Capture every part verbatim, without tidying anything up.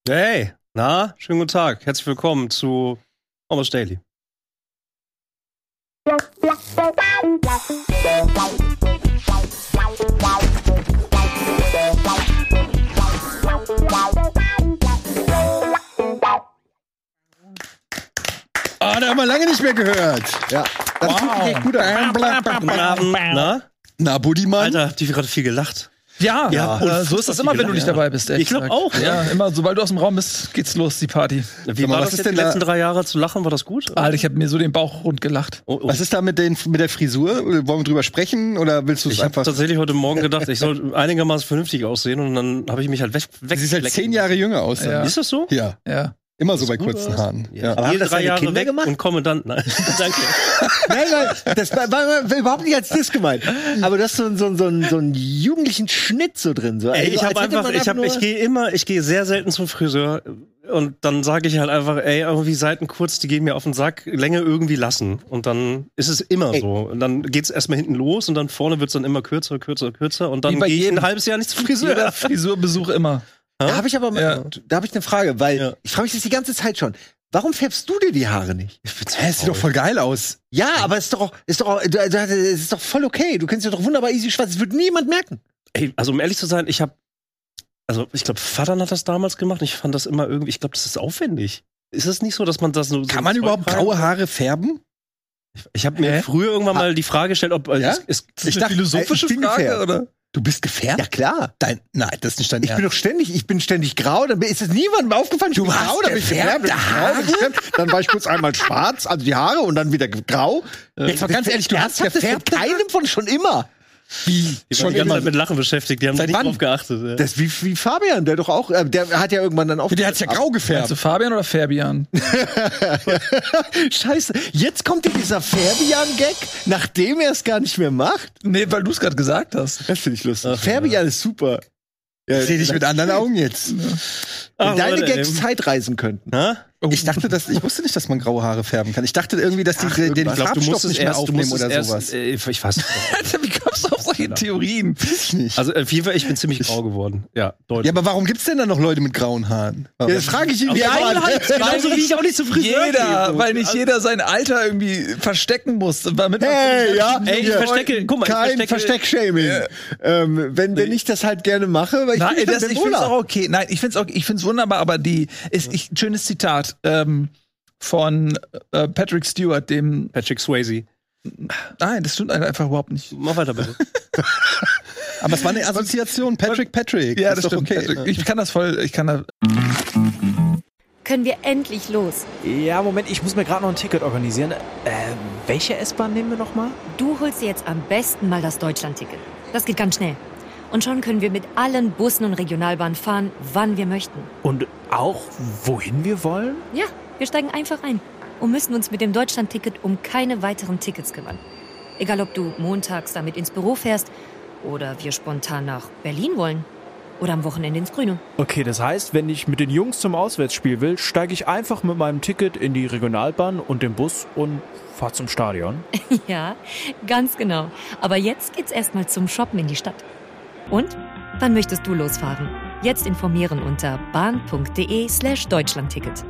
Hey, na, schönen guten Tag. Herzlich willkommen zu Almost Daily. Ah, da haben wir lange nicht mehr gehört. Ja, das wow. geht gut an. Na, na? Na, Buddimann? Alter, habt ihr gerade viel gelacht? Ja, Ja, ja äh, so ist das immer, wenn du nicht ja. dabei bist. Ich glaube auch. Ja, immer, sobald du aus dem Raum bist, geht's los, die Party. Wie mal, war was das ist jetzt denn die da- letzten drei Jahre zu lachen? War das gut? Alter, ich habe mir so den Bauch rund gelacht. Oh, oh. Was ist da mit, den, mit der Frisur? Wollen wir drüber sprechen oder willst du es Ich habe einfach... tatsächlich heute Morgen gedacht, ich soll einigermaßen vernünftig aussehen und dann habe ich mich halt weg. weg Sie sieht halt zehn Jahre jünger aus. Ja. Dann. Ist das so? Ja, Ja. immer so Ist bei gut, kurzen oder? Haaren. Ja. Ja. Aber haben Hier das drei deine Jahre Kinder weg gemacht? und komme dann. Nein, danke. Nein, nein, das war, war, war überhaupt nicht als Diss gemeint. Aber du hast so, so, so, so einen jugendlichen Schnitt so drin. So. Ey, Also, ich als habe hätte einfach, man ich habe, nur- ich gehe immer, ich gehe sehr selten zum Friseur und dann sage ich halt einfach, ey, irgendwie Seiten kurz, die gehen mir auf den Sack, Länge irgendwie lassen und dann ist es immer Ey. so und dann geht's erstmal hinten los und dann vorne wird's dann immer kürzer, kürzer, kürzer und dann Wie bei gehe ich jedem. ein halbes Jahr nicht zum Jeder Friseur. Frisurbesuch immer. Da habe ich aber mal, Ja. da habe ich eine Frage, weil Ja. ich frage mich das die ganze Zeit schon. Warum färbst du dir die Haare nicht? Hä, es sieht doch voll geil aus. Ja, aber es ist doch, auch- ist doch, auch- du- du- es ist doch voll okay. Du kannst ja doch wunderbar easy schwarz. Das wird niemand merken. Ey, also um ehrlich zu sein, ich habe, also ich glaube, Vater hat das damals gemacht. Und ich fand das immer irgendwie, ich glaube, das ist aufwendig. Ist es nicht so, dass man das so Kann man überhaupt graue Haare färben? Ich habe mir Hä? früher irgendwann mal die Frage gestellt, ob äh, Ja? es, es, Das ist eine philosophische ich bin Frage, gefärbt. oder? Du bist gefärbt? Ja, klar. Dein, nein, das ist nicht dein Ich bin Ernst. doch ständig, ich bin ständig grau, dann ist es niemandem aufgefallen. Ich bin hast grau, dann bin ich gefärbte gefärbt, dann bin ich grau, dann bin ich gefärbt. Dann war ich kurz einmal schwarz, also die Haare und dann wieder grau. Jetzt mal ganz ehrlich, du hast Ernsthaft, das gefärbt. mit keinem von schon immer. Wie? die waren Schon die ganze immer. Zeit mit Lachen beschäftigt, die haben Seit nicht wann? drauf geachtet. Ja. Das ist wie, wie Fabian, der doch auch, äh, der hat ja irgendwann dann auch. Der hat's ja grau Meinst gefärbt. du Fabian oder Fabian? Scheiße, jetzt kommt dir dieser Fabian-Gag, nachdem er es gar nicht mehr macht. Nee, weil du es gerade gesagt hast. Das finde ich lustig. Ach, Fabian ist super. Ja, Ich sehe dich mit anderen Augen jetzt. wenn Ach, deine Leute, Gags ey. Zeitreisen könnten. Na? Ich dachte, dass, ich wusste nicht, dass man graue Haare färben kann. Ich dachte irgendwie, dass die Ach, den irgendwas. Ich glaube, du Farbstoff musst es nicht mehr erst, du aufnehmen musst es oder erst, sowas. äh, ich weiß nicht. Alter, wie kommst du auf solche Theorien? Ich nicht. Also auf jeden Fall, ich bin ziemlich grau geworden. Ja, deutlich. Ja, aber warum gibt's denn da noch Leute mit grauen Haaren? Ja, das frage ich ihn Ja, ja nein, halt, genauso wie ich auch nicht zum Friseur Jeder, gehe. weil nicht jeder sein Alter irgendwie verstecken muss. Damit man- Hey, ja, Ey, ich ja. verstecke, guck mal, ich Kein verstecke- Versteckshaming. Ähm, wenn, wenn ich das halt gerne mache, weil ich Nein, fühle mich das, dann ich finde es wohler. auch okay. Nein, ich finde es okay. Ich finde es wunderbar, aber die ist ich, ein schönes Zitat ähm, von äh, Patrick Stewart, dem. Patrick Swayze. Nein, das stimmt einfach überhaupt nicht. Mach weiter bitte. Aber es war eine Assoziation. Patrick, Patrick. Ja, das ist doch stimmt. okay. Patrick, ich kann das voll. Ich kann da. Können wir endlich los? Ja, Moment, ich muss mir gerade noch ein Ticket organisieren. Äh, welche S-Bahn nehmen wir nochmal? Du holst dir jetzt am besten mal das Deutschland-Ticket. Das geht ganz schnell. Und schon können wir mit allen Bussen und Regionalbahnen fahren, wann wir möchten. Und auch, wohin wir wollen? Ja, wir steigen einfach ein und müssen uns mit dem Deutschland-Ticket um keine weiteren Tickets kümmern. Egal, ob du montags damit ins Büro fährst oder wir spontan nach Berlin wollen oder am Wochenende ins Grüne. Okay, das heißt, wenn ich mit den Jungs zum Auswärtsspiel will, steige ich einfach mit meinem Ticket in die Regionalbahn und den Bus und fahr zum Stadion. Ja, ganz genau. Aber jetzt geht's erstmal zum Shoppen in die Stadt. Und? Wann möchtest du losfahren? Jetzt informieren unter bahn.de slash Deutschlandticket.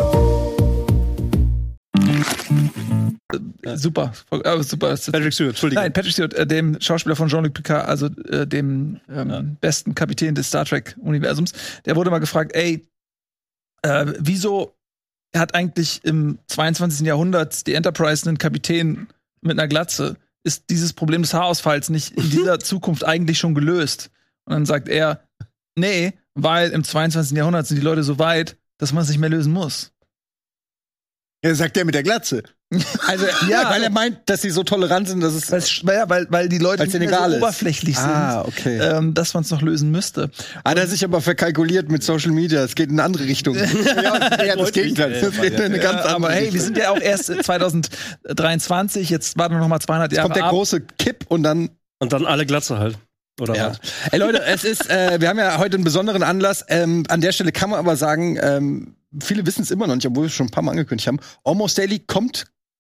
Super, voll- äh, super. Patrick Stewart, Entschuldigung. Nein, Patrick Stewart, äh, dem Schauspieler von Jean-Luc Picard, also äh, dem ähm, besten Kapitän des Star Trek-Universums, der wurde mal gefragt, ey, äh, wieso hat eigentlich im zweiundzwanzigsten Jahrhundert die Enterprise einen Kapitän mit einer Glatze? Ist dieses Problem des Haarausfalls nicht in dieser Zukunft eigentlich schon gelöst? Und dann sagt er, nee, weil im zweiundzwanzigsten Jahrhundert sind die Leute so weit, dass man es nicht mehr lösen muss. Ja, sagt der mit der Glatze. Also, ja, weil er meint, dass sie so tolerant sind, dass es. Weil, ja, weil, weil die Leute Weil's nicht denen mehr egal so ist. oberflächlich sind, Ah, okay. ähm, dass man es noch lösen müsste. Hat er sich aber verkalkuliert mit Social Media. Es geht in eine andere Richtung. ja, ja, das Gegenteil. Es geht in eine ganz Ja, andere aber hey, Richtung. wir sind ja auch erst zwanzig dreiundzwanzig, jetzt warten wir noch mal zweihundert Jahre Kommt der ab. große Kipp und dann. Und dann alle Glatze halt. Oder Ja. was? Ey Leute, es ist, äh, wir haben ja heute einen besonderen Anlass. Ähm, an der Stelle kann man aber sagen, ähm, viele wissen es immer noch nicht, obwohl wir es schon ein paar Mal angekündigt haben. Almost Daily kommt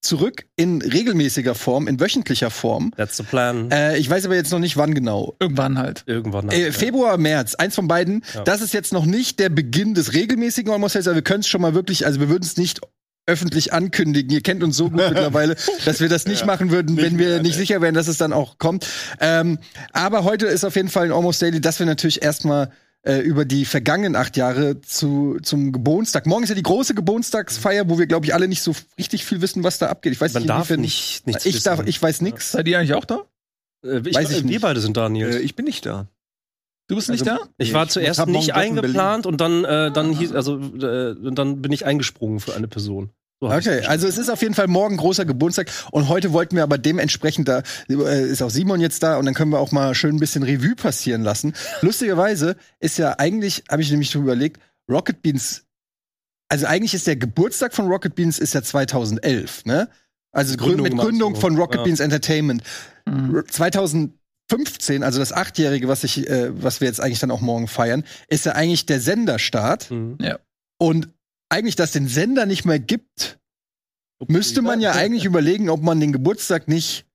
zurück in regelmäßiger Form, in wöchentlicher Form. That's the plan. Äh, ich weiß aber jetzt noch nicht, wann genau. Irgendwann halt. Irgendwann. Äh, Februar, März, eins von beiden. Ja. Das ist jetzt noch nicht der Beginn des regelmäßigen Almost Daily, aber wir können es schon mal wirklich, also wir würden es nicht öffentlich ankündigen. Ihr kennt uns so gut mittlerweile, dass wir das nicht ja, machen würden, wenn wir nicht sicher wären, dass es dann auch kommt. Ähm, aber heute ist auf jeden Fall ein Almost Daily, dass wir natürlich erstmal äh, über die vergangenen acht Jahre zu, zum Geburtstag. Morgen ist ja die große Geburtstagsfeier, wo wir, glaube ich, alle nicht so richtig viel wissen, was da abgeht. Ich weiß Man nicht, darf inwiefern- nicht, nichts ich wissen. darf, ich weiß nichts. Seid ihr eigentlich auch da? Äh, ich, weiß ich wir nicht. beide sind da, Nils. Äh, ich bin nicht da. Du bist nicht Also- da? Ich war ich zuerst hab morgen nicht doch in eingeplant und dann, äh, dann hieß, also, äh, und dann bin ich eingesprungen für eine Person. So hab ich's Okay, also es ist auf jeden Fall morgen großer Geburtstag und heute wollten wir aber dementsprechend, da äh, ist auch Simon jetzt da und dann können wir auch mal schön ein bisschen Revue passieren lassen. Lustigerweise ist ja eigentlich, habe ich nämlich schon überlegt, Rocket Beans, also eigentlich ist der Geburtstag von Rocket Beans ist ja zweitausendelf, ne? Also Gründung mit meinst Gründung du? von Rocket Ja. Beans Entertainment. Mhm. zweitausendfünfzehn, also das Achtjährige, was ich, äh, was wir jetzt eigentlich dann auch morgen feiern, ist ja eigentlich der Senderstart. Mhm. Und eigentlich, dass den Sender nicht mehr gibt, müsste man ja eigentlich überlegen, ob man den Geburtstag nicht.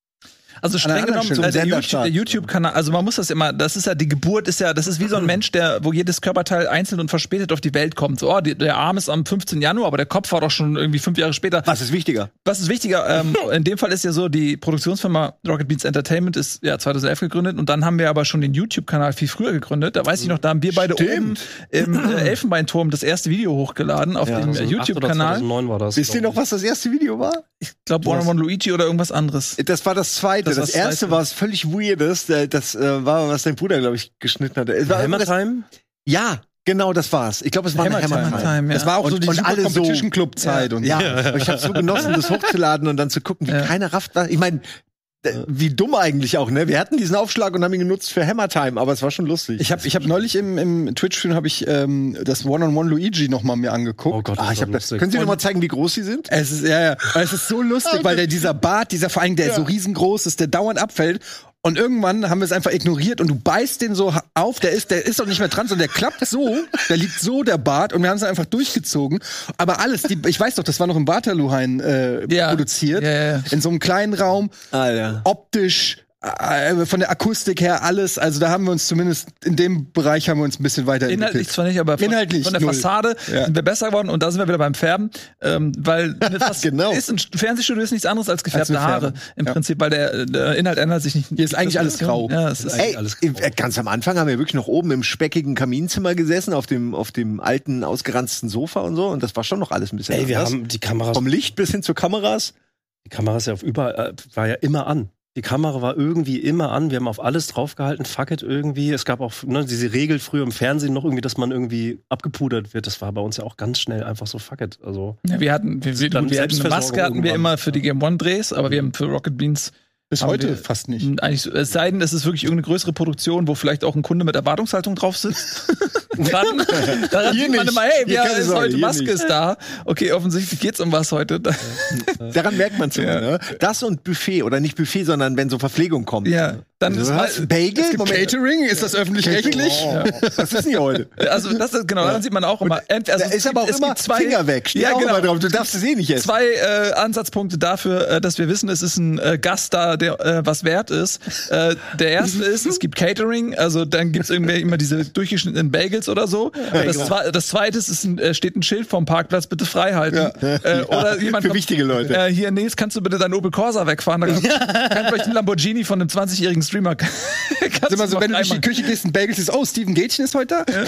Also An streng einer genommen, anderen äh, der Stelle. YouTube- der YouTube-Kanal, also man muss das immer, das ist ja, die Geburt ist ja, das ist wie so ein Mensch, der, wo jedes Körperteil einzeln und verspätet auf die Welt kommt. So, oh, die, der Arm ist am fünfzehnten Januar, aber der Kopf war doch schon irgendwie fünf Jahre später. Was ist wichtiger? Was ist wichtiger? ähm, in dem Fall ist ja so, die Produktionsfirma Rocket Beans Entertainment ist ja zweitausendelf gegründet und dann haben wir aber schon den YouTube-Kanal viel früher gegründet. Da weiß ich noch, da haben wir beide oben im äh, Elfenbeinturm das erste Video hochgeladen auf Ja, dem äh, zweitausendacht oder YouTube-Kanal. zweitausendneun war das. Wisst ihr noch, was das erste Video war? Ich glaube, One on One Luigi oder irgendwas anderes. Das war das zweite. Das Das, war das erste zweite. war was völlig Weirdes. Äh, Das äh, war, was dein Bruder, glaube ich, geschnitten hatte. Es war Hammer irgendwas- Time? Ja, genau, das war's. Ich glaube, es war eine Hammer Hammer Time, Time. Time, ja. Das war auch so Und- die und Super alle so- Competition Club Zeit und Ja, aber ich habe so genossen, das hochzuladen und dann zu gucken, wie Ja. keiner rafft. was- Ich meine, wie dumm eigentlich auch, ne? Wir hatten diesen Aufschlag und haben ihn genutzt für Hammer Time, aber es war schon lustig. Ich habe ich hab neulich im, im Twitch-Stream habe ich ähm, das One-on-One Luigi noch mal mir angeguckt. Oh Gott, ah, ich hab das. lustig. Können Sie noch mal zeigen, wie groß Sie sind? Es ist ja, ja, es ist so lustig, weil der dieser Bart, dieser vor allem der so riesengroß ist, der dauernd abfällt. Und irgendwann haben wir es einfach ignoriert und du beißt den so auf, der ist, der ist doch nicht mehr dran, sondern der klappt so, der liegt so, der Bart, und wir haben es einfach durchgezogen. Aber alles, die, ich weiß doch, das war noch im Waterloo-Hain äh, Ja. produziert, Ja, ja, ja. in so einem kleinen Raum, Ah, ja. optisch, äh, von der Akustik her alles. Also da haben wir uns zumindest, in dem Bereich haben wir uns ein bisschen weiterentwickelt. Inhaltlich zwar nicht, aber von, Inhaltlich von der null. Fassade Ja. sind wir besser geworden und da sind wir wieder beim Färben, ähm, weil eine Fass- Genau. ist ein Fernsehstudio ist nichts anderes als gefärbte Als eine Haare Färbe. im Ja. Prinzip, weil der, der Inhalt ändert sich nicht. Hier ist eigentlich alles grau. Ja, es ist, Ey, alles äh, ganz am Anfang haben wir wirklich noch oben im speckigen Kaminzimmer gesessen, auf dem, auf dem alten, ausgeranzten Sofa und so. Und das war schon noch alles ein bisschen Ey, wir anders. haben die Kameras, Vom Licht bis hin zu Kameras. die Kameras ja auf überall, äh, war ja immer an. Die Kamera war irgendwie immer an. Wir haben auf alles draufgehalten. Fuck it irgendwie. Es gab auch ne, diese Regel früher im Fernsehen noch irgendwie, dass man irgendwie abgepudert wird. Das war bei uns ja auch ganz schnell einfach so fuck it. Also ja, wir hatten, wir, wir, Dann wir hatten eine Selbstversorgung Maske hatten wir irgendwann. immer für die Game One Drehs, aber wir haben für Rocket Beans Bis haben heute wir- fast nicht. eigentlich, so- es sei denn, es ist wirklich irgendeine größere Produktion, wo vielleicht auch ein Kunde mit Erwartungshaltung drauf sitzt. Dann, daran Hier sieht man nicht. immer, hey, Hier ja, keine ist Sorge, heute hier Maske nicht. ist da. Okay, offensichtlich geht's um was heute. Daran merkt man schon, ne? Das und Buffet. Oder nicht Buffet, sondern wenn so Verpflegung kommt. Ja, dann ist Was? mal, Bagel? Moment. Catering, ist das öffentlich-rechtlich? Oh, was ist denn hier heute? also das ist, genau, daran sieht man auch immer. Ent- also Da es ist aber auch gibt- es immer gibt zwei, Finger weg. Steht Ja, auch genau. immer drauf. Du darfst es eh nicht essen. Zwei äh, Ansatzpunkte dafür, äh, dass wir wissen, es ist ein äh, Gast da, der äh, was wert ist. Äh, der erste ist, es gibt Catering, also dann gibt's irgendwie immer diese durchgeschnittenen Bagels oder so. Das, genau. zwe das zweite ist, es ist ein, äh, steht ein Schild vom Parkplatz, bitte frei halten. Äh, oder jemand für kommt, wichtige Leute. Äh, hier, Nils, kannst du bitte deinen Opel Corsa wegfahren? Da kann, kann vielleicht ein Lamborghini von einem zwanzigjährigen Streamer. Ist immer so, wenn du durch die Küche gehst, ein Bagel ist, oh, Steven Gätchen ist heute da?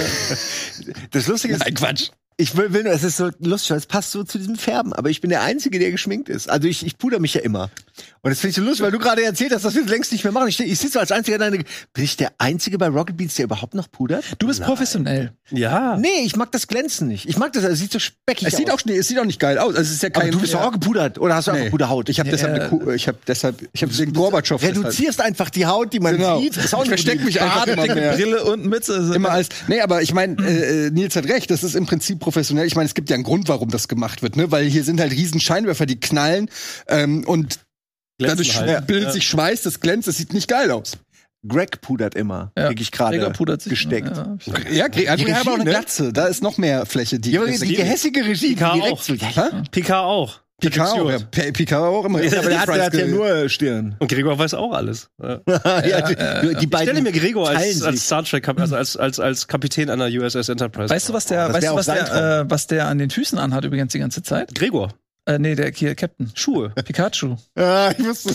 Das Lustige ist, Nein, Quatsch. ich will, will nur, es ist so lustig, weil es passt so zu diesem Färben, aber ich bin der Einzige, der geschminkt ist. Also ich, ich puder mich ja immer. Und das finde ich so lustig, weil du gerade erzählt hast, dass wir das längst nicht mehr machen. Ich, steh- ich sitze als Einziger da. Bin ich der Einzige bei Rocket Beans, der überhaupt noch pudert? Du bist professionell. ja. Nee, ich mag das Glänzen nicht. Ich mag das, es sieht so speckig Es sieht, aus. auch, nee, es sieht auch nicht geil aus. Also es ist ja aber kein. du bist doch auch gepudert. Oder hast du einfach Puderhaut? Ich habe deshalb, eine Kuh, ich habe deshalb, ich habe den Gorbatschow. deshalb. reduzierst einfach die Haut, die man Genau. sieht. Ist auch Ich versteck mich einfach Bart, immer dicke mehr. Brille und Mütze. Immer als, nee, aber ich meine, äh, Nils hat recht, das ist im Prinzip professionell. Ich meine, es gibt ja einen Grund, warum das gemacht wird, ne? Weil hier sind halt riesen Scheinwerfer, die knallen ähm, und dadurch Glänzen halt. bildet Ja. sich Schweiß, das glänzt, das sieht nicht geil aus. Greg pudert immer. Ja. Krieg ich gerade Gregor pudert sich, gesteckt. Ja. Ja, Gre- also Die wir haben auch eine Regie, ne? Glatze, da ist noch mehr Fläche. Die Ja, aber das- die gehässige Regie, die Picard direkt auch. so, ja, ja. Picard auch. Picard auch, ja. P- Picard war auch immer. Ja, aber der hat, der hat ja nur Stirn. Und Gregor weiß auch alles. Ja. ja, die, die Ich beiden stelle mir Gregor als, teilen als sich. Star Trek, also als, als, als Kapitän einer U S S Enterprise. Weißt du, was der, Das weißt wär du, auch was sein der, äh, was der an den Füßen anhat übrigens die ganze Zeit? Gregor. Äh, nee, der hier, Captain. Schuhe. Pikachu. Ja, ich wusste.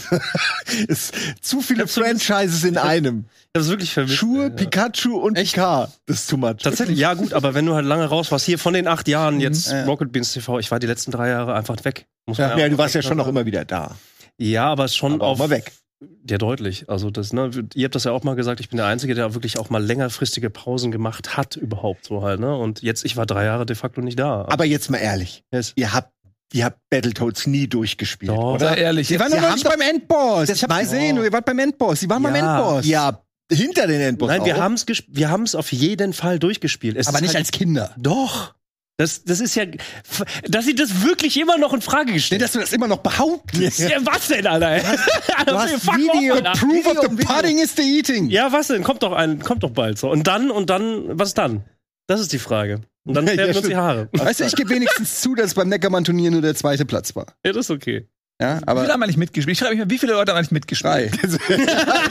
Es zu viele Franchises in einem. Das ist wirklich verwischt. Schuhe, Ja. Pikachu und Picard. Das ist too much. Tatsächlich, ja gut, aber wenn du halt lange raus warst, hier von den acht Jahren jetzt Ja. Rocket Beans T V, ich war die letzten drei Jahre einfach weg. Muss man Ja, auch du warst ja sagen. schon noch immer wieder da. Ja, aber schon Aber auch auf mal weg. Ja, deutlich. Also das, ne, ihr habt das ja auch mal gesagt, ich bin der Einzige, der wirklich auch mal längerfristige Pausen gemacht hat, überhaupt so halt, ne? Und jetzt, ich war drei Jahre de facto nicht da. Aber jetzt mal ehrlich. Yes. Ihr habt, ihr habt Battletoads nie durchgespielt, Doch. oder? Sei ehrlich. Sie waren Sie doch noch haben nicht doch- beim Endboss. Das Ich hab weiß- gesehen, ihr wart beim Endboss. Sie waren beim Ja. Endboss. Ja, hinter den Endboss Nein, wir auch. haben's gesp- wir haben's auf jeden Fall durchgespielt. Es Aber ist nicht halt, als Kinder. Doch. Das, das ist ja, dass sie das wirklich immer noch in Frage Nee, gestellt. dass du das immer noch behauptest. Ja, was denn, Alter? Du hast Fuck Video- off, Alter. Proof of the um Video. pudding is the eating. Ja, was denn? Kommt doch ein, kommt doch bald so. Und dann, und dann, was dann? Das ist die Frage. Und dann Ja, färben wir uns die stimmt. Haare. Weißt du, ich gebe wenigstens zu, dass beim Neckermann-Turnier nur der zweite Platz war. Ja, das ist okay. Ja, Wie aber viele haben eigentlich mitgespielt? Ich frage mich mal, wie viele Leute haben eigentlich mitgespielt? drei.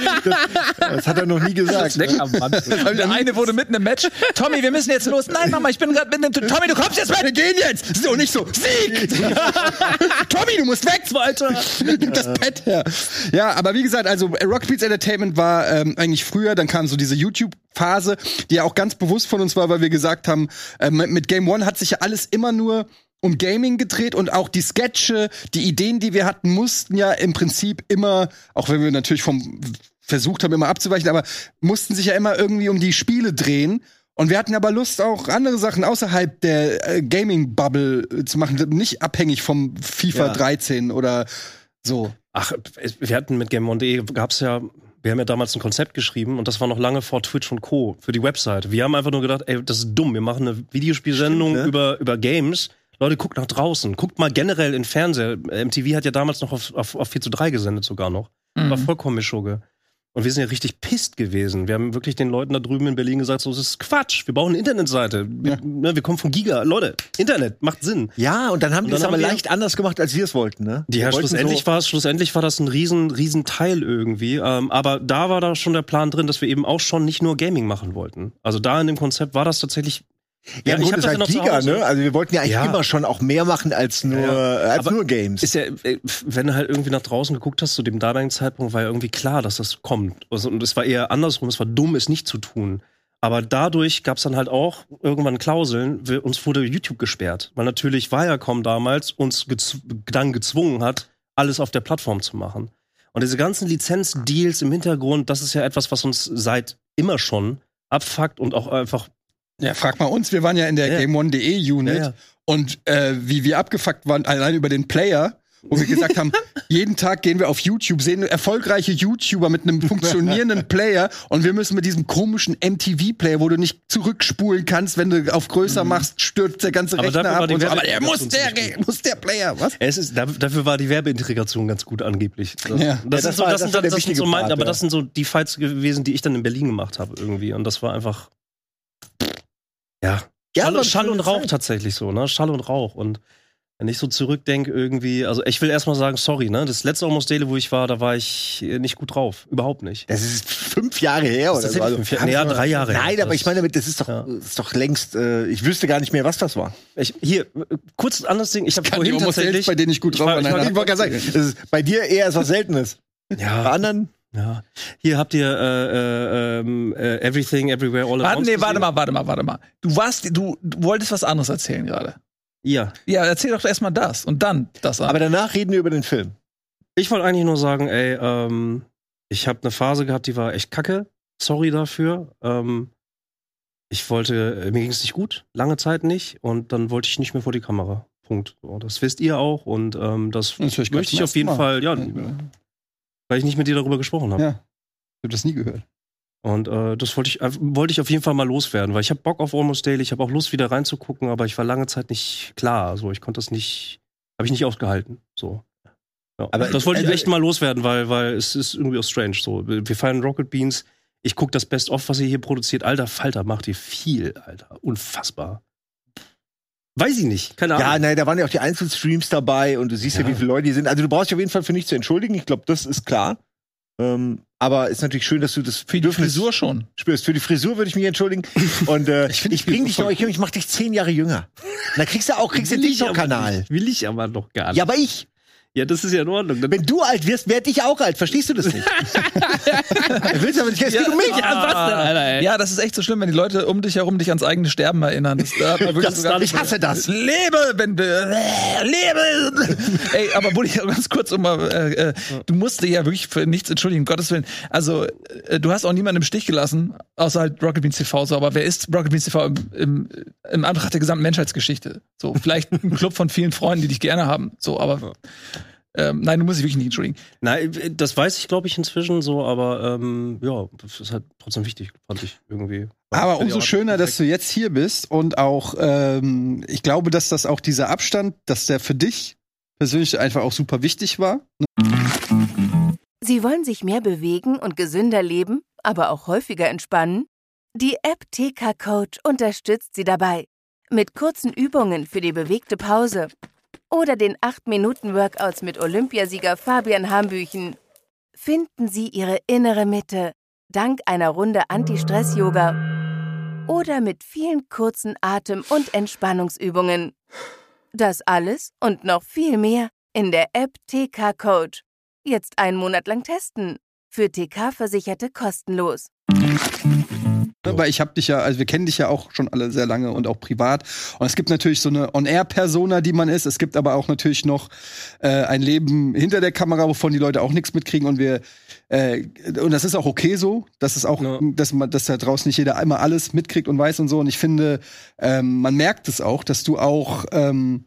Das hat er noch nie gesagt. Ne? Der eine wurde mitten im Match. Tommy, wir müssen jetzt los. Nein, Mama, ich bin gerade mitten im Turnier. Tommy, du kommst jetzt mit. Wir gehen jetzt! So, nicht so. Sieg! Tommy, du musst weg! Weiter. Gib das Pad her. Ja, aber wie gesagt, also äh, Rocket Beans Entertainment war ähm, eigentlich früher, dann kam so diese YouTube-Phase, die ja auch ganz bewusst von uns war, weil wir gesagt haben, äh, mit Game One hat sich ja alles immer nur um Gaming gedreht und auch die Sketche, die Ideen, die wir hatten, mussten ja im Prinzip immer, auch wenn wir natürlich vom versucht haben, immer abzuweichen, aber mussten sich ja immer irgendwie um die Spiele drehen. Und wir hatten aber Lust, auch andere Sachen außerhalb der äh, Gaming-Bubble äh, zu machen, nicht abhängig vom FIFA Ja. dreizehn oder so. Ach, wir hatten mit Game On punkt de gab's ja, wir haben ja damals ein Konzept geschrieben und das war noch lange vor Twitch und Co. für die Website. Wir haben einfach nur gedacht, ey, das ist dumm, wir machen eine Videospielsendung Stimmt, ne? über, über Games. Leute, guckt nach draußen, guckt mal generell in Fernseher. M T V hat ja damals noch auf, auf, auf vier zu drei gesendet sogar noch. War vollkommen Mischugge. Und wir sind ja richtig pisst gewesen. Wir haben wirklich den Leuten da drüben in Berlin gesagt, so, das ist Quatsch. Wir brauchen eine Internetseite. Wir, ne, wir kommen von Giga. Leute, Internet macht Sinn. Ja, und dann haben die Und es dann aber haben wir- leicht anders gemacht, als wir es wollten, ne? Ja, Wir wollten schlussendlich so- war es, schlussendlich war das ein riesen, riesen Teil irgendwie. Ähm, aber da war da schon der Plan drin, dass wir eben auch schon nicht nur Gaming machen wollten. Also da in dem Konzept war das tatsächlich. Ja, im ich Grunde hab ist das halt ja noch zu Giga, Hause. ne? Also wir wollten ja eigentlich Ja. immer schon auch mehr machen als nur, Ja, als aber nur Games. Ist ja, äh, wenn du halt irgendwie nach draußen geguckt hast, zu dem damaligen Zeitpunkt, war ja irgendwie klar, dass das kommt. Also, und es war eher andersrum, es war dumm, es nicht zu tun. Aber dadurch gab es dann halt auch irgendwann Klauseln, wir, uns wurde YouTube gesperrt. Weil natürlich Viacom damals uns gez dann gezwungen hat, alles auf der Plattform zu machen. Und diese ganzen Lizenzdeals im Hintergrund, das ist ja etwas, was uns seit immer schon abfuckt und auch einfach. Ja, frag mal uns, wir waren ja in der Ja. Game One punkt de Unit Ja, ja. und äh, wie wir abgefuckt waren, allein über den Player, wo wir gesagt haben, jeden Tag gehen wir auf YouTube, sehen erfolgreiche YouTuber mit einem funktionierenden Player und wir müssen mit diesem komischen M T V-Player, wo du nicht zurückspulen kannst, wenn du auf größer machst, stürzt der ganze Aber Rechner dafür war ab die und so. Aber der Werbeintegration muss der, ziemlich gut. muss der Player, was? Es ist, dafür war die Werbeintegration ganz gut angeblich. Das, Ja. das, Ja, das sind so, war- das, das sind, war der das sind wichtige so mein, Part, aber ja. das sind so die Fights gewesen, die ich dann in Berlin gemacht habe irgendwie. Und das war einfach, ja, Ja, Schall, war eine Schall und schöne Rauch Zeit. tatsächlich so, ne? Schall und Rauch. Und wenn ich so zurückdenke irgendwie, also ich will erstmal sagen, sorry, ne? Das letzte Almost Daily, wo ich war, da war ich äh, nicht gut drauf. Überhaupt nicht. Das ist fünf Jahre her, oder Das ist so. tatsächlich fünf Jahre- nee, ja, drei Jahre her. Nein, aber Das- ich meine, das ist doch, Ja. ist doch längst, äh, ich wüsste gar nicht mehr, was das war. Ich, hier, äh, kurz ein anderes Ding. Ich habe Kann die vorhin Almost Dailies, tatsächlich. bei denen ich gut drauf war- war. ich war- Nein, Ich wollte gerade sagen, das ist bei dir eher etwas Seltenes. Bei ja, anderen, ja. Hier habt ihr äh, äh, ähm, äh, Everything, Everywhere, All at Warte, Once nee, warte gesehen? mal, warte mal, warte mal. Du warst, du, du wolltest was anderes erzählen gerade. Ja. Ja, erzähl doch erstmal das und dann das. aber danach reden wir über den Film. Ich wollte eigentlich nur sagen, ey, ähm, ich habe eine Phase gehabt, die war echt kacke. Sorry dafür. Ähm, ich wollte, äh, mir ging es nicht gut, lange Zeit nicht. Und dann wollte ich nicht mehr vor die Kamera. Punkt. So, das wisst ihr auch. Und ähm, das Das höre ich grad möchte ich zum auf jeden ersten Fall, ja, Mal. weil ich nicht mit dir darüber gesprochen habe. Ja. Ich hab das nie gehört. Und äh, das wollte ich, äh, wollte ich auf jeden Fall mal loswerden, weil ich habe Bock auf Almost Daily, ich habe auch Lust, wieder reinzugucken, aber ich war lange Zeit nicht klar. Also ich konnte das nicht, habe ich nicht ausgehalten. So. Ja. Aber- Aber das wollte ich also- echt mal loswerden, weil, weil es ist irgendwie auch strange. So. Wir wir feiern Rocket Beans. Ich gucke das Best-of, was ihr hier produziert. Alter Falter, macht ihr viel, Alter. Unfassbar. Weiß ich nicht, keine Ahnung. Ja, nein, da waren ja auch die Einzelstreams dabei und du siehst ja, ja wie viele Leute die sind. Also du brauchst dich auf jeden Fall für nichts zu entschuldigen. Ich glaube, das ist klar. Ähm, aber ist natürlich schön, dass du das für die Frisur schon spürst. Für die Frisur würde ich mich entschuldigen. Und äh, ich, ich bring dich noch, ich, ich mach dich zehn Jahre jünger. Und dann kriegst du auch kriegst du den TikTok-Kanal. Will ich aber noch gar nicht. Ja, aber ich. Ja, das ist ja in Ordnung. Wenn du alt wirst, werd ich auch alt. Verstehst du das nicht? Willst du aber nicht, es geht um mich. Ah, was denn, Alter, ey? Ja, das ist echt so schlimm, wenn die Leute um dich herum dich ans eigene Sterben erinnern. Das, da hat man wirklich das, sogar ich hasse das. Lebe, wenn du lebe. Ey, aber wurde ich ganz kurz um mal, äh, äh, du musst dich ja wirklich für nichts entschuldigen, um Gottes Willen. Also, äh, du hast auch niemanden im Stich gelassen, außer halt Rocket Beans T V. So, aber wer ist Rocket Beans T V im, im, im Anbetracht der gesamten Menschheitsgeschichte? So, vielleicht ein Club von vielen Freunden, die dich gerne haben. So, aber Ähm, nein, du musst dich wirklich nicht entschuldigen. Nein, das weiß ich, glaube ich, inzwischen so, aber ähm, ja, das ist halt trotzdem wichtig, fand ich irgendwie. Aber umso schöner, dass du jetzt hier bist und auch, ähm, ich glaube, dass das auch dieser Abstand, dass der für dich persönlich einfach auch super wichtig war. Sie wollen sich mehr bewegen und gesünder leben, aber auch häufiger entspannen? Die App T K Coach unterstützt Sie dabei. Mit kurzen Übungen für die bewegte Pause. Oder den acht Minuten Workouts mit Olympiasieger Fabian Hambüchen. Finden Sie Ihre innere Mitte dank einer Runde Anti-Stress-Yoga oder mit vielen kurzen Atem- und Entspannungsübungen. Das alles und noch viel mehr in der App T K Coach. Jetzt einen Monat lang testen. Für T K-Versicherte kostenlos. Weil ich hab dich ja, also wir kennen dich ja auch schon alle sehr lange und auch privat. Und es gibt natürlich so eine On-Air-Persona, die man ist. Es gibt aber auch natürlich noch äh, ein Leben hinter der Kamera, wovon die Leute auch nichts mitkriegen. Und wir äh, und das ist auch okay so, dass es auch, ja. dass man, dass da draußen nicht jeder einmal alles mitkriegt und weiß und so. Und ich finde, ähm, man merkt es auch, dass du auch ähm,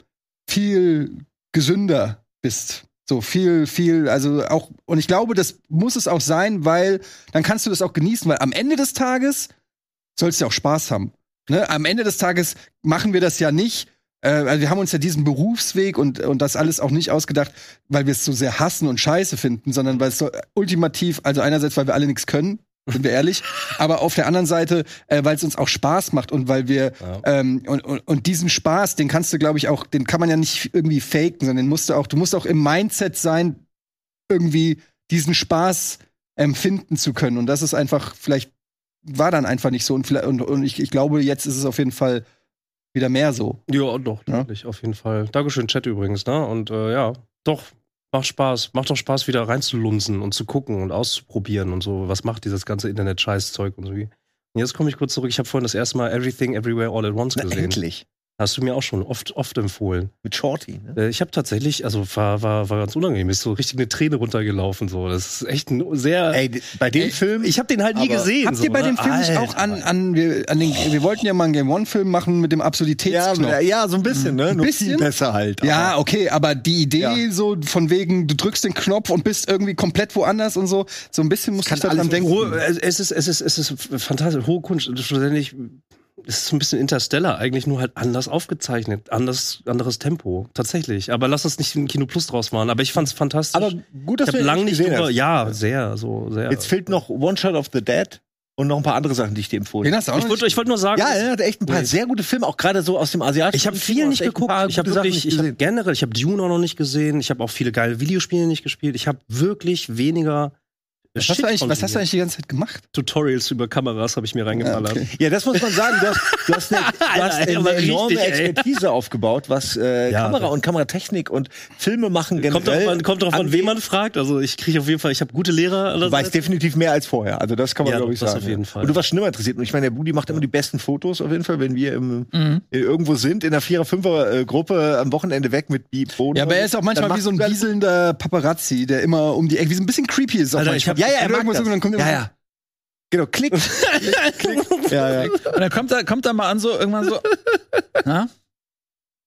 viel gesünder bist. So viel, viel, also auch, und ich glaube, das muss es auch sein, weil dann kannst du das auch genießen, weil am Ende des Tages sollst du auch Spaß haben. Ne? Am Ende des Tages machen wir das ja nicht. Äh, also wir haben uns ja diesen Berufsweg und, und das alles auch nicht ausgedacht, weil wir es so sehr hassen und scheiße finden, sondern weil es so ultimativ, also einerseits, weil wir alle nichts können, sind wir ehrlich, aber auf der anderen Seite, äh, weil es uns auch Spaß macht und weil wir ja. ähm, und, und, und diesen Spaß, den kannst du, glaube ich, auch, den kann man ja nicht irgendwie faken, sondern den musst du auch, du musst auch im Mindset sein, irgendwie diesen Spaß empfinden zu können. Und das ist einfach, vielleicht war dann einfach nicht so. Und, und, und ich, ich glaube, jetzt ist es auf jeden Fall wieder mehr so. Ja, doch, deutlich, ja? Auf jeden Fall. Dankeschön, Chat übrigens, ne? Und äh, ja, doch. Macht Spaß. Macht doch Spaß, wieder reinzulunzen und zu gucken und auszuprobieren und so. Was macht dieses ganze Internet-Scheiß-Zeug und so wie. Und jetzt komme ich kurz zurück. Ich habe vorhin das erste Mal Everything, Everywhere, All at Once gesehen. Na, endlich. Hast du mir auch schon oft, oft empfohlen. Mit Shorty, ne? Ich habe tatsächlich, also war, war, war ganz unangenehm, ist so richtig eine Träne runtergelaufen. So. Das ist echt ein sehr. Ey, bei dem ey, Film. Ich habe den halt nie gesehen. Habt ihr so, bei ne? dem Film nicht auch an, an, wir, an den, wir wollten ja mal einen Game One-Film machen mit dem Absurditätsknopf. Ja, ja, so ein bisschen, ne? Ein Nur bisschen viel besser halt. Aber. Ja, okay, aber die Idee ja. so von wegen, du drückst den Knopf und bist irgendwie komplett woanders und so, so ein bisschen musst du daran denken. Hohe, es ist, es ist, es ist fantastisch, hohe Kunst. Schlussendlich. Es ist so ein bisschen Interstellar, eigentlich nur halt anders aufgezeichnet, anders, anderes Tempo, tatsächlich. Aber lass uns nicht ein Kino Plus draus machen. Aber ich fand's fantastisch. Aber gut, dass ich hab du lang nicht gesehen drüber, hast. Ja, sehr, so sehr. Jetzt fehlt noch One Shot of the Dead und noch ein paar andere Sachen, die ich dir empfohlen habe. Ich wollte ich wollt nur sagen, ja, er hat echt ein paar nee. sehr gute Filme, auch gerade so aus dem asiatischen. Ich habe viel nicht geguckt. Ich habe wirklich, ich hab generell, ich habe Dune auch noch nicht gesehen. Ich habe auch viele geile Videospiele nicht gespielt. Ich habe wirklich weniger. Was hast, du eigentlich, was hast du eigentlich die ganze Zeit gemacht? Tutorials über Kameras habe ich mir reingeballert. Ja, okay. Ja, das muss man sagen. Du hast, du hast eine, du hast eine Alter, enorme richtig, Expertise aufgebaut, was äh, ja, Kamera und Kameratechnik und Filme machen generell. Kommt drauf an, kommt drauf an wen man fragt. Also ich kriege auf jeden Fall, ich habe gute Lehrer. Du weißt definitiv mehr als vorher. Also das kann man, ja, glaube ich, das sagen. Auf jeden Fall. Und du warst schon immer interessiert. Und ich meine, der Budi macht immer die besten Fotos auf jeden Fall, wenn wir im, mhm. irgendwo sind, in einer Vierer-Fünfer-Gruppe am Wochenende weg mit Boden. Ja, aber er ist auch manchmal wie so ein wieselnder Paparazzi, der immer um die Ecke, wie so ein bisschen creepy ist. Alter, ich hab, ja, ja, er irgendwo so, kommt ja, ja. Genau, klick. klick, klick. Ja, ja. Und dann kommt er, kommt er mal an, so irgendwann so. Na?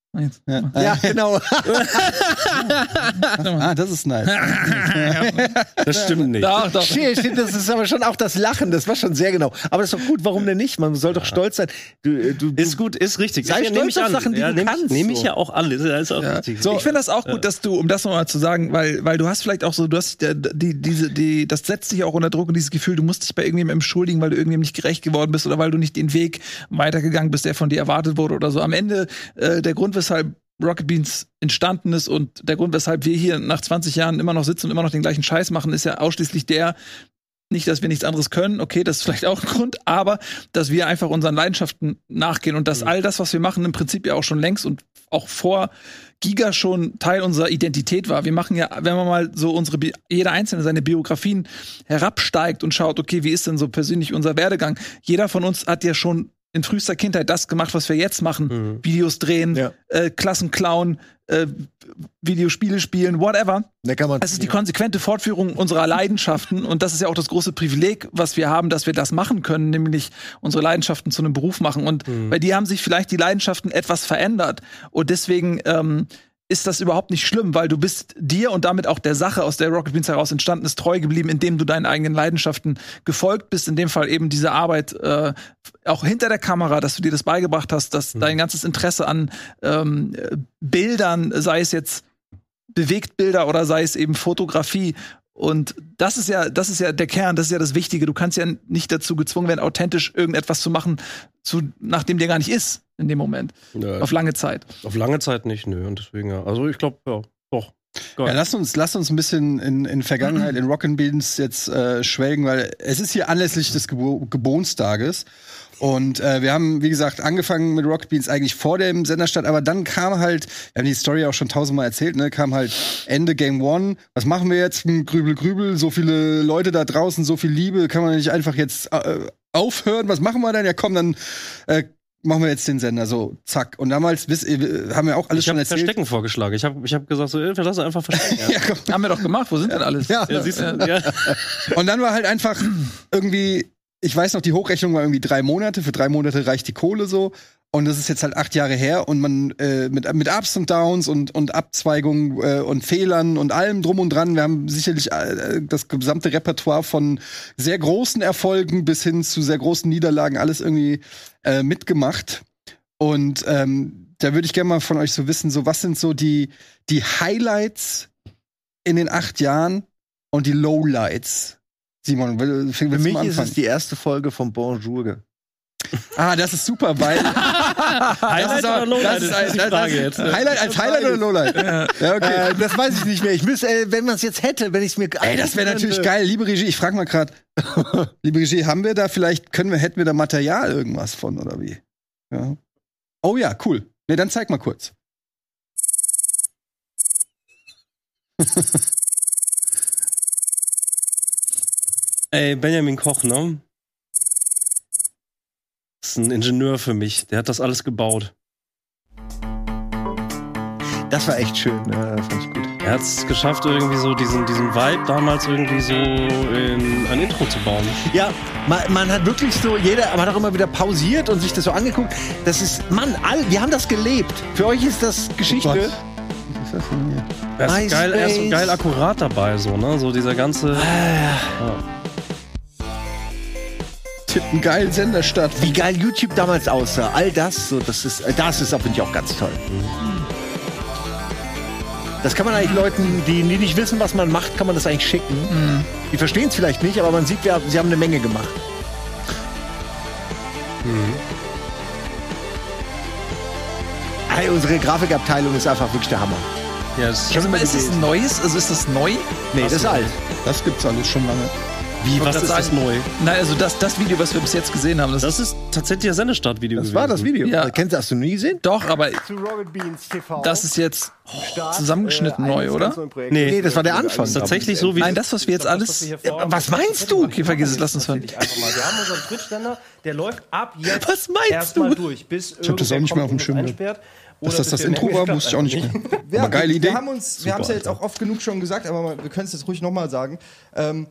Ja, Ja, genau. ah, das ist nice. Das stimmt nicht. Doch, doch. Shit, shit, das ist aber schon auch das Lachen, das war schon sehr genau. Aber das ist doch gut, warum denn nicht? Man soll doch stolz sein. Du, du, Ist gut, ist richtig. Sei Ja, stolz nehm ich auf an. Sachen, die ja, du nehm kannst, Ich, nehme ich so. ja auch alles. Das ist auch Ja. richtig. So, ich finde das auch gut, dass du, um das nochmal zu sagen, weil, weil du hast vielleicht auch so, du hast äh, die, diese, die, das setzt dich auch unter Druck und dieses Gefühl, du musst dich bei irgendjemandem entschuldigen, weil du irgendjemandem nicht gerecht geworden bist oder weil du nicht den Weg weitergegangen bist, der von dir erwartet wurde oder so. Am Ende äh, der Grund, weshalb Rocket Beans entstanden ist und der Grund, weshalb wir hier nach zwanzig Jahren immer noch sitzen und immer noch den gleichen Scheiß machen, ist ja ausschließlich der, nicht, dass wir nichts anderes können, okay, das ist vielleicht auch ein Grund, aber dass wir einfach unseren Leidenschaften nachgehen und dass mhm. all das, was wir machen, im Prinzip ja auch schon längst und auch vor Giga schon Teil unserer Identität war. Wir machen ja, wenn man mal so unsere, Bi- jeder Einzelne seine Biografien herabsteigt und schaut, okay, wie ist denn so persönlich unser Werdegang? Jeder von uns hat ja schon in frühester Kindheit das gemacht, was wir jetzt machen. Mhm. Videos drehen, Ja. äh, Klassen klauen, äh, Videospiele spielen, whatever. Da kann man, Das ist die konsequente Fortführung unserer Leidenschaften und das ist ja auch das große Privileg, was wir haben, dass wir das machen können, nämlich unsere Leidenschaften zu einem Beruf machen. Und Mhm. bei dir haben sich vielleicht die Leidenschaften etwas verändert und deswegen ähm, ist das überhaupt nicht schlimm, weil du bist dir und damit auch der Sache, aus der Rocket Beans heraus entstanden ist, treu geblieben, indem du deinen eigenen Leidenschaften gefolgt bist. In dem Fall eben diese Arbeit äh, auch hinter der Kamera, dass du dir das beigebracht hast, dass Mhm. dein ganzes Interesse an ähm, Bildern, sei es jetzt Bewegtbilder oder sei es eben Fotografie. Und das ist ja, das ist ja der Kern, das ist ja das Wichtige. Du kannst ja nicht dazu gezwungen werden, authentisch irgendetwas zu machen, zu, nachdem dir gar nicht ist in dem Moment. Ja, Auf lange Zeit. auf lange Zeit nicht, nö. Und deswegen, ja. Also ich glaube, ja, doch. Geil. Ja, lass uns, lass uns ein bisschen in, in Vergangenheit, in Rocket Beans jetzt äh, schwelgen, weil es ist hier anlässlich des Gebo Geburtstages. Und äh, wir haben, wie gesagt, angefangen mit Rocket Beans eigentlich vor dem Senderstart, aber dann kam halt, wir haben die Story auch schon tausendmal erzählt, ne, kam halt Ende Game One. Was machen wir jetzt? Hm, Grübel, Grübel, so viele Leute da draußen, so viel Liebe, kann man nicht einfach jetzt äh, aufhören? Was machen wir dann? Ja, komm, dann äh, machen wir jetzt den Sender, so, zack. Und damals wiss, äh, haben wir auch alles ich schon habe erzählt. Verstecken vorgeschlagen. Ich habe ich hab gesagt, so, wir lassen einfach verstecken. Ja. Ja, komm. Haben wir doch gemacht. Wo sind denn alles? Ja. Ja, siehst du, ja. Und dann war halt einfach irgendwie, ich weiß noch, die Hochrechnung war irgendwie drei Monate. Für drei Monate reicht die Kohle so. Und das ist jetzt halt acht Jahre her und man äh, mit, mit Ups und Downs und, und Abzweigungen äh, und Fehlern und allem drum und dran. Wir haben sicherlich äh, das gesamte Repertoire von sehr großen Erfolgen bis hin zu sehr großen Niederlagen alles irgendwie äh, mitgemacht. Und ähm, da würde ich gerne mal von euch so wissen, so was sind so die, die Highlights in den acht Jahren und die Lowlights? Simon, will, willst für du mich mal ist anfangen? es die erste Folge von Bonjour. Ah, das ist super, weil Highlight oder Lowlight ist die Frage jetzt. Highlight als Highlight oder Lowlight? Ja, okay. Äh, das weiß ich nicht mehr. Ich müsste, äh, wenn man es jetzt hätte, wenn ich es mir. Ey, das wäre natürlich geil, liebe Regie. Ich frage mal gerade, liebe Regie, haben wir da vielleicht, können wir, hätten wir da Material irgendwas von oder wie? Ja. Oh ja, cool. Ne, dann zeig mal kurz. Ey, Benjamin Koch, ne? Das ist ein Ingenieur für mich. Der hat das alles gebaut. Das war echt schön. Ja, das fand ich gut. Er hat es geschafft, irgendwie so diesen, diesen Vibe damals irgendwie so in ein Intro zu bauen. Ja, man, man hat wirklich so, jeder, man hat auch immer wieder pausiert und sich das so angeguckt. Das ist, Mann, all, wir haben das gelebt. Für euch ist das Geschichte. Oh Gott. Was ist das denn hier? Er ist, so geil, er ist so MySpace. geil akkurat dabei, so, ne? So dieser ganze. Ja. Tippt einen geilen Sender statt. Wie geil YouTube damals aussah. All das, so, das ist, äh, das ist, finde ich auch ganz toll. Das kann man eigentlich Leuten, die, die nicht wissen, was man macht, kann man das eigentlich schicken. Mhm. Die verstehen es vielleicht nicht, aber man sieht, wir, sie haben eine Menge gemacht. Mhm. Hey, unsere Grafikabteilung ist einfach wirklich der Hammer. Ja, das Also, ist das ein neues? Also ist das neu? Nee, das ist alt. Das gibt's alles schon lange. Wie, was wollte ist das sagen- neu? Nein, also das, das Video, was wir bis jetzt gesehen haben, das, Das ist tatsächlich das Sendestartvideo Das gewesen. war das Video. Ja. Äh, Kennst du, hast du nie gesehen? doch, aber Zu Rocket Beans T V. das ist jetzt zusammengeschnitten neu, oder? Nee. Nee, das war der Anfang. Das ist tatsächlich so wie. Nein, das, was wir jetzt alles. Ja, was meinst du? Okay, vergiss es, lass uns hören. Einfach mal. Wir haben unseren Twitch-Sender, der läuft ab jetzt Was meinst erstmal du? durch, bis Ich hab das auch nicht mehr auf dem Schirm. Dass das das Intro war, wusste ich auch nicht mehr. Aber geile wir, Idee. Wir haben uns, wir haben es ja jetzt auch oft genug schon gesagt, aber wir können es jetzt ruhig nochmal sagen. Ähm,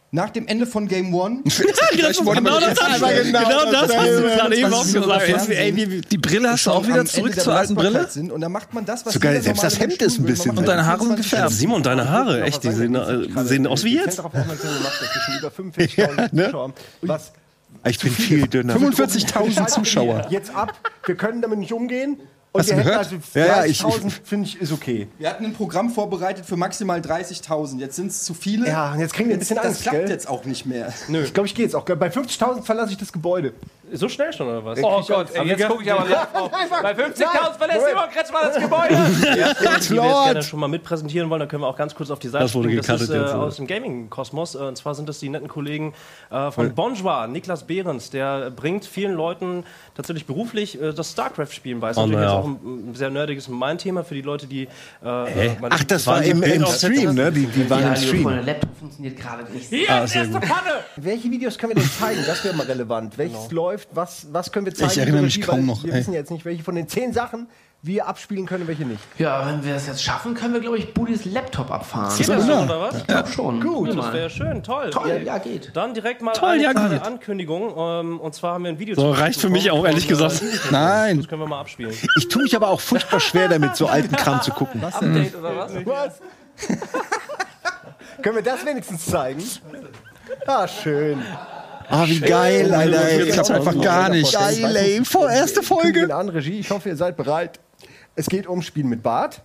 nach dem Ende von Game One. Vielleicht wollte man genau das, das, genau, genau das hast du gerade eben auch gesagt. Ey, wie, die Brille hast du auch wieder zurück zur alten Brille? Sind. Und dann macht man das, was Sogar jeder selbst das normale Hemd Mensch ist ein tun will. bisschen Man macht Und deine Haare sind vierundzwanzig gefärbt. Simon, deine Haare, echt, die sehen, äh, sehen aus wie jetzt. darauf aufmerksam gemacht, dass wir schon über fünfundvierzigtausend ne? Zuschauer haben. Was Ich bin viel dünner. fünfundvierzigtausend Zuschauer. jetzt ab, wir können damit nicht umgehen. Und Hast du wir hätten gehört? also Ja, ja, ich- dreißigtausend, finde ich, ist okay. Wir hatten ein Programm vorbereitet für maximal dreißigtausend. Jetzt sind es zu viele. Ja, und jetzt kriegen wir ein bisschen das Angst, klappt gell? jetzt auch nicht mehr. Nö. Ich glaube, ich gehe jetzt auch. Bei fünfzigtausend verlasse ich das Gebäude. So schnell schon, oder was? Oh Gott, ey, jetzt gucke ich aber live auf. Bei fünfzigtausend verlässt Simon Kretschmann das Gebäude. Ja, die wir jetzt gerne schon mal mit präsentieren wollen, da können wir auch ganz kurz auf die Seite Das wurde springen. Das ist gecuttet äh, jetzt, oder? aus dem Gaming-Kosmos. Äh, und zwar sind das die netten Kollegen äh, von Bonjour, Niklas Behrens. Der bringt vielen Leuten tatsächlich beruflich äh, das StarCraft-Spielen bei. Ist Oh, natürlich na ja. jetzt auch ein, ein sehr nerdiges Mein-Thema für die Leute, die... Äh, man- Ach, das war im, im Stream, ne? Die, die waren im Stream. Der Laptop funktioniert gerade nicht. Hier, Ah, ist sehr erste gut. Panne! Welche Videos können wir denn zeigen? Das wäre mal relevant. Welches läuft? Was, was können wir zeigen? Ich erinnere mich Weil kaum noch, Wir ey. wissen jetzt nicht, welche von den zehn Sachen wir abspielen können und welche nicht. Ja, wenn wir das jetzt schaffen, können wir, glaube ich, Budis Laptop abfahren. Geht das so, oder was? Ich glaube schon. Gut, Guck Das mal. wäre schön, toll. Toll, ja, geht. Dann direkt mal Toll, eine ja, kleine geht. Ankündigung. Ähm, und zwar haben wir ein Video So, reicht für mich auch, ehrlich gesagt. Nein. Das können wir mal abspielen. Ich tue mich aber auch furchtbar schwer damit, so alten Kram zu gucken. Update oder was? Was? Können wir das wenigstens zeigen? Ah, schön. Ah, wie geil, Alter. Ey. Ich klappt einfach gar nicht. Geil, ey. Vor erste Folge. Folge. An Regie. Ich hoffe, ihr seid bereit. Es geht um Spielen mit Bart.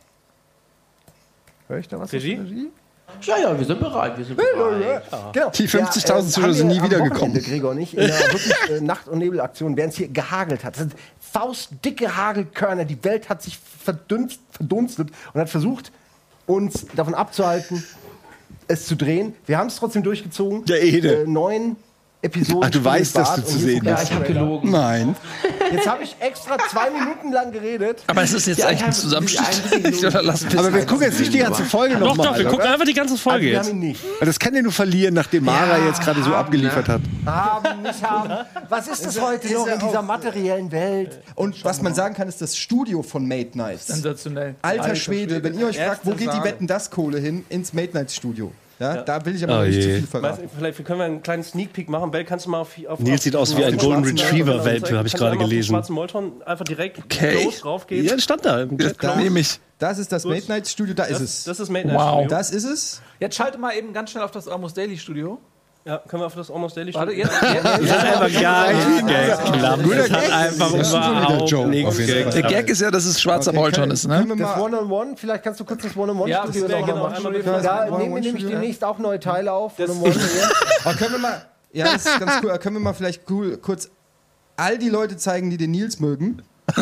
Hör ich da was? Regie? aus der Regie? Ja, ja, wir sind bereit. Wir sind bereit. Genau. Die fünfzigtausend Ja, äh, Zuschauer sind haben nie wir am wiedergekommen. Wochenende, Gregor und ich, in einer wirklich äh, Nacht- und Nebelaktion, während es hier gehagelt hat. Das sind faustdicke Hagelkörner. Die Welt hat sich verdunst, verdunstet und hat versucht, uns davon abzuhalten, es zu drehen. Wir haben es trotzdem durchgezogen. Ja, Ede. Äh, neun Episoden. Ach, du Spiel weißt, mit dass Bart du zu und hier sehen ist der Ja, ich habe gelogen. Nein. Jetzt habe ich extra zwei Minuten lang geredet. Aber es ist jetzt Ja, eigentlich ich ein hab- Zusammenschnitt. ein bisschen Ich überlasse Aber wir gucken jetzt nicht die ganze Folge Doch, nochmal. doch, wir gucken einfach die ganze Also, Folge wir haben jetzt. ihn nicht. Das kann ja nur verlieren, nachdem Mara jetzt gerade so abgeliefert hat. Haben, nicht haben. Was ist das heute noch in dieser materiellen Welt? Und was man sagen kann, ist das Studio von Made Nights. Sensationell. Alter Schwede, wenn ihr euch fragt, wo geht die Wetten das Kohle hin? Ins Made Nights Studio. Ja, da will ich aber Oh noch nicht je. zu viel Weißt, verraten. du, vielleicht können wir einen kleinen Sneak Peek machen. Bell, kannst du mal auf, auf Nils auf sieht aus wie auf ein den Golden schwarzen Retriever Molton- Welpe, habe ich kannst du gerade einmal auf den gelesen. schwarzen Molton einfach direkt Okay. close draufgehen. Ja, stand da. Da, Nehme ich. das ist das Gut. Made Nights Studio, da ist Das, es. das ist Made Night Wow. Studio. Das ist es. Jetzt schalte mal eben ganz schnell auf das Almost Daily Studio. Ja, können wir auf das Almost Daily Warte, Studio? jetzt. jetzt. Das hat einfach gar nicht geklappt. Das hat einfach Das ist ein solider überhaupt Joke, nichts auf jeden Fall. Der geklappt. Gag ist ja, dass es schwarzer Molton ist, ne? Können wir Das mal, One-on-One, vielleicht kannst du kurz das Ja, One-on-One-Studio das wäre noch genau mal einmal machen. bitte. Da One-on-One nehmen wir nämlich Studio. demnächst auch neue Teile auf. Das- One-on-One. aber können wir mal, ja, das ist ganz cool, aber können wir mal vielleicht cool, kurz all die Leute zeigen, die den Nils mögen.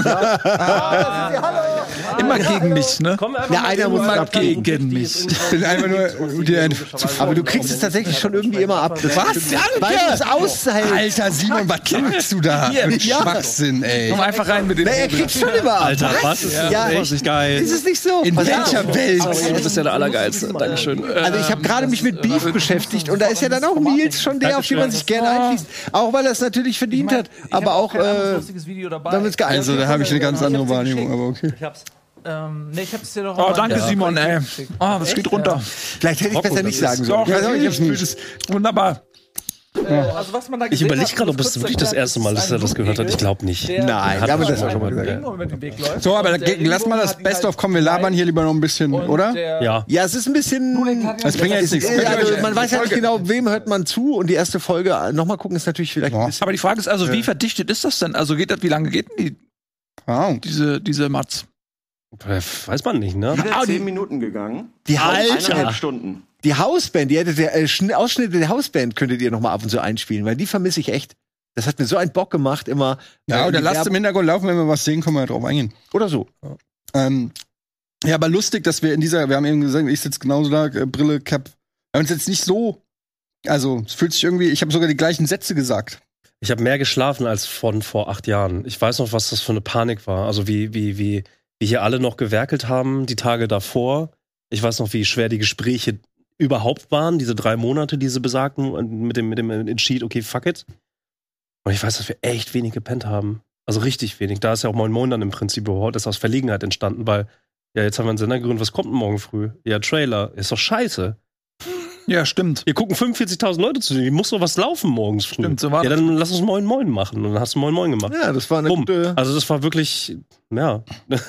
Immer gegen mich, ne? Kommen wir einfach Ja, mal einer in muss eine ab kleine gegen Geschichte, die mich. ist in so Ich bin einfach nur Videos dir ein- logischerweise Aber du auch kriegst es auf tatsächlich schon irgendwie immer ab. Was? Weil du es aushältst. Alter Simon, was sagst du da? Für Ja. Schwachsinn, ey. Komm einfach rein mit dem. Na, er kriegt schon immer ab. Alter, was? Ist Ja. das nicht geil? Ist es nicht so? In Was- welcher Welt? Du bist ja der Allergeilste. Dankeschön. Also ich habe gerade mich mit Beef beschäftigt und da ist ja dann auch Nils schon der, auf den man sich gerne einschließt. Auch weil er es natürlich verdient hat, aber auch äh, lustiges Video dabei. damit es geil Also, da habe ich eine ganz andere Wahrnehmung, aber okay. Ich hab's. Ähm, nee, ich hab's dir doch. Oh, danke, Simon, ey. Oh, das geht runter. Vielleicht hätte ich besser nicht sagen Doch, sollen. Ich weiß auch nicht, ich ob es es Wunderbar. Also, was man da Ich gesehen überlege hat, gerade, um ob es kurz wirklich zu das erklären, erste Mal ist, dass er das ein gehört hat. Ich Blutegel, glaube nicht. der- Nein, Hat ja, aber man das schon hat mal man gesagt. gesagt. Ringo mit dem Weg läuft. So, aber Und da, der lass mal das Regenbogen hat Best ihn of kommen. Wir labern hier lieber noch ein bisschen, Und oder? der- Ja. Ja, es ist ein bisschen. Das bringt ja jetzt nichts. Äh, Also, man weiß ja nicht genau, wem hört man zu und die erste Folge nochmal gucken ist natürlich vielleicht ein bisschen. Aber die Frage ist also, wie verdichtet ist das denn? Also, geht das, wie lange geht denn die, Ah, diese, diese Matz? Weiß man nicht, ne? Wieder zehn Minuten gegangen. Die, Eineinhalb Haus Stunden. die Hausband, die hättet ihr, äh, Schn- Ausschnitte der Hausband könntet ihr nochmal ab und zu einspielen, weil die vermisse ich echt. Das hat mir so einen Bock gemacht, immer. ja, äh, oder die lasst Werb- im Hintergrund laufen, wenn wir was sehen, können wir ja drauf eingehen. Oder so. Ähm, ja, aber lustig, dass wir in dieser, wir haben eben gesagt, ich sitze genauso da, äh, Brille, Cap. Wir haben uns jetzt nicht so, also es fühlt sich irgendwie, ich habe sogar die gleichen Sätze gesagt. Ich habe mehr geschlafen als von vor acht Jahren. Ich weiß noch, was das für eine Panik war. Also wie, wie, wie, wie hier alle noch gewerkelt haben, die Tage davor. Ich weiß noch, wie schwer die Gespräche überhaupt waren, diese drei Monate, diese besagten, und mit dem, mit dem Entschied, okay, fuck it. Und ich weiß, dass wir echt wenig gepennt haben. Also richtig wenig. Da ist ja auch Moin Moin dann im Prinzip überhaupt, ist aus Verlegenheit entstanden, weil, ja, jetzt haben wir einen Sender gegründet, was kommt denn morgen früh? Ja, Trailer. Ist doch scheiße. Ja, stimmt. Hier gucken fünfundvierzigtausend Leute zu dir. Hier muss doch was laufen morgens früh. Stimmt, so war ja, das. dann lass uns Moin Moin machen. Und dann hast du Moin Moin gemacht. Ja, das war eine Bumm. gute. Also das war wirklich, ja.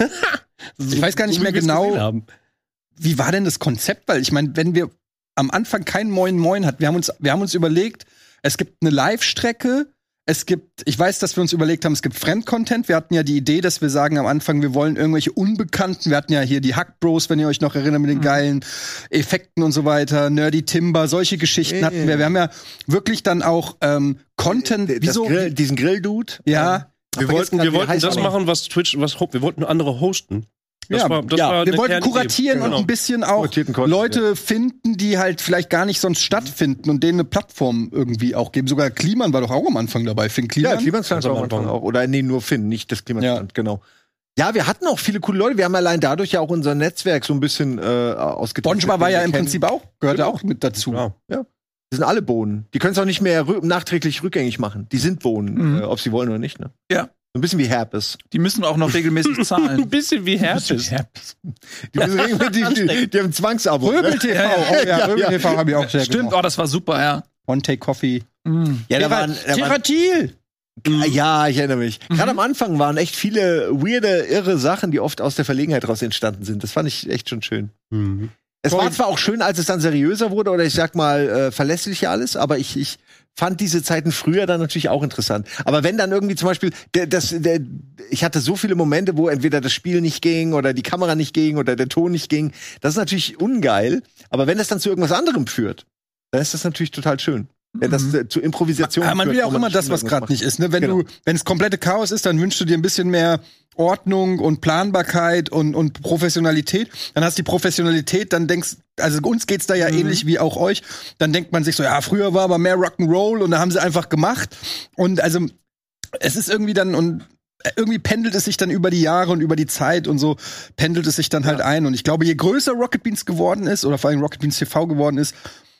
Ich weiß gar nicht mehr genau, wie war denn das Konzept? Weil ich meine, wenn wir am Anfang kein Moin Moin hatten, wir haben uns, wir haben uns überlegt, es gibt eine Live-Strecke, es gibt, ich weiß, dass wir uns überlegt haben, es gibt Fremdcontent. Wir hatten ja die Idee, dass wir sagen am Anfang, wir wollen irgendwelche Unbekannten. Wir hatten ja hier die Hack Bros, wenn ihr euch noch erinnert, mit den geilen Effekten und so weiter. Nerdy Timber, solche Geschichten Äh. hatten wir. Wir haben ja wirklich dann auch ähm, Content. Das Wieso? Grill, diesen Grill-Dude. Ja. Wir wollten, wir wollten das machen, was Twitch, was wir wollten andere hosten. Das ja, war, das ja. war wir eine wollten Kernidee. kuratieren Genau. und ein bisschen auch Content, Leute ja. finden, die halt vielleicht gar nicht sonst stattfinden und denen eine Plattform irgendwie auch geben. Sogar Kliman war doch auch am Anfang dabei. Finn Kliman. Ja, Kliman stand Also auch am am Anfang Anfang. auch. Oder nee, nur Finn, nicht das Kliman Ja. stand, genau. Ja, wir hatten auch viele coole Leute. Wir haben allein dadurch ja auch unser Netzwerk so ein bisschen äh, ausgetestet. Bonjwa war ja Wir im kennen- Prinzip auch, gehörte Genau. auch mit dazu. Ja. Das sind alle Bohnen. Die können es auch nicht mehr rü- nachträglich rückgängig machen. Die sind Bohnen, Mhm. äh, ob sie wollen oder nicht. Ne? Ja. So ein bisschen wie Herpes. Die müssen auch noch regelmäßig Ein zahlen. bisschen wie Herpes. Die, müssen regelmäßig- die, die, die haben ein Zwangsabo. Röbel Ne? T V, oh ja, Röbel T V habe ich auch sehr Stimmt, gemacht. oh, das war super, ja. One Take Coffee. Mhm. Ja, da waren, da waren, Teratil! ja, ich erinnere mich. Gerade am Anfang waren echt viele weirde, irre Sachen, die oft aus der Verlegenheit raus entstanden sind. Das fand ich echt schon schön. Mhm. Es war zwar auch schön, als es dann seriöser wurde oder ich sag mal äh, verlässlicher alles, aber ich, ich fand diese Zeiten früher dann natürlich auch interessant. Aber wenn dann irgendwie zum Beispiel, der, das, der, ich hatte so viele Momente, wo entweder das Spiel nicht ging oder die Kamera nicht ging oder der Ton nicht ging, das ist natürlich ungeil. Aber wenn das dann zu irgendwas anderem führt, dann ist das natürlich total schön. Wenn das äh, zu Improvisation Ja, man will führt, ja auch wo immer nicht das, schnell was irgendwas gerade macht. nicht ist. Ne? Wenn Genau. du, wenn es komplette Chaos ist, dann wünschst du dir ein bisschen mehr Ordnung und Planbarkeit und, und Professionalität. Dann hast du die Professionalität, dann denkst, also uns geht's da ja Mhm. ähnlich wie auch euch. Dann denkt man sich so, ja, früher war aber mehr Rock'n'Roll und da haben sie einfach gemacht. Und also es ist irgendwie dann und irgendwie pendelt es sich dann über die Jahre und über die Zeit und so pendelt es sich dann halt ein. Und ich glaube, je größer Rocket Beans geworden ist oder vor allem Rocket Beans T V geworden ist,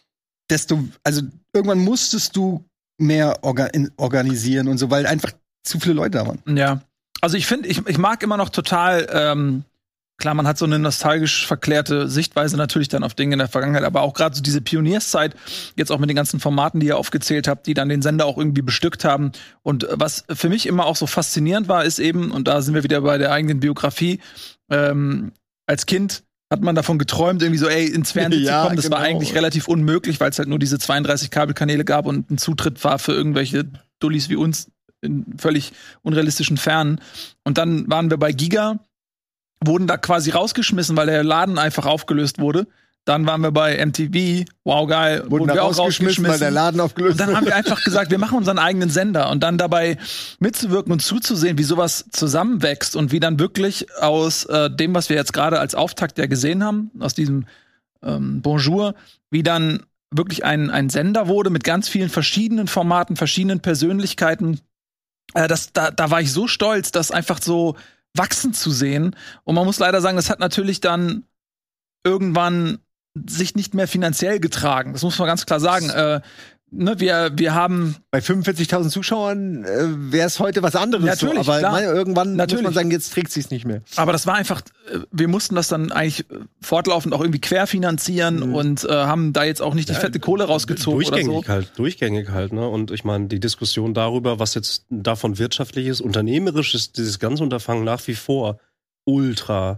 desto, also irgendwann musstest du mehr orga in, organisieren und so, weil einfach zu viele Leute da waren. Ja. Also ich finde, ich, ich mag immer noch total, ähm, klar, man hat so eine nostalgisch verklärte Sichtweise natürlich dann auf Dinge in der Vergangenheit, aber auch gerade so diese Pionierszeit, jetzt auch mit den ganzen Formaten, die ihr aufgezählt habt, die dann den Sender auch irgendwie bestückt haben. Und was für mich immer auch so faszinierend war, ist eben, und da sind wir wieder bei der eigenen Biografie, ähm, als Kind hat man davon geträumt, irgendwie so, ey, ins Fernsehen Ja, zu kommen. Das war genau. eigentlich relativ unmöglich, weil es halt nur diese zweiunddreißig Kabelkanäle gab und ein Zutritt war für irgendwelche Dullis wie uns in völlig unrealistischen Fernen. Und dann waren wir bei Giga, wurden da quasi rausgeschmissen, weil der Laden einfach aufgelöst wurde. Dann waren wir bei M T V, wow, geil, Wurden da wir auch rausgeschmissen, weil der Laden aufgelöst Und dann haben wir einfach gesagt, wir machen unseren eigenen Sender und dann dabei mitzuwirken und zuzusehen, wie sowas zusammenwächst und wie dann wirklich aus äh, dem, was wir jetzt gerade als Auftakt ja gesehen haben, aus diesem ähm, Bonjour, wie dann wirklich ein, ein Sender wurde mit ganz vielen verschiedenen Formaten, verschiedenen Persönlichkeiten. Äh, das, da, da war ich so stolz, das einfach so wachsen zu sehen. Und man muss leider sagen, das hat natürlich dann irgendwann sich nicht mehr finanziell getragen. Das muss man ganz klar sagen. Äh, ne, wir, wir haben Bei fünfundvierzigtausend Zuschauern äh, wäre es heute was anderes. Natürlich, so, aber klar. man, irgendwann Natürlich. muss man sagen, jetzt trägt sich's nicht mehr. Aber das war einfach, äh, wir mussten das dann eigentlich äh, fortlaufend auch irgendwie querfinanzieren Mhm. und äh, haben da jetzt auch nicht die fette Kohle rausgezogen oder Durchgängig so. halt, durchgängig halt, ne? Und ich meine, die Diskussion darüber, was jetzt davon wirtschaftlich ist, unternehmerisch ist dieses ganze Unterfangen nach wie vor ultra.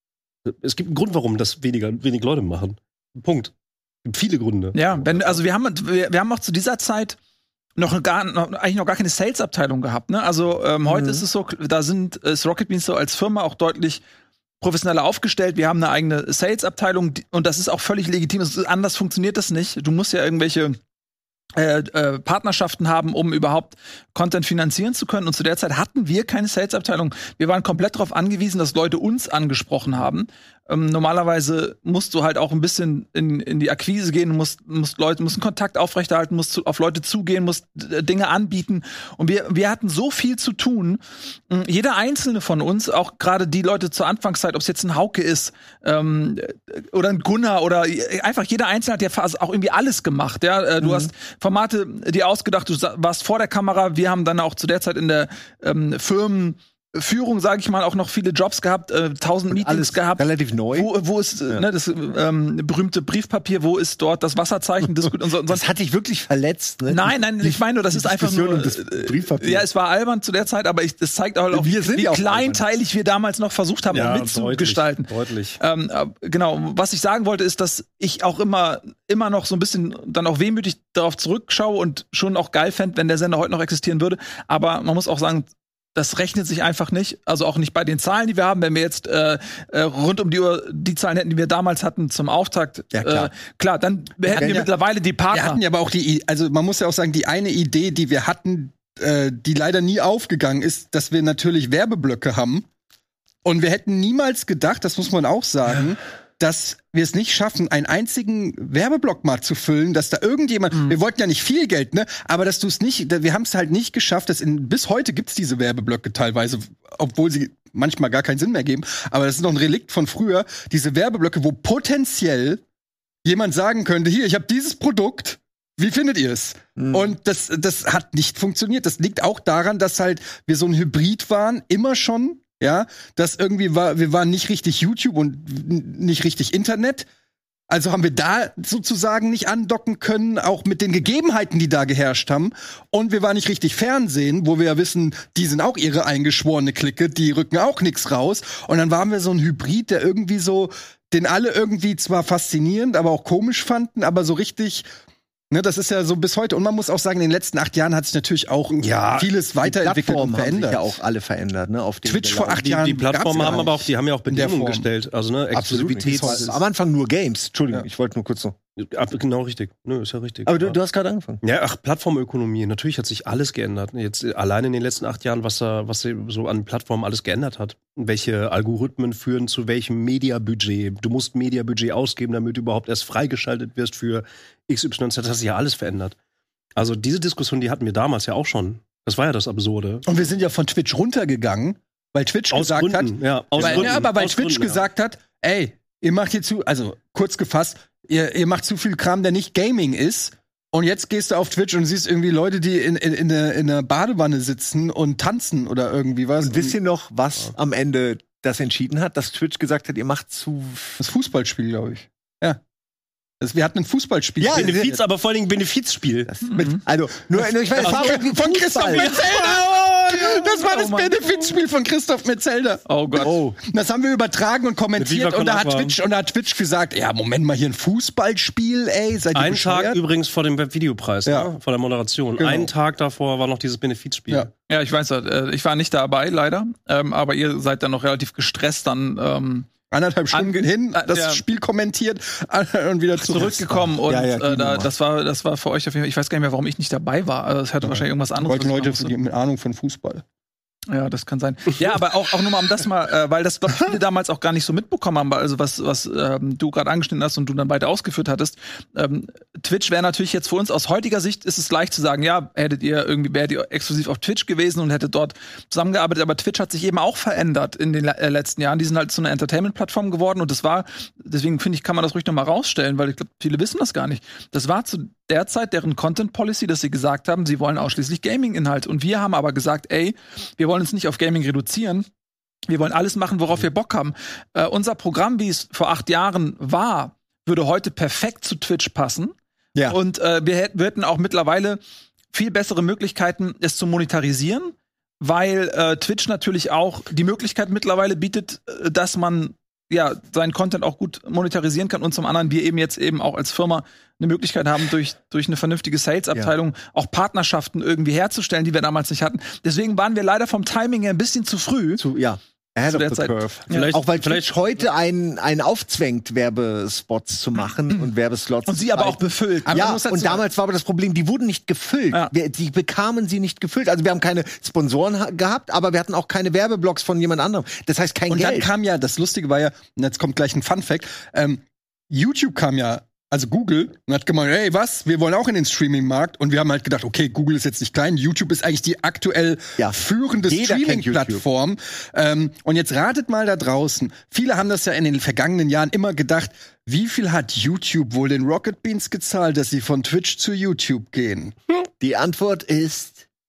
Es gibt einen Grund, warum das weniger, wenig Leute machen. Punkt. Es gibt viele Gründe. Ja, wenn, also wir haben, wir, wir haben auch zu dieser Zeit noch gar, noch, eigentlich noch gar keine Sales-Abteilung gehabt. Ne? Also ähm, heute ist es so, da sind ist Rocket Beans so als Firma auch deutlich professioneller aufgestellt. Wir haben eine eigene Sales-Abteilung die- und das ist auch völlig legitim. Es ist- Anders funktioniert das nicht. Du musst ja irgendwelche äh, äh, Partnerschaften haben, um überhaupt Content finanzieren zu können. Und zu der Zeit hatten wir keine Sales-Abteilung. Wir waren komplett darauf angewiesen, dass Leute uns angesprochen haben. Ähm, normalerweise musst du halt auch ein bisschen in, in die Akquise gehen, musst, musst Leute, musst einen Kontakt aufrechterhalten, musst zu, auf Leute zugehen, musst äh, Dinge anbieten. Und wir, wir hatten so viel zu tun. Ähm, jeder einzelne von uns, auch gerade die Leute zur Anfangszeit, ob es jetzt ein Hauke ist ähm, oder ein Gunnar oder einfach jeder Einzelne hat ja fast auch irgendwie alles gemacht. Ja? Äh, du hast Formate dir ausgedacht, du sa- warst vor der Kamera. Wir haben dann auch zu der Zeit in der ähm, Firmen Führung, sage ich mal, auch noch viele Jobs gehabt, äh, tausend Meetings alles gehabt. relativ neu. Wo, wo ist Ja. ne, das ähm, berühmte Briefpapier, wo ist dort das Wasserzeichen? Das, und so, und Das hat dich wirklich verletzt, ne? Nein, nein, ich meine nur, das ist einfach Diskussion nur. um das äh, Briefpapier. Ja, es war albern zu der Zeit, aber ich, das zeigt auch, Wir sind wie ja auch kleinteilig wir damals noch versucht haben, Ja, um mitzugestalten. Deutlich. Ähm, äh, genau, was ich sagen wollte, ist, dass ich auch immer, immer noch so ein bisschen dann auch wehmütig darauf zurückschaue und schon auch geil fände, wenn der Sender heute noch existieren würde. Aber man muss auch sagen, das rechnet sich einfach nicht. Also auch nicht bei den Zahlen, die wir haben. Wenn wir jetzt äh, äh, rund um die Uhr die Zahlen hätten, die wir damals hatten zum Auftakt, Ja, klar. Äh, klar, dann hätten wir ja, mittlerweile die Wir Partner. hatten ja aber auch die, I- also man muss ja auch sagen, die eine Idee, die wir hatten, äh, die leider nie aufgegangen ist, dass wir natürlich Werbeblöcke haben. Und wir hätten niemals gedacht, das muss man auch sagen, dass wir es nicht schaffen, einen einzigen Werbeblock mal zu füllen, dass da irgendjemand, Mhm. wir wollten ja nicht viel Geld, ne, aber dass du es nicht, wir haben es halt nicht geschafft, dass in, bis heute gibt's diese Werbeblöcke teilweise, obwohl sie manchmal gar keinen Sinn mehr geben, aber das ist noch ein Relikt von früher, diese Werbeblöcke, wo potenziell jemand sagen könnte, hier, ich habe dieses Produkt, wie findet ihr es? Und das, das hat nicht funktioniert. Das liegt auch daran, dass halt wir so ein Hybrid waren, immer schon, ja, dass irgendwie war, wir waren nicht richtig YouTube und n- nicht richtig Internet. Also haben wir da sozusagen nicht andocken können, auch mit den Gegebenheiten, die da geherrscht haben. Und wir waren nicht richtig Fernsehen, wo wir ja wissen, die sind auch ihre eingeschworene Clique, die rücken auch nix raus. Und dann waren wir so ein Hybrid, der irgendwie so, den alle irgendwie zwar faszinierend, aber auch komisch fanden, aber so richtig. Ne, das ist ja so bis heute. Und man muss auch sagen, in den letzten acht Jahren hat sich natürlich auch Ja, vieles Die weiterentwickelt und Plattformen haben sich verändert. ja auch alle verändert, ne? Auf denen Twitch wir vor laufen. acht Die, Jahren die Plattformen gab's haben gar aber auch, nicht. die haben ja auch In der Bedingungen Form. gestellt. Also ne, Absolut nicht. Exklusivität. Das war am Anfang nur Games. Entschuldigung, Ja. ich wollte nur kurz noch. Ab, genau richtig. Nö, ist ja richtig. Aber du, Ja. du hast gerade angefangen. Ja, ach, Plattformökonomie. Natürlich hat sich alles geändert. Jetzt äh, allein in den letzten acht Jahren, was da, was so an Plattformen alles geändert hat. Welche Algorithmen führen zu welchem Mediabudget. Du musst Mediabudget ausgeben, damit du überhaupt erst freigeschaltet wirst für X Y Z. Das hat sich ja alles verändert. Also diese Diskussion, die hatten wir damals ja auch schon. Das war ja das Absurde. Und wir sind ja von Twitch runtergegangen, weil Twitch Aus gesagt Gründen, hat, ja, aus weil, Gründen, ja, aber weil aus Twitch Gründen, ja. gesagt hat, ey, ihr macht hier zu, also kurz gefasst, ihr, ihr macht zu viel Kram, der nicht Gaming ist. Und jetzt gehst du auf Twitch und siehst irgendwie Leute, die in, in, in, der, in der Badewanne sitzen und tanzen oder irgendwie was. Und wisst ihr noch, was am Ende das entschieden hat? Dass Twitch gesagt hat, ihr macht zu. Das Fußballspiel, glaube ich. Ja. Das, wir hatten ein Fußballspiel. Ja, Benefiz, aber vor allen Dingen Benefizspiel. Das mit, also, nur, nur ich weiß, es war irgendwie Von Christoph Fußball. Metzelder! Das war das Oh Mann. Benefizspiel von Christoph Metzelder. Oh Gott. Oh. Das haben wir übertragen und Mit kommentiert Viva und da hat Con Agua. Twitch und da hat Twitch gesagt, ja, Moment mal, hier ein Fußballspiel, ey, seid ihr Einen Tag bescheuert? übrigens vor dem Webvideopreis, Ja. ne? Vor der Moderation. Genau. Einen Tag davor war noch dieses Benefizspiel. Ja. Ja, ich weiß, äh, ich war nicht dabei, leider. Ähm, aber ihr seid dann noch relativ gestresst dann ähm, Anderthalb Stunden An- hin, äh, das der- Spiel kommentiert und wieder zurück. zurückgekommen und Ja, ja, äh, die da, Nummer. das war das war für euch auf jeden Fall. Ich weiß gar nicht mehr, warum ich nicht dabei war. Also es hatte wahrscheinlich irgendwas anderes. Wollten was ich Leute machen musste. mit Ahnung von Fußball. Ja, das kann sein. Ja, aber auch, auch nur mal um das mal, äh, weil das, was viele damals auch gar nicht so mitbekommen haben, also was, was ähm, du gerade angeschnitten hast und du dann weiter ausgeführt hattest. Ähm, Twitch wäre natürlich jetzt für uns aus heutiger Sicht ist es leicht zu sagen, ja, hättet ihr irgendwie, wärt ihr exklusiv auf Twitch gewesen und hättet dort zusammengearbeitet, aber Twitch hat sich eben auch verändert in den äh, letzten Jahren. Die sind halt zu einer Entertainment-Plattform geworden und das war, deswegen finde ich, kann man das ruhig noch mal rausstellen, weil ich glaube, viele wissen das gar nicht. Das war zu der Zeit deren Content Policy, dass sie gesagt haben, sie wollen ausschließlich Gaming-Inhalt. Und wir haben aber gesagt, ey, wir wollen uns nicht auf Gaming reduzieren. Wir wollen alles machen, worauf wir Bock haben. Äh, unser Programm, wie es vor acht Jahren war, würde heute perfekt zu Twitch passen. Ja. Und äh, wir, hätt, wir hätten auch mittlerweile viel bessere Möglichkeiten, es zu monetarisieren, weil äh, Twitch natürlich auch die Möglichkeit mittlerweile bietet, äh, dass man ja seinen Content auch gut monetarisieren kann und zum anderen wir eben jetzt eben auch als Firma eine Möglichkeit haben, durch, durch eine vernünftige Sales-Abteilung auch Partnerschaften irgendwie herzustellen, die wir damals nicht hatten. Deswegen waren wir leider vom Timing her ein bisschen zu früh. Zu, ja. Ahead Zu of der the Zeit. curve. Vielleicht- auch weil vielleicht- Twitch heute einen, einen aufzwängt, Werbespots zu machen und Werbeslots Und sie aber zu auch befüllt. Aber man ja, muss dazu und damals war aber das Problem, die wurden nicht gefüllt. Ja. Wir, die bekamen sie nicht gefüllt. Also wir haben keine Sponsoren ha- gehabt, aber wir hatten auch keine Werbeblocks von jemand anderem. Das heißt kein Und dann Geld. kam ja, das Lustige war ja, und jetzt kommt gleich ein Fun-Fact, ähm, YouTube kam ja, also Google, und hat gemeint, hey, was, wir wollen auch in den Streaming-Markt. Und wir haben halt gedacht, okay, Google ist jetzt nicht klein, YouTube ist eigentlich die aktuell Ja. führende Jeder kennt Streaming-Plattform. Ähm, und jetzt ratet mal da draußen, viele haben das ja in den vergangenen Jahren immer gedacht, wie viel hat YouTube wohl den Rocket Beans gezahlt, dass sie von Twitch zu YouTube gehen? Die Antwort ist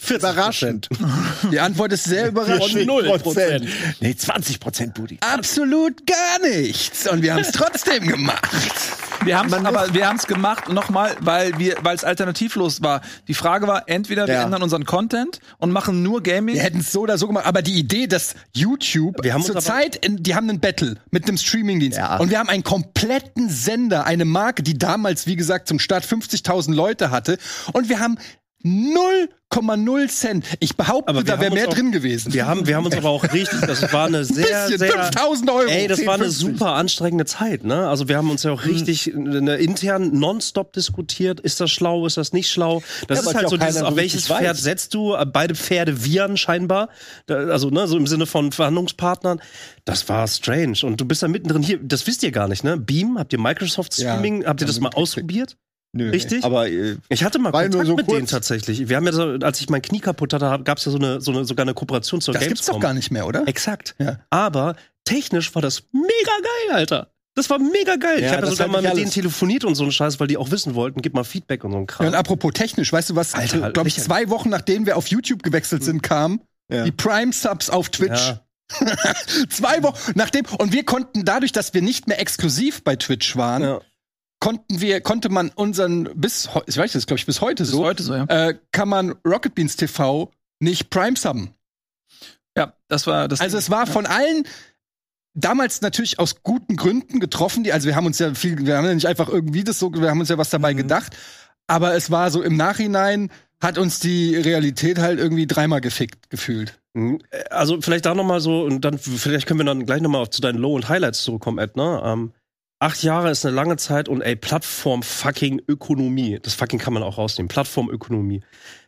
Überraschend. Die Antwort ist sehr überraschend. null Prozent. Nee, zwanzig Prozent, Budi. Absolut gar nichts. Und wir haben es trotzdem gemacht. Wir haben es aber wir haben es gemacht nochmal, weil wir weil es alternativlos war. Die Frage war, entweder wir Ja. ändern unseren Content und machen nur Gaming. Wir hätten es so oder so gemacht. Aber die Idee, dass YouTube Wir haben uns aber- zurzeit, in- die haben einen Battle mit einem Streamingdienst. Ja. Und wir haben einen kompletten Sender, eine Marke, die damals, wie gesagt, zum Start fünfzigtausend Leute hatte. Und wir haben null Komma null Cent. Ich behaupte, Aber wir da wäre haben mehr uns auch- drin gewesen. Wir haben, wir haben uns aber auch richtig, das war eine sehr, bisschen, sehr, fünftausend Euro. ey, das zehn, war eine fünfzig. super anstrengende Zeit, ne? Also wir haben uns ja auch richtig eine, intern nonstop diskutiert. Ist das schlau? Ist das nicht schlau? Das Ja, ist was halt ja so auch keiner dieses, so auf welches richtig Pferd weiß. setzt du? Beide Pferde wiehern scheinbar. Da, also, ne, so im Sinne von Verhandlungspartnern. Das war strange. Und du bist da mittendrin hier, das wisst ihr gar nicht, ne? Beam, habt ihr Microsoft Ja, Streaming, habt ihr das haben wir mal mitgekriegt. ausprobiert? Nö. Richtig? Aber äh, Ich hatte mal War Kontakt nur so mit kurz. denen tatsächlich. Wir haben ja, so, als ich mein Knie kaputt hatte, gab es ja so eine, so eine, sogar eine Kooperation zur Das Gamescom. gibt's doch gar nicht mehr, oder? Exakt. Ja. Aber technisch war das mega geil, Alter. Das war mega geil. Ja, ich habe ja das sogar hat mal nicht mit alles. denen telefoniert und so einen Scheiß, weil die auch wissen wollten, gib mal Feedback und so ein Kram. Ja, und apropos technisch, weißt du was, Alter, glaube ich, lächerlich. zwei Wochen nachdem wir auf YouTube gewechselt sind, kam Ja. die Prime-Subs auf Twitch. Ja. Zwei Wochen nachdem. Und wir konnten dadurch, dass wir nicht mehr exklusiv bei Twitch waren, Ja. konnten wir, konnte man unseren, bis, heu- ich weiß das, glaube ich, bis heute Bis so, heute so, ja. äh, kann man Rocket Beans T V nicht Prime subben. Ja, das war das. Also es war von allen damals natürlich aus guten Gründen getroffen, die, also wir haben uns ja viel, wir haben ja nicht einfach irgendwie das so, wir haben uns ja was dabei gedacht, aber es war so im Nachhinein, hat uns die Realität halt irgendwie dreimal gefickt gefühlt. Also vielleicht da noch mal so, und dann vielleicht können wir dann gleich noch mal zu deinen Low- und Highlights zurückkommen, Ed, ne? Ähm, acht Jahre ist eine lange Zeit und ey, Plattform-fucking-Ökonomie. Das fucking kann man auch rausnehmen. Plattform-Ökonomie.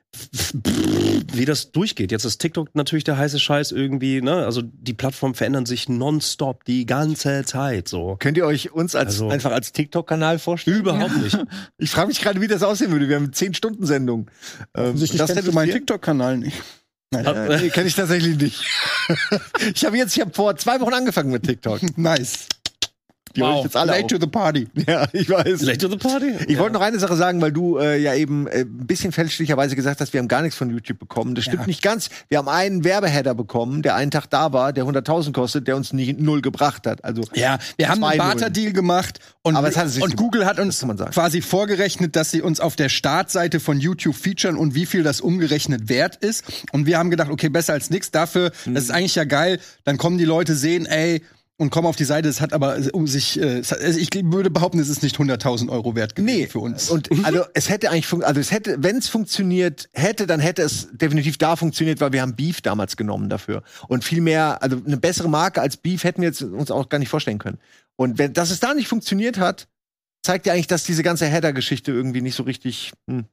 Wie das durchgeht. Jetzt ist TikTok natürlich der heiße Scheiß irgendwie, ne? Also die Plattformen verändern sich nonstop die ganze Zeit so. könnt ihr euch uns als, Also- einfach als TikTok-Kanal vorstellen? Überhaupt nicht. Ich frage mich gerade, wie das aussehen würde. Wir haben zehn Stunden Sendung. Ähm, Ich das kennst du meinen TikTok-Kanal nicht. Nein. äh, nee, kenne ich tatsächlich nicht. ich habe jetzt, ich habe vor zwei Wochen angefangen mit TikTok. Nice. Die höre ich jetzt alle Late auf. to the party. Ja, ich weiß. Late to the party? Ich wollte noch eine Sache sagen, weil du äh, ja eben äh, ein bisschen fälschlicherweise gesagt hast, wir haben gar nichts von YouTube bekommen. Das stimmt Ja. nicht ganz. Wir haben einen Werbeheader bekommen, der einen Tag da war, der hunderttausend kostet, der uns nicht null gebracht hat. Also Ja, wir haben einen zwei Nullen. Barter-Deal gemacht und, Aber es hat sich und gemacht. Google hat uns Das kann man sagen. quasi vorgerechnet, dass sie uns auf der Startseite von YouTube featuren und wie viel das umgerechnet wert ist. Und wir haben gedacht, okay, besser als nichts. Dafür, Mhm. das ist eigentlich ja geil. Dann kommen die Leute, sehen, ey, und kommen auf die Seite. Es hat aber um sich, äh, es hat, also ich würde behaupten, es ist nicht hunderttausend Euro wert gewesen nee, für uns. Und also es hätte eigentlich fun- also es hätte, wenn es funktioniert hätte, dann hätte es definitiv da funktioniert, weil wir haben Beef damals genommen dafür. Und viel mehr, also eine bessere Marke als Beef hätten wir jetzt uns auch gar nicht vorstellen können. Und wenn, dass es da nicht funktioniert hat, zeigt ja eigentlich, dass diese ganze Header-Geschichte irgendwie nicht so richtig. Hm.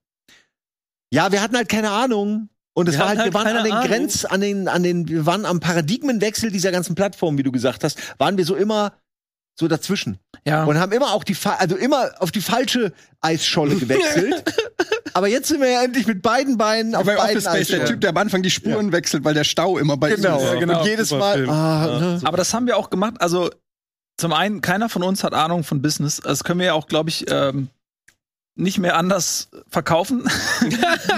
Ja, wir hatten halt keine Ahnung. Und es Wir war hatten halt, wir halt waren an den keine Grenz, an den, an den, wir waren am Paradigmenwechsel dieser ganzen Plattform, wie du gesagt hast, waren wir so immer so dazwischen. ja. Und haben immer auch die, fa- also immer auf die falsche Eisscholle gewechselt. Aber jetzt sind wir ja endlich mit beiden Beinen auf bei beiden Office Space, der Eisschollen. Typ, der am Anfang die Spuren wechselt, weil der Stau immer bei Genau, ihm ist. ja, genau. Und jedes Super Mal, Film. ah, Ja. ne? Aber das haben wir auch gemacht. Also zum einen, keiner von uns hat Ahnung von Business. Das können wir ja auch, glaube ich, ähm, nicht mehr anders verkaufen. wir,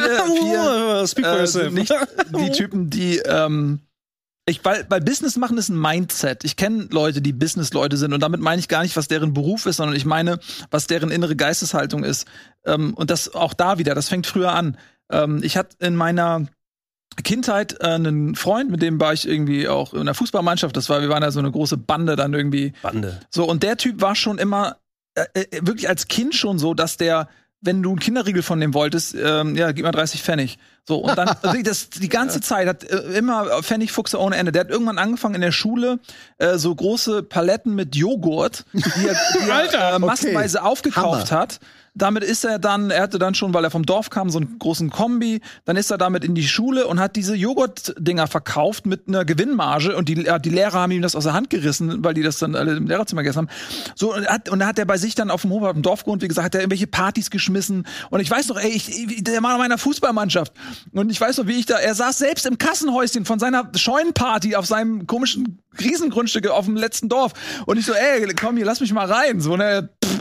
wir Speak for äh, yourself. sind nicht die Typen, die ähm, ich, weil, weil Business machen ist ein Mindset. Ich kenne Leute, die Business-Leute sind und damit meine ich gar nicht, was deren Beruf ist, sondern ich meine, was deren innere Geisteshaltung ist. Ähm, und das auch da wieder, das fängt früher an. Ähm, ich hatte in meiner Kindheit äh, einen Freund, mit dem war ich irgendwie auch in der Fußballmannschaft. Das war, wir waren ja so eine große Bande dann irgendwie. Bande. So, und der Typ war schon immer, äh, äh, wirklich als Kind schon so, dass der, wenn du einen Kinderriegel von dem wolltest, ähm, ja, gib mal dreißig Pfennig. So, und dann, also das, die ganze Zeit hat äh, immer Pfennigfuchse ohne Ende. Der hat irgendwann angefangen in der Schule, äh, so große Paletten mit Joghurt, die er, die er äh, massenweise aufgekauft Hammer. hat. Damit ist er dann, er hatte dann schon, weil er vom Dorf kam, so einen großen Kombi. Dann ist er damit in die Schule und hat diese Joghurt-Dinger verkauft mit einer Gewinnmarge. Und die, äh, die Lehrer haben ihm das aus der Hand gerissen, weil die das dann alle im Lehrerzimmer gegessen haben. So, und, hat, und dann hat er bei sich dann auf dem Hof, auf dem Dorf gewohnt, wie gesagt, hat er irgendwelche Partys geschmissen. Und ich weiß noch, ey, ich, ich, der war in meiner Fußballmannschaft. Und ich weiß noch, wie ich da, er saß selbst im Kassenhäuschen von seiner Scheunenparty auf seinem komischen Riesengrundstück auf dem letzten Dorf. Und ich so, ey, komm hier, lass mich mal rein. So, ne,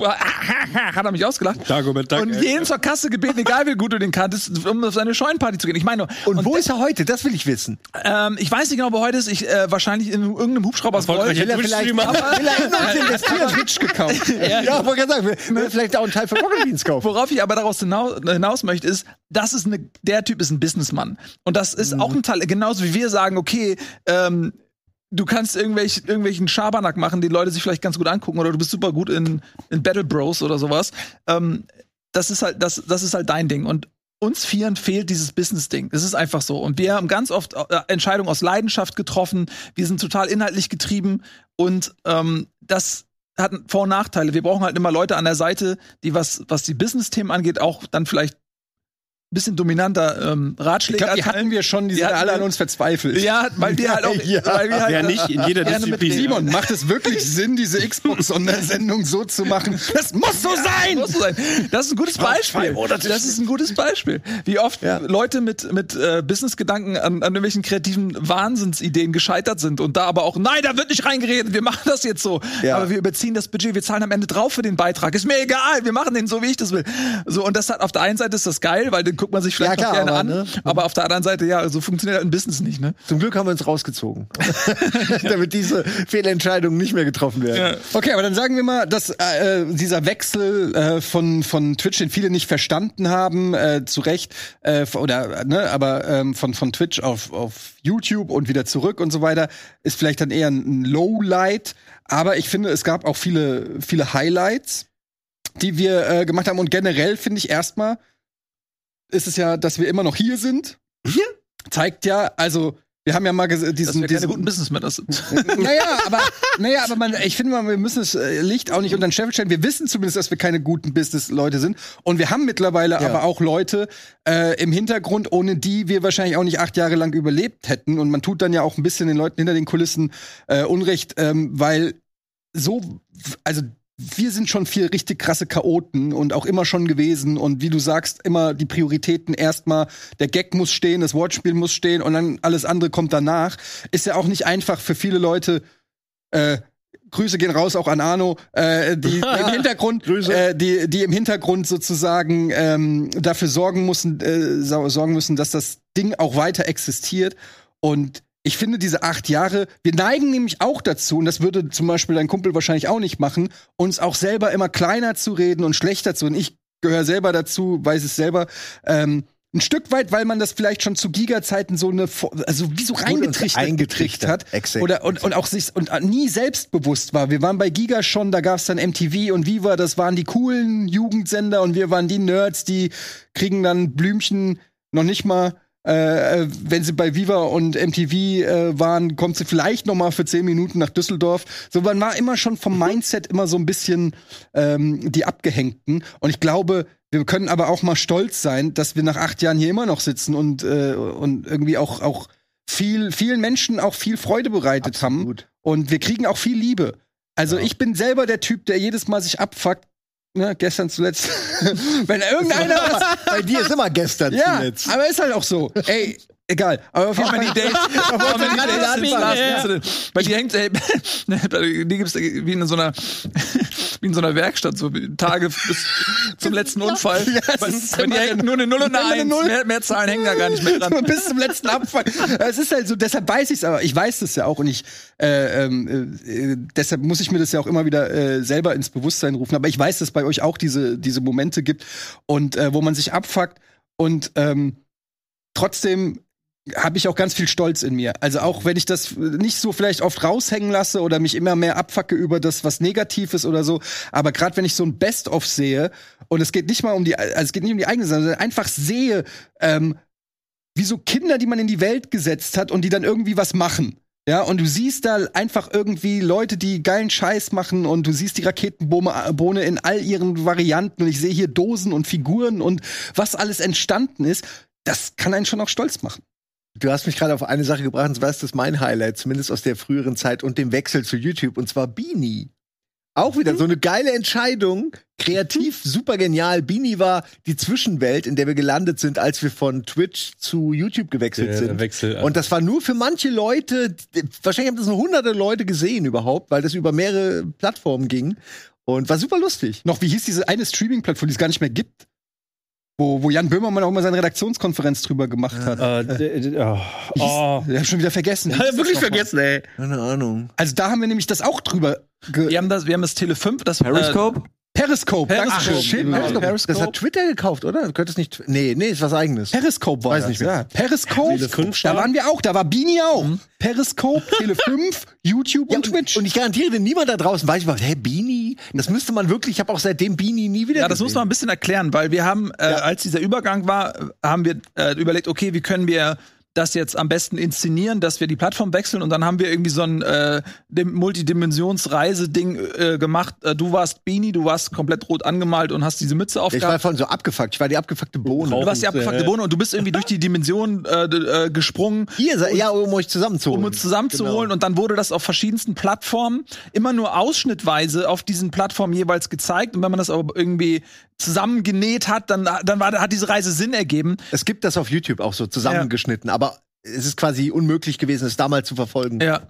hat er mich ausgelacht. Dagobert Duck, und ey. jeden zur Kasse gebeten, egal wie gut du den kanntest, um auf seine Scheunenparty zu gehen. Ich meine, Und, und wo das- ist er heute? Das will ich wissen. ähm, ich weiß nicht genau, wo er heute ist. Ich, äh, wahrscheinlich in irgendeinem Hubschrauber aus Gold. Erfolgreicher Will er vielleicht, will Twitch-Streamer. er immer investieren? Twitch gekauft. Ja, ja wollte gerade sagen, will, will er vielleicht auch einen Teil von Rocket Beans kaufen. Worauf ich aber daraus hinaus, hinaus möchte, ist, das ist eine, der Typ ist ein Businessmann. Und das ist auch ein Teil, genauso wie wir sagen, okay, ähm, du kannst irgendwelch, irgendwelchen Schabernack machen, die Leute sich vielleicht ganz gut angucken, oder du bist super gut in, in Battle Bros oder sowas. Ähm, das ist halt, das, das ist halt dein Ding. Und uns Vieren fehlt dieses Business-Ding. Das ist einfach so. Und wir haben ganz oft äh, Entscheidungen aus Leidenschaft getroffen. Wir sind total inhaltlich getrieben. Und ähm, das hat Vor- und Nachteile. Wir brauchen halt immer Leute an der Seite, die was, was die Business-Themen angeht, auch dann vielleicht ein bisschen dominanter ähm, Ratschläge. Ich glaube, die erteilen. hatten wir schon, die, Die sind hatten alle wir- an uns verzweifelt. Ja, weil wir halt auch, Ja. weil wir halt Wer nicht in jeder gerne mit Disziplin. Simon, macht es wirklich Sinn, diese Xbox-Sondersendung so zu machen? Das muss so sein! Muss so sein. Das ist ein gutes Beispiel. Das ist ein gutes Beispiel. Wie oft Leute mit, mit äh, Businessgedanken an, an irgendwelchen kreativen Wahnsinnsideen gescheitert sind und da aber auch, nein, da wird nicht reingeredet, wir machen das jetzt so. Ja. Aber wir überziehen das Budget, wir zahlen am Ende drauf für den Beitrag. Ist mir egal, wir machen den so, wie ich das will. So, und das hat auf der einen Seite ist das geil, weil den guckt man sich vielleicht Ja, klar, noch gerne aber, an. ne? Aber auf der anderen Seite, ja, so funktioniert halt ein Business nicht, ne? Zum Glück haben wir uns rausgezogen. Damit diese Fehlentscheidungen nicht mehr getroffen werden. Okay, aber dann sagen wir mal, dass äh, dieser Wechsel äh, von von Twitch, den viele nicht verstanden haben, äh, zu Recht, äh, oder ne, aber ähm, von von Twitch auf auf YouTube und wieder zurück und so weiter, ist vielleicht dann eher ein Lowlight. Aber ich finde, es gab auch viele viele Highlights, die wir äh, gemacht haben. Und generell finde ich erstmal ist es ja, dass wir immer noch hier sind. Hier zeigt ja, also wir haben ja mal ges- Dass diesen, wir keine diesen guten Businessmänner sind. naja, aber, naja, aber man, ich finde mal, wir müssen das äh, Licht auch nicht unter den Scheffel stellen. Wir wissen zumindest, dass wir keine guten Business-Leute sind. Und wir haben mittlerweile Ja. aber auch Leute äh, im Hintergrund, ohne die wir wahrscheinlich auch nicht acht Jahre lang überlebt hätten. Und man tut dann ja auch ein bisschen den Leuten hinter den Kulissen äh, Unrecht, ähm, weil so, also wir sind schon vier richtig krasse Chaoten und auch immer schon gewesen. Und wie du sagst, immer die Prioritäten erstmal, der Gag muss stehen, das Wortspiel muss stehen und dann alles andere kommt danach. Ist ja auch nicht einfach für viele Leute. Äh, Grüße gehen raus auch an Arno, äh, die, die im Hintergrund, äh, die, die im Hintergrund sozusagen ähm, dafür sorgen müssen, äh, sau- sorgen müssen, dass das Ding auch weiter existiert. Und ich finde diese acht Jahre, wir neigen nämlich auch dazu, und das würde zum Beispiel dein Kumpel wahrscheinlich auch nicht machen, uns auch selber immer kleiner zu reden und schlechter zu reden. Ich gehöre selber dazu, weiß es selber. Ähm, ein Stück weit, weil man das vielleicht schon zu Giga-Zeiten so eine, also wie so reingetrichtert eingetrichtert hat. Exakt. Oder und, und auch sich und nie selbstbewusst war. Wir waren bei Giga schon, da gab's dann M T V und Viva, das waren die coolen Jugendsender und wir waren die Nerds, die kriegen dann Blümchen noch nicht mal. Äh, wenn sie bei Viva und M T V äh, waren, kommt sie vielleicht noch mal für zehn Minuten nach Düsseldorf. So, man war immer schon vom Mindset immer so ein bisschen ähm, die Abgehängten. Und ich glaube, wir können aber auch mal stolz sein, dass wir nach acht Jahren hier immer noch sitzen und äh, und irgendwie auch auch viel vielen Menschen auch viel Freude bereitet Absolut. haben. Und wir kriegen auch viel Liebe. Also ich bin selber der Typ, der jedes Mal sich abfuckt. Ne, gestern zuletzt. Wenn irgendeiner was Bei dir ist immer gestern ja, zuletzt. aber ist halt auch so. Ey, egal. Aber auf jeden Fall die Dates. Bei dir hängt, ey, bei dir gibt's wie in so einer, wie in so einer Werkstatt, so Tage bis zum letzten Unfall. Bei, bei dir hängt nur eine Null und eine Immer eine Eins. Null. Mehr, mehr Zahlen hängen da gar nicht mehr dran. Bis zum letzten Abfall. Es ist halt so, deshalb weiß ich es aber. Ich weiß das ja auch und ich, äh, ähm, äh, deshalb muss ich mir das ja auch immer wieder äh, selber ins Bewusstsein rufen. Aber ich weiß, dass bei euch auch diese, diese Momente gibt und äh, wo man sich abfuckt und ähm, trotzdem habe ich auch ganz viel Stolz in mir. Also auch wenn ich das nicht so vielleicht oft raushängen lasse oder mich immer mehr abfacke über das, was negativ ist oder so, aber gerade wenn ich so ein Best-of sehe und es geht nicht mal um die, also es geht nicht um die eigene, sondern einfach sehe, ähm, wie so Kinder, die man in die Welt gesetzt hat und die dann irgendwie was machen. Ja, und du siehst da einfach irgendwie Leute, die geilen Scheiß machen und du siehst die Raketenbohne in all ihren Varianten und ich sehe hier Dosen und Figuren und was alles entstanden ist, das kann einen schon auch stolz machen. Du hast mich gerade auf eine Sache gebracht, und zwar ist das mein Highlight, zumindest aus der früheren Zeit und dem Wechsel zu YouTube, und zwar Beanie. Auch wieder so eine geile Entscheidung, kreativ, super genial. Beanie war die Zwischenwelt, in der wir gelandet sind, als wir von Twitch zu YouTube gewechselt Der sind. Wechsel, ja. Und das war nur für manche Leute, die- wahrscheinlich haben das nur hunderte Leute gesehen überhaupt, weil das über mehrere Plattformen ging. Und war super lustig. Noch, wie hieß diese eine Streaming-Plattform, die es gar nicht mehr gibt? Wo, wo Jan Böhmermann auch mal seine Redaktionskonferenz drüber gemacht hat. Äh, d- d- oh. Oh. Ich hab schon wieder vergessen. Ja, wirklich vergessen, ey. Keine Ahnung. Also da haben wir nämlich das auch drüber. Ge- Wir haben das, wir haben das Tele fünf, das Periscope? Periscope. Periscope. Dankeschön. Shit, Genau. Periscope. Periscope. Das hat Twitter gekauft, oder? Du könntest nicht. Nee, nee, ist was eigenes. Periscope war Weiß das, nicht mehr. ja. Periscope, Tele fünf da waren wir auch, da war Beanie auch. Periscope, Tele fünf, YouTube Ja, und Twitch. Und ich garantiere dir, niemand da draußen weiß überhaupt, hä, Beanie? Das müsste man wirklich, ich habe auch seitdem Beanie nie wieder Ja, das gesehen. muss man ein bisschen erklären, weil wir haben, äh, als dieser Übergang war, äh, haben wir äh, überlegt, okay, wie können wir das jetzt am besten inszenieren, dass wir die Plattform wechseln und dann haben wir irgendwie so ein äh, dem- Multidimensionsreise-Ding äh, gemacht. Äh, du warst Beanie, du warst komplett rot angemalt und hast diese Mütze Ich war aufgehabt. von so abgefuckt. Ich war die abgefuckte Bohne. Du warst die Rauchen, abgefuckte äh, Bohne und du bist irgendwie durch die Dimension äh, d- äh, gesprungen, Ihr seid, ja, um euch zusammenzuholen. um uns zusammenzuholen. Genau. Und dann wurde das auf verschiedensten Plattformen immer nur ausschnittweise auf diesen Plattformen jeweils gezeigt. Und wenn man das aber irgendwie zusammengenäht hat, dann, dann war, hat diese Reise Sinn ergeben. Es gibt das auf YouTube auch so zusammengeschnitten, aber es ist quasi unmöglich gewesen, es damals zu verfolgen. Ja.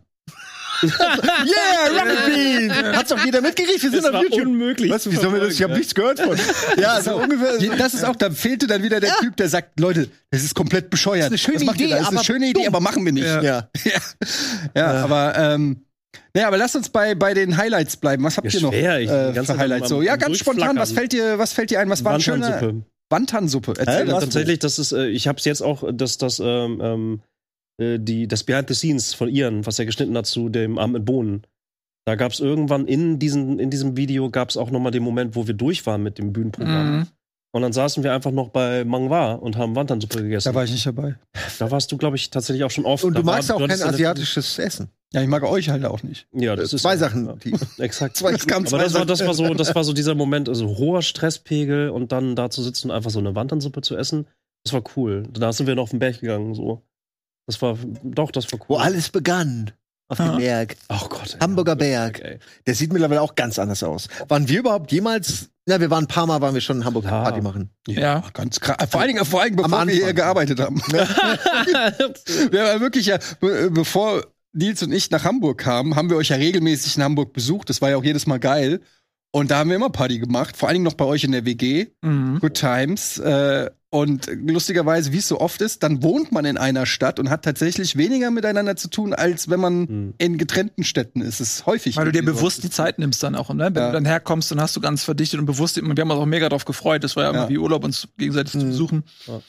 Yeah, Rocket Bean! Hat's doch jeder mitgekriegt, wir sind Es auf war YouTube. unmöglich Was, zu wie sollen wir das? Ich habe verfolgen, nichts gehört von. Ja, so ungefähr. Das ist auch, da fehlte dann wieder der Typ, der sagt, Leute, das ist komplett bescheuert. Das ist eine schöne Was macht ihr Idee, da? Das ist eine aber schöne Idee, dumm. aber machen wir nicht. Ja. Ja, ja, aber ähm, naja, aber lasst uns bei, bei den Highlights bleiben. Was habt Ja, ihr noch schwer. Ich bin die äh, ganze für Zeit Highlights? am- So, ja, am ganz spontan, Durchflackern. was fällt dir, was fällt dir ein? Was war ein schöner Wandtansuppe. Wandtansuppe? Erzähl Ja, das tatsächlich, das ist, äh, ich habe es jetzt auch, dass das, ähm, ähm, äh, die, das Behind the Scenes von Ian, was er geschnitten hat zu dem Abend mit Bohnen. Da gab es irgendwann in, diesen, in diesem Video gab es auch noch mal den Moment, wo wir durch waren mit dem Bühnenprogramm. Mhm. Und dann saßen wir einfach noch bei Mangwa und haben Wandtansuppe gegessen. Da war ich nicht dabei. Da warst du, glaube ich, tatsächlich auch schon oft. Und du Da war- magst auch hattest kein eine- asiatisches Essen. Ja, ich mag euch halt auch nicht. Ja, das ist Zwei ja, Sachen. Ja. Die, Exakt. Zwei- es kamen Aber zwei das war, das Sachen. war so, das war so dieser Moment, also hoher Stresspegel und dann da zu sitzen und einfach so eine Wandtansuppe zu essen. Das war cool. Da sind wir noch auf den Berg gegangen, so. Das war, doch, das war cool. wo alles begann. Auf dem Berg. Oh Gott. ey. Hamburger Berg. Ey. Der sieht mittlerweile auch ganz anders aus. Waren wir überhaupt jemals, na, wir waren ein paar Mal, waren wir schon in Hamburg Ja. Party machen. Ja. Ganz krass. Vor allen Dingen, vor allen Dingen Am bevor wir Anfang. hier gearbeitet haben. Wir haben wirklich ja, be bevor Nils und ich nach Hamburg kamen, haben wir euch ja regelmäßig in Hamburg besucht. Das war ja auch jedes Mal geil. Und da haben wir immer Party gemacht. Vor allen Dingen noch bei euch in der W G. Mhm. Good Times. Äh, und lustigerweise, wie es so oft ist, dann wohnt man in einer Stadt und hat tatsächlich weniger miteinander zu tun, als wenn man Hm. in getrennten Städten ist. Es ist häufig. Weil du dir irgendwie so. bewusst die Zeit nimmst dann auch, ne? Wenn Ja. du dann herkommst, dann hast du ganz verdichtet und bewusst, und wir haben uns auch mega drauf gefreut. Das war ja, Ja. immer wie Urlaub, uns gegenseitig zu Mhm. besuchen.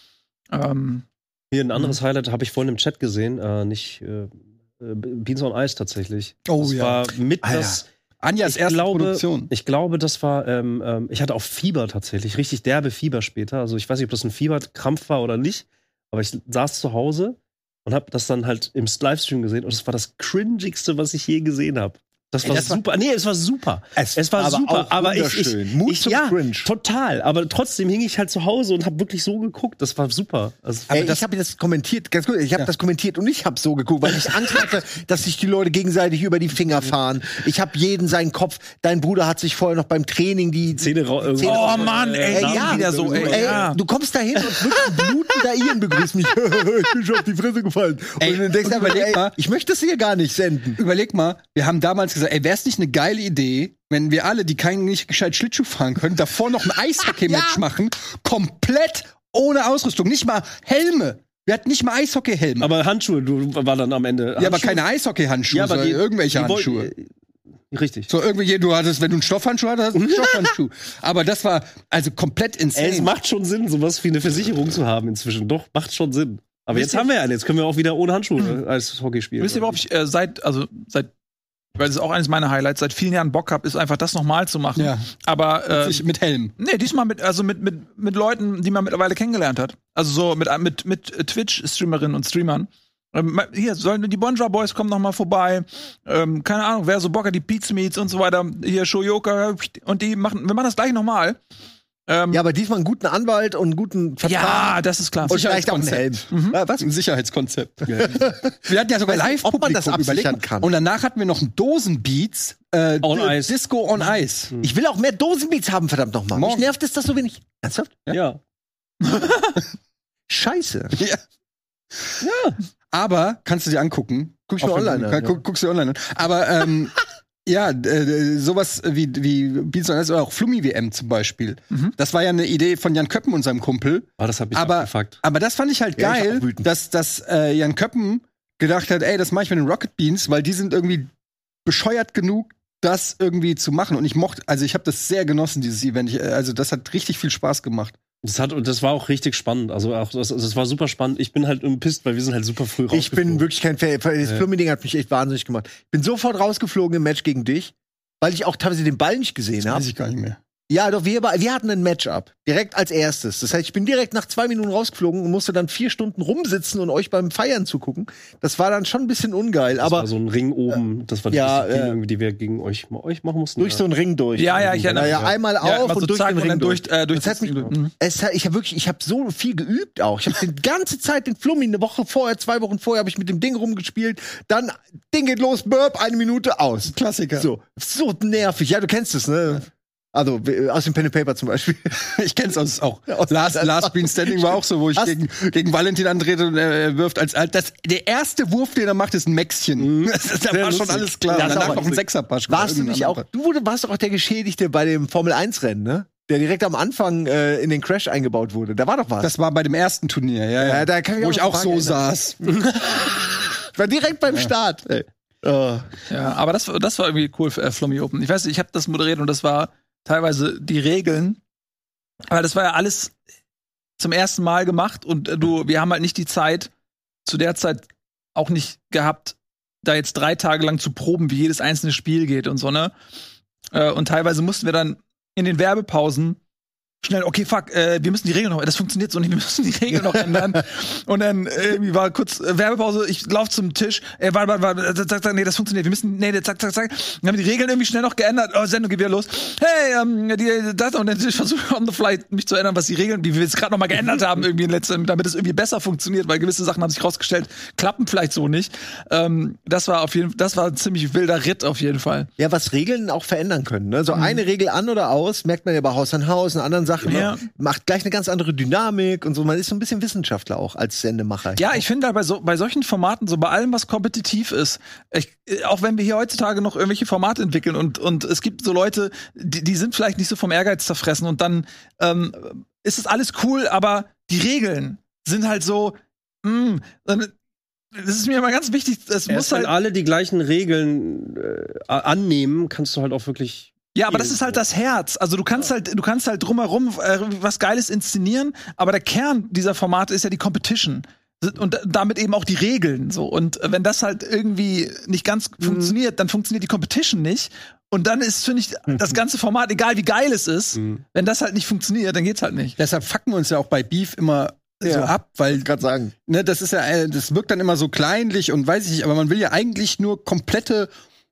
Ja. Ähm, Hier ein anderes Highlight habe ich vorhin im Chat gesehen, äh, nicht äh, äh, Beans on Ice tatsächlich. Oh das ja. war mit Alter. das. Anjas Ich erste glaube, Produktion. ich glaube, das war, ähm, ähm, ich hatte auch Fieber tatsächlich, richtig derbe Fieber später. Also ich weiß nicht, ob das ein Fieberkrampf war oder nicht, aber ich saß zu Hause und habe das dann halt im Livestream gesehen und es war das cringigste, was ich je gesehen habe. Das Ey, war das war- super. Nee, es war super. Es Es war aber super, auch aber ich, ich, wunderschön. Mut ich zum ja, Cringe. total. Aber trotzdem hing ich halt zu Hause und habe wirklich so geguckt. Das war super. Also, Ey, ich habe das kommentiert, ganz gut, ich habe Ja. das kommentiert und ich habe so geguckt, weil ich Angst hatte, dass sich die Leute gegenseitig über die Finger fahren. Ich habe jeden seinen Kopf. Dein Bruder hat sich vorher noch beim Training die Zähne ra- irgendwie- Zähne oh raus- Mann, ey, Ey, ja. wieder so, ey, Ey, ja. du kommst da hin und wirklich blutender Ian begrüßt mich. Ich bin schon auf die Fresse gefallen. Ey, und du denkst und aber, überleg ey, mal. ich möchte das hier gar nicht senden. Überleg mal, wir haben damals gesagt, ey, wäre es nicht eine geile Idee, wenn wir alle, die kein nicht gescheit Schlittschuh fahren können, davor noch ein Eishockey-Match machen, komplett ohne Ausrüstung, nicht mal Helme. Wir hatten nicht mal Eishockey-Helme. aber Handschuhe, du war dann am Ende. Ja, aber Handschuhe? keine Eishockey-Handschuhe, Ja, aber sondern die- irgendwelche die wollten- Handschuhe. äh, Richtig. So, irgendwelche, du hattest, wenn du einen Stoffhandschuh hattest, hast du einen Stoffhandschuh. Aber das war also komplett insane. Es macht schon Sinn, sowas wie eine Versicherung zu haben inzwischen. Doch, macht schon Sinn. Aber Wisst jetzt ihr- haben wir ja einen. Jetzt können wir auch wieder ohne Handschuhe als Hockey spielen. Wisst ihr, worauf ich äh, seit, also seit, weil das ist auch eines meiner Highlights, seit vielen Jahren Bock habe, ist einfach das nochmal zu machen. Ja. Aber äh, Ich- mit Helm. nee, diesmal mit, also mit, mit, mit Leuten, die man mittlerweile kennengelernt hat. Also so mit, mit, mit Twitch-Streamerinnen und Streamern. Ähm, hier, sollen die Bonja Boys kommen noch mal vorbei. Ähm, keine Ahnung, wer so Bock hat, die Pizza Meets und so weiter. Hier, Shoyoka. Und die machen, wir machen das gleich nochmal. Ähm, Ja, aber diesmal einen guten Anwalt und einen guten Vertrag. ja, das ist klar. und vielleicht auch einen Helm. Sicherheitskonzept. Äh, Was? Ein Sicherheitskonzept. Wir hatten ja sogar Weiß nicht, ob man das Live-Publikum, überleg absichern mal. kann. Und danach hatten wir noch einen Dosenbeats. Äh, On D- Ice. Disco on Ice. Ich will auch mehr Dosenbeats haben, verdammt nochmal. Mich Morgen. nervt es das so wenig. Ernsthaft? Ja. Scheiße. Ja. Aber kannst du dir angucken. Guck ich Auf mir dem- online an, kann- ja. guck, Guckst du dir online an. Aber ähm, Ja, äh, sowas wie, wie Beats und oder auch Flummi-W M zum Beispiel. Mhm. Das war ja eine Idee von Jan Köppen und seinem Kumpel. Ah, das hab ich aber, abgefuckt. aber das fand ich halt Ja, geil, ich auch dass, dass äh, Jan Köppen gedacht hat, ey, das mache ich mit den Rocket Beans, weil die sind irgendwie bescheuert genug, das irgendwie zu machen. Und ich mochte, also ich habe das sehr genossen, dieses Event. Ich, also das hat richtig viel Spaß gemacht. Das hat, und das war auch richtig spannend. Also auch das, das war super spannend. Ich bin halt pisst, weil wir sind halt super früh rausgeflogen. Ich bin wirklich kein Fan. Das Flummi-Ding hat mich echt wahnsinnig gemacht. Ich bin sofort rausgeflogen im Match gegen dich, weil ich auch teilweise den Ball nicht gesehen habe. Weiß ich gar nicht mehr. Ja, doch, wir, wir hatten ein Matchup. Direkt als erstes. Das heißt, ich bin direkt nach zwei Minuten rausgeflogen und musste dann vier Stunden rumsitzen und euch beim Feiern zugucken. Das war dann schon ein bisschen ungeil. Das aber war so ein Ring oben. Das war die ja, Disziplin, äh, irgendwie, die wir gegen euch, euch machen mussten. durch ja. so einen Ring durch. Ja, ja, ich erinnere ja, mich. einmal Ja, auf immer und so durch zack den und Ring dann durch, durch. äh, durch das hat mich, Mhm. es, ich habe wirklich, ich habe so viel geübt auch. Ich habe die ganze Zeit den Flummi, eine Woche vorher, zwei Wochen vorher, habe ich mit dem Ding rumgespielt. Dann Ding geht los, Burp, eine Minute aus. Klassiker. So, so nervig. Ja, du kennst es, ne? Also aus dem Pen and Paper zum Beispiel. Ich kenn's aus auch. Last, Last Bean Standing war auch so, wo ich gegen, gegen Valentin antrete und er wirft als das der erste Wurf, den er macht, ist ein Mäxchen. Das, da war schon alles klar. Ja, und danach auch noch ein Sechserpasch. Warst du nicht auch? Du wurde, warst doch auch der Geschädigte bei dem Formel eins Rennen, ne? Der direkt am Anfang äh, in den Crash eingebaut wurde. Da war doch was. Das war bei dem ersten Turnier, ja, ja. Ja, da kann ich wo auch ich auch so erinnern. saß. War direkt beim Start. Ey. Oh. Ja, aber das, das war irgendwie cool für äh, Flummi Open. Ich weiß nicht, ich habe das moderiert und das war teilweise die Regeln. Aber das war ja alles zum ersten Mal gemacht und äh, du, wir haben halt nicht die Zeit, zu der Zeit auch nicht gehabt, da jetzt drei Tage lang zu proben, wie jedes einzelne Spiel geht und so, ne? Äh, und teilweise mussten wir dann in den Werbepausen schnell, okay, fuck, äh, wir müssen die Regeln noch, das funktioniert so nicht, wir müssen die Regeln noch ändern. Und dann irgendwie war kurz äh, Werbepause, ich lauf zum Tisch, äh, warte, warte, warte, zack, zack, nee, das funktioniert, wir müssen, nee, zack, zack, zack. Dann haben wir die Regeln irgendwie schnell noch geändert, oh, Sendung geht wieder los. Hey, ähm, die, das, und dann ich versuche on the fly mich zu ändern, was die Regeln, die wir jetzt gerade noch mal geändert haben, irgendwie in letzter, damit es irgendwie besser funktioniert, weil gewisse Sachen haben sich rausgestellt, klappen vielleicht so nicht. Ähm, das war auf jeden Fall, das war ein ziemlich wilder Ritt auf jeden Fall. Ja, was Regeln auch verändern können. Ne? So mhm. eine Regel an oder aus, merkt man ja bei Haus an Haus und anderen Sachen. Ja. Ne? Macht gleich eine ganz andere Dynamik und so. Man ist so ein bisschen Wissenschaftler auch als Sendemacher. Ja, ich finde halt bei, so, bei solchen Formaten, so bei allem, was kompetitiv ist, ich, auch wenn wir hier heutzutage noch irgendwelche Formate entwickeln und, und es gibt so Leute, die, die sind vielleicht nicht so vom Ehrgeiz zerfressen und dann ähm, ist es alles cool, aber die Regeln sind halt so, mh, dann, das ist mir immer ganz wichtig, es muss halt wenn alle die gleichen Regeln äh, annehmen, kannst du halt auch wirklich. Ja, aber das ist halt das Herz. Also du kannst halt, du kannst halt drumherum äh, was Geiles inszenieren, aber der Kern dieser Formate ist ja die Competition. Und damit eben auch die Regeln. So. Und wenn das halt irgendwie nicht ganz mhm. funktioniert, dann funktioniert die Competition nicht. Und dann ist, finde ich, das ganze Format, egal wie geil es ist, mhm. wenn das halt nicht funktioniert, dann geht's halt nicht. Deshalb fucken wir uns ja auch bei Beef immer ja. so ab, weil gerade sagen, ne, das ist ja, das wirkt dann immer so kleinlich und weiß ich nicht, aber man will ja eigentlich nur komplette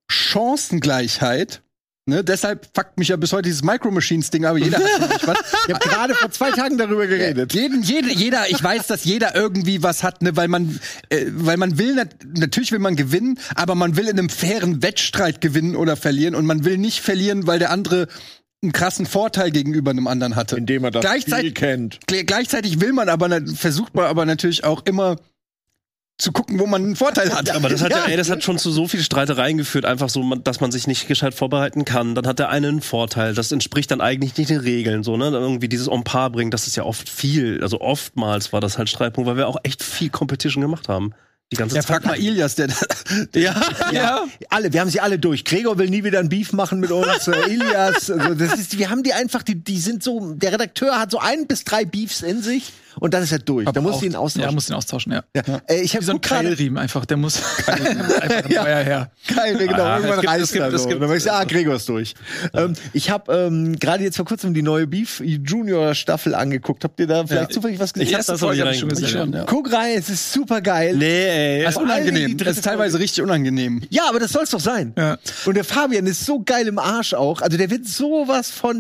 Chancengleichheit. Ne, deshalb fuckt mich ja bis heute dieses Micro-Machines-Ding, aber jeder hat schon was. Ich habe gerade vor zwei Tagen darüber geredet. Jeden, jede, jeder, ich weiß, dass jeder irgendwie was hat, ne, weil man, äh, weil man will, nat natürlich will man gewinnen, aber man will in einem fairen Wettstreit gewinnen oder verlieren und man will nicht verlieren, weil der andere einen krassen Vorteil gegenüber einem anderen hatte. Indem er das gleichzeitig, Spiel kennt. Gleichzeitig will man aber, versucht man aber natürlich auch immer zu gucken, wo man einen Vorteil hat. Aber das hat ja, ey, das hat schon zu so viel Streitereien geführt, einfach so, dass man sich nicht gescheit vorbereiten kann. Dann hat der eine einen Vorteil. Das entspricht dann eigentlich nicht den Regeln, so, ne? Dann irgendwie dieses en par bringen, das ist ja oft viel. Also oftmals war das halt Streitpunkt, weil wir auch echt viel Competition gemacht haben. Die ganze ja, Zeit. frag mal Ilias, der, ja, ja, alle, wir haben sie alle durch. Gregor will nie wieder ein Beef machen mit uns. äh, Ilias, also das ist, wir haben die einfach, die, die sind so, der Redakteur hat so ein bis drei Beefs in sich und dann ist er durch. Aber da muss auch, ihn austauschen. Ja, muss ihn austauschen, ja. ja. ja. Äh, ich hab Wie so ein Keilriemen einfach, der muss einfach ja. Feuer her. Keile, genau. Ah, Irgendwann gibt, reißt gibt, er so. gibt, dann weißt du, ah, Gregor ist durch. ähm, ich habe ähm, gerade jetzt vor kurzem die neue Beef Junior Staffel angeguckt. Habt ihr da vielleicht ja. zufällig was gesehen? Die erste Folge habe ich schon gesehen. Schon, ja. Guck rein, es ist super geil. Nee, ey. Das ist unangenehm. Das ist teilweise richtig unangenehm. Ja, aber das soll's doch sein. Ja. Und der Fabian ist so geil im Arsch auch. Also der wird sowas von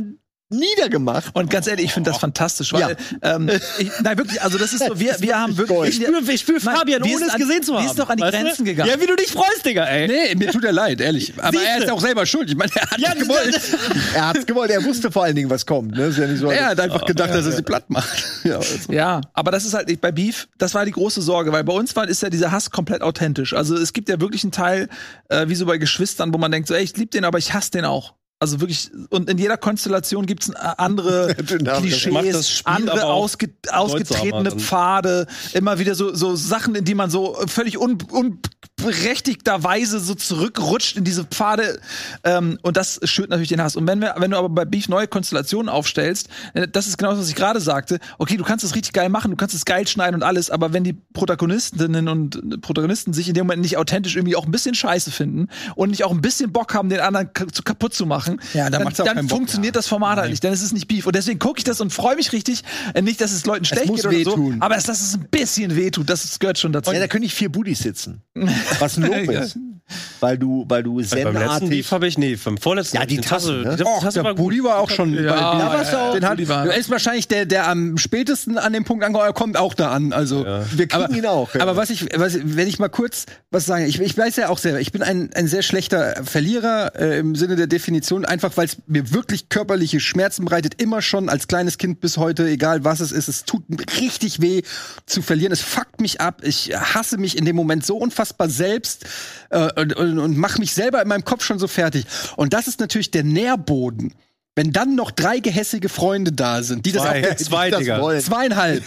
niedergemacht. Und ganz ehrlich, ich finde das fantastisch, weil, Ja. ähm, ich, nein, wirklich, also das ist so, wir, wir haben wirklich. Ich spüre ich spür Nein, Fabian, wir ohne sind es an- gesehen zu haben. wir ist doch an die Weißt du? Grenzen gegangen. Ja, wie du dich freust, Digga, ey. Nee, mir tut er leid, ehrlich. Aber er ist auch selber schuld. Ich meine, er hat Ja, nicht gewollt. Er hat's gewollt, er wusste vor allen Dingen, was kommt. Ne? Ist ja nicht so, Er hat einfach gedacht, dass er sie platt macht. Ja, also. Ja, aber das ist halt nicht bei Beef, das war die große Sorge, weil bei uns war, ist ja dieser Hass komplett authentisch. Also es gibt ja wirklich einen Teil, äh, wie so bei Geschwistern, wo man denkt, so, ey, ich lieb den, aber ich hasse den auch. Also wirklich, und in jeder Konstellation gibt's äh, andere macht das Klischees, Spiel andere aber auch ausge ausgetretene bedeutsamer Pfade, immer wieder so, so Sachen, in die man so völlig un unberechtigterweise so zurückrutscht in diese Pfade. Ähm, und das schürt natürlich den Hass. Und wenn, wir, wenn du aber bei Beef neue Konstellationen aufstellst, äh, das ist genau das, was ich gerade sagte, okay, du kannst es richtig geil machen, du kannst es geil schneiden und alles, aber wenn die Protagonistinnen und Protagonisten sich in dem Moment nicht authentisch irgendwie auch ein bisschen scheiße finden und nicht auch ein bisschen Bock haben, den anderen zu kaputt zu machen, Ja, dann dann, macht's auch dann keinen Bock, funktioniert das Format halt nicht, denn es ist nicht Beef. Und deswegen gucke ich das und freue mich richtig. Äh, Nicht, dass es Leuten schlecht muss geht oder so, wehtun. aber dass es ein bisschen wehtut, das gehört schon dazu. ja, da können nicht vier Buddies sitzen. Was ein Lob ist. Weil du, weil du Beim letzten zen-artig. Beef habe ich, nee, beim vorletzten. Ja, die Tasse, ne? Die Och, Tasse der war Budi gut. war auch schon bei Ja, Beef. ja, warst du ja, auch. Den hat, Budi war- er ist wahrscheinlich der, der am spätesten an dem Punkt ankommt, er kommt auch da an. Also, Wir kriegen aber, ihn auch. Ja. aber was ich, was, wenn ich mal kurz was sagen, ich, ich weiß ja auch selber, ich bin ein, ein sehr schlechter Verlierer äh, im Sinne der Definition, einfach weil es mir wirklich körperliche Schmerzen bereitet, immer schon als kleines Kind bis heute, egal was es ist, es tut mir richtig weh zu verlieren, es fuckt mich ab, ich hasse mich in dem Moment so unfassbar selbst äh, und, und, und mache mich selber in meinem Kopf schon so fertig. Und das ist natürlich der Nährboden. Wenn dann noch drei gehässige Freunde da sind, die das Zwei, auch zwei, das Digga. wollen. zweieinhalb.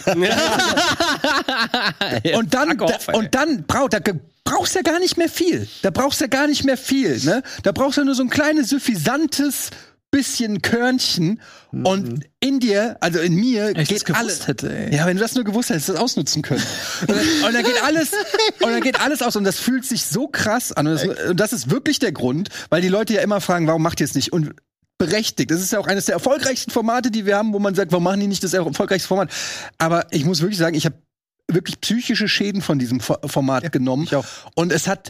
Und dann, Fuck off, da, ey. und dann braucht da ge- brauchst ja gar nicht mehr viel. Da brauchst ja gar nicht mehr viel, ne? Da brauchst du nur so ein kleines suffisantes bisschen Körnchen und in dir, also in mir Wenn ich das geht gewusst alles. hätte, ey. Ja, wenn du das nur gewusst hättest, das ausnutzen können. Und dann, und dann geht alles und dann geht alles aus und das fühlt sich so krass an und das, und das ist wirklich der Grund, weil die Leute ja immer fragen, warum macht ihr es nicht? Und berechtigt. Das ist ja auch eines der erfolgreichsten Formate, die wir haben, wo man sagt, warum machen die nicht das erfolgreichste Format? Aber ich muss wirklich sagen, ich habe wirklich psychische Schäden von diesem Fo- Format genommen. Und es hat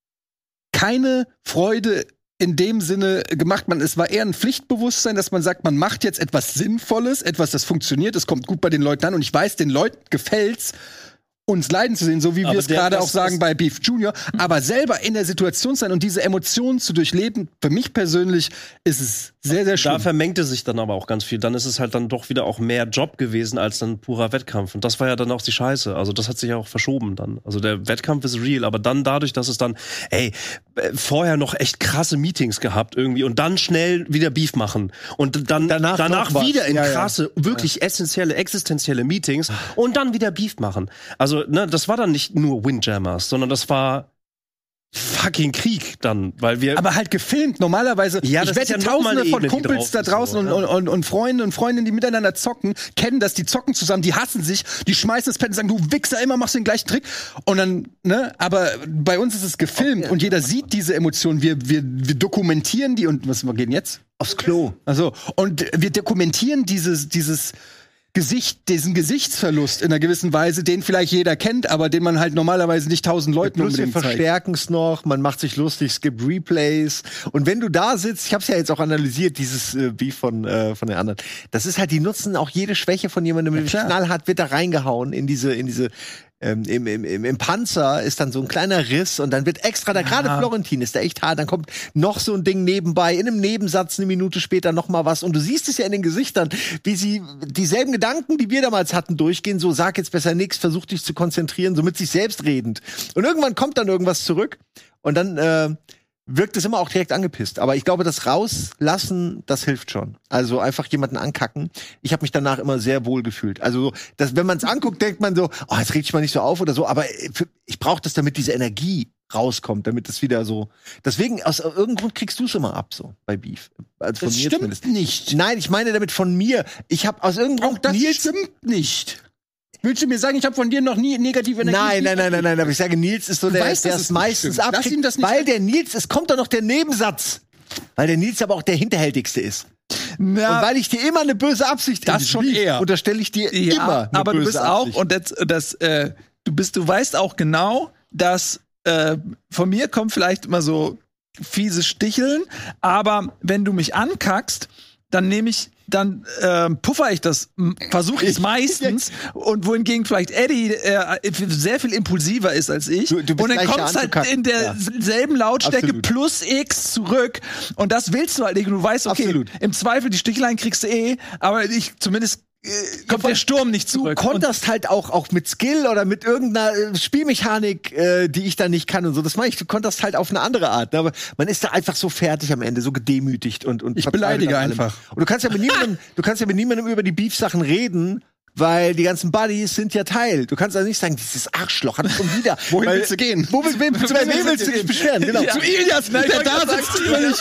keine Freude in dem Sinne gemacht. Man, es war eher ein Pflichtbewusstsein, dass man sagt, man macht jetzt etwas Sinnvolles, etwas, das funktioniert, es kommt gut bei den Leuten an. Und ich weiß, den Leuten gefällt's, uns leiden zu sehen, so wie wir Aber es der- gerade das- auch sagen das- bei Beef Junior. Aber selber in der Situation sein und diese Emotionen zu durchleben, für mich persönlich ist es sehr, sehr Da schlimm. vermengte sich dann aber auch ganz viel. Dann ist es halt dann doch wieder auch mehr Job gewesen als dann purer Wettkampf. Und das war ja dann auch die Scheiße. Also das hat sich ja auch verschoben dann. Also der Wettkampf ist real, aber dann dadurch, dass es dann, ey, äh, vorher noch echt krasse Meetings gehabt irgendwie und dann schnell wieder Beef machen. Und dann Danach danach, noch was. wieder in Ja, ja. krasse, wirklich essentielle, existenzielle Meetings und dann wieder Beef machen. Also, ne, das war dann nicht nur Windjammers, sondern das war fucking Krieg dann, weil wir Aber halt gefilmt. Normalerweise, Ja, ich das ist wette, ja noch mal eine tausende von Ebene, die Kumpels drauf da ist, draußen so, und, ja. und, und, und Freunde und Freundinnen, die miteinander zocken, kennen das, die zocken zusammen, die hassen sich, die schmeißen das Pad und sagen, du Wichser, immer machst du den gleichen Trick. Und dann, ne, aber bei uns ist es gefilmt und jeder sieht diese Emotionen. Wir, wir, wir dokumentieren die und was wir gehen jetzt? Aufs Klo. Also, und wir dokumentieren dieses, dieses Gesicht, diesen Gesichtsverlust in einer gewissen Weise, den vielleicht jeder kennt, aber den man halt normalerweise nicht tausend Leuten Plus wir unbedingt zeigt. verstärken es noch, man macht sich lustig, es gibt Replays. Und wenn du da sitzt, ich habe es ja jetzt auch analysiert, dieses äh, Beef von, äh, von den anderen, das ist halt, die nutzen auch jede Schwäche von jemandem, ja, knallhart wird da reingehauen in diese, in diese Ähm, im, im, im, im Panzer ist dann so ein kleiner Riss und dann wird extra, da gerade Florentin ist da echt hart, dann kommt noch so ein Ding nebenbei, in einem Nebensatz eine Minute später noch mal was und du siehst es ja in den Gesichtern, wie sie dieselben Gedanken, die wir damals hatten, durchgehen, so sag jetzt besser nichts, versuch dich zu konzentrieren, so mit sich selbst redend. Und irgendwann kommt dann irgendwas zurück und dann äh, wirkt es immer auch direkt angepisst. Aber ich glaube, das Rauslassen, das hilft schon. Also einfach jemanden ankacken. Ich habe mich danach immer sehr wohl gefühlt. Also, dass, wenn man es anguckt, denkt man so, oh, jetzt reg ich mal nicht so auf oder so. Aber ich brauche das, damit diese Energie rauskommt, damit es wieder so. Deswegen, aus irgendeinem Grund kriegst du es immer ab, so bei Beef. Also von Das mir stimmt zumindest. nicht. Nein, ich meine damit von mir. Ich habe aus irgendeinem Auch Grund das Nils. stimmt nicht. Willst du mir sagen, ich habe von dir noch nie negative Energie? Nein, nein, nein, nein, nein, aber ich sage, Nils ist so Du der, weißt, der dass es es nicht meistens stimmt. Lass abkriegt, ihm das nicht weil der Nils, es kommt doch noch der Nebensatz, weil der Nils aber auch der hinterhältigste ist. Na, Und weil ich dir immer eine böse Absicht Das in schon Beef eher. unterstelle ich dir ja, immer eine aber du böse bist auch Absicht. und das, das äh, du bist, du weißt auch genau, dass äh, von mir kommt vielleicht immer so fiese Sticheln, aber wenn du mich ankackst dann nehme ich, dann ähm, puffer ich das, versuche ich es meistens und wohingegen vielleicht Eddie äh, sehr viel impulsiver ist als ich Du- du bist und dann leichter kommst halt anzukacken. in derselben Lautstärke Absolut. plus X zurück und das willst du halt nicht und du weißt, okay, Absolut. im Zweifel die Stichlein kriegst du eh, aber ich zumindest äh, kommt der Sturm nicht Du zurück. konterst halt auch, auch mit Skill oder mit irgendeiner äh, Spielmechanik, äh, die ich dann nicht kann und so. Das meine ich, du konterst halt auf eine andere Art. Ne? Aber man ist da einfach so fertig am Ende, so gedemütigt und und Ich verzweifelt beleidige an allem. einfach. Und du kannst ja mit niemandem, du kannst ja mit niemandem über die Beef-Sachen reden. Weil die ganzen Buddies sind ja Teil. Du kannst also nicht sagen, dieses Arschloch hat schon wieder. Wohin Weil- willst du gehen? Wo willst, wem, zu wem willst du dich beschweren? Genau. Ja. Zu Ilias, Nein, ich der wollte da gerade sitzt. sagen, Völlig.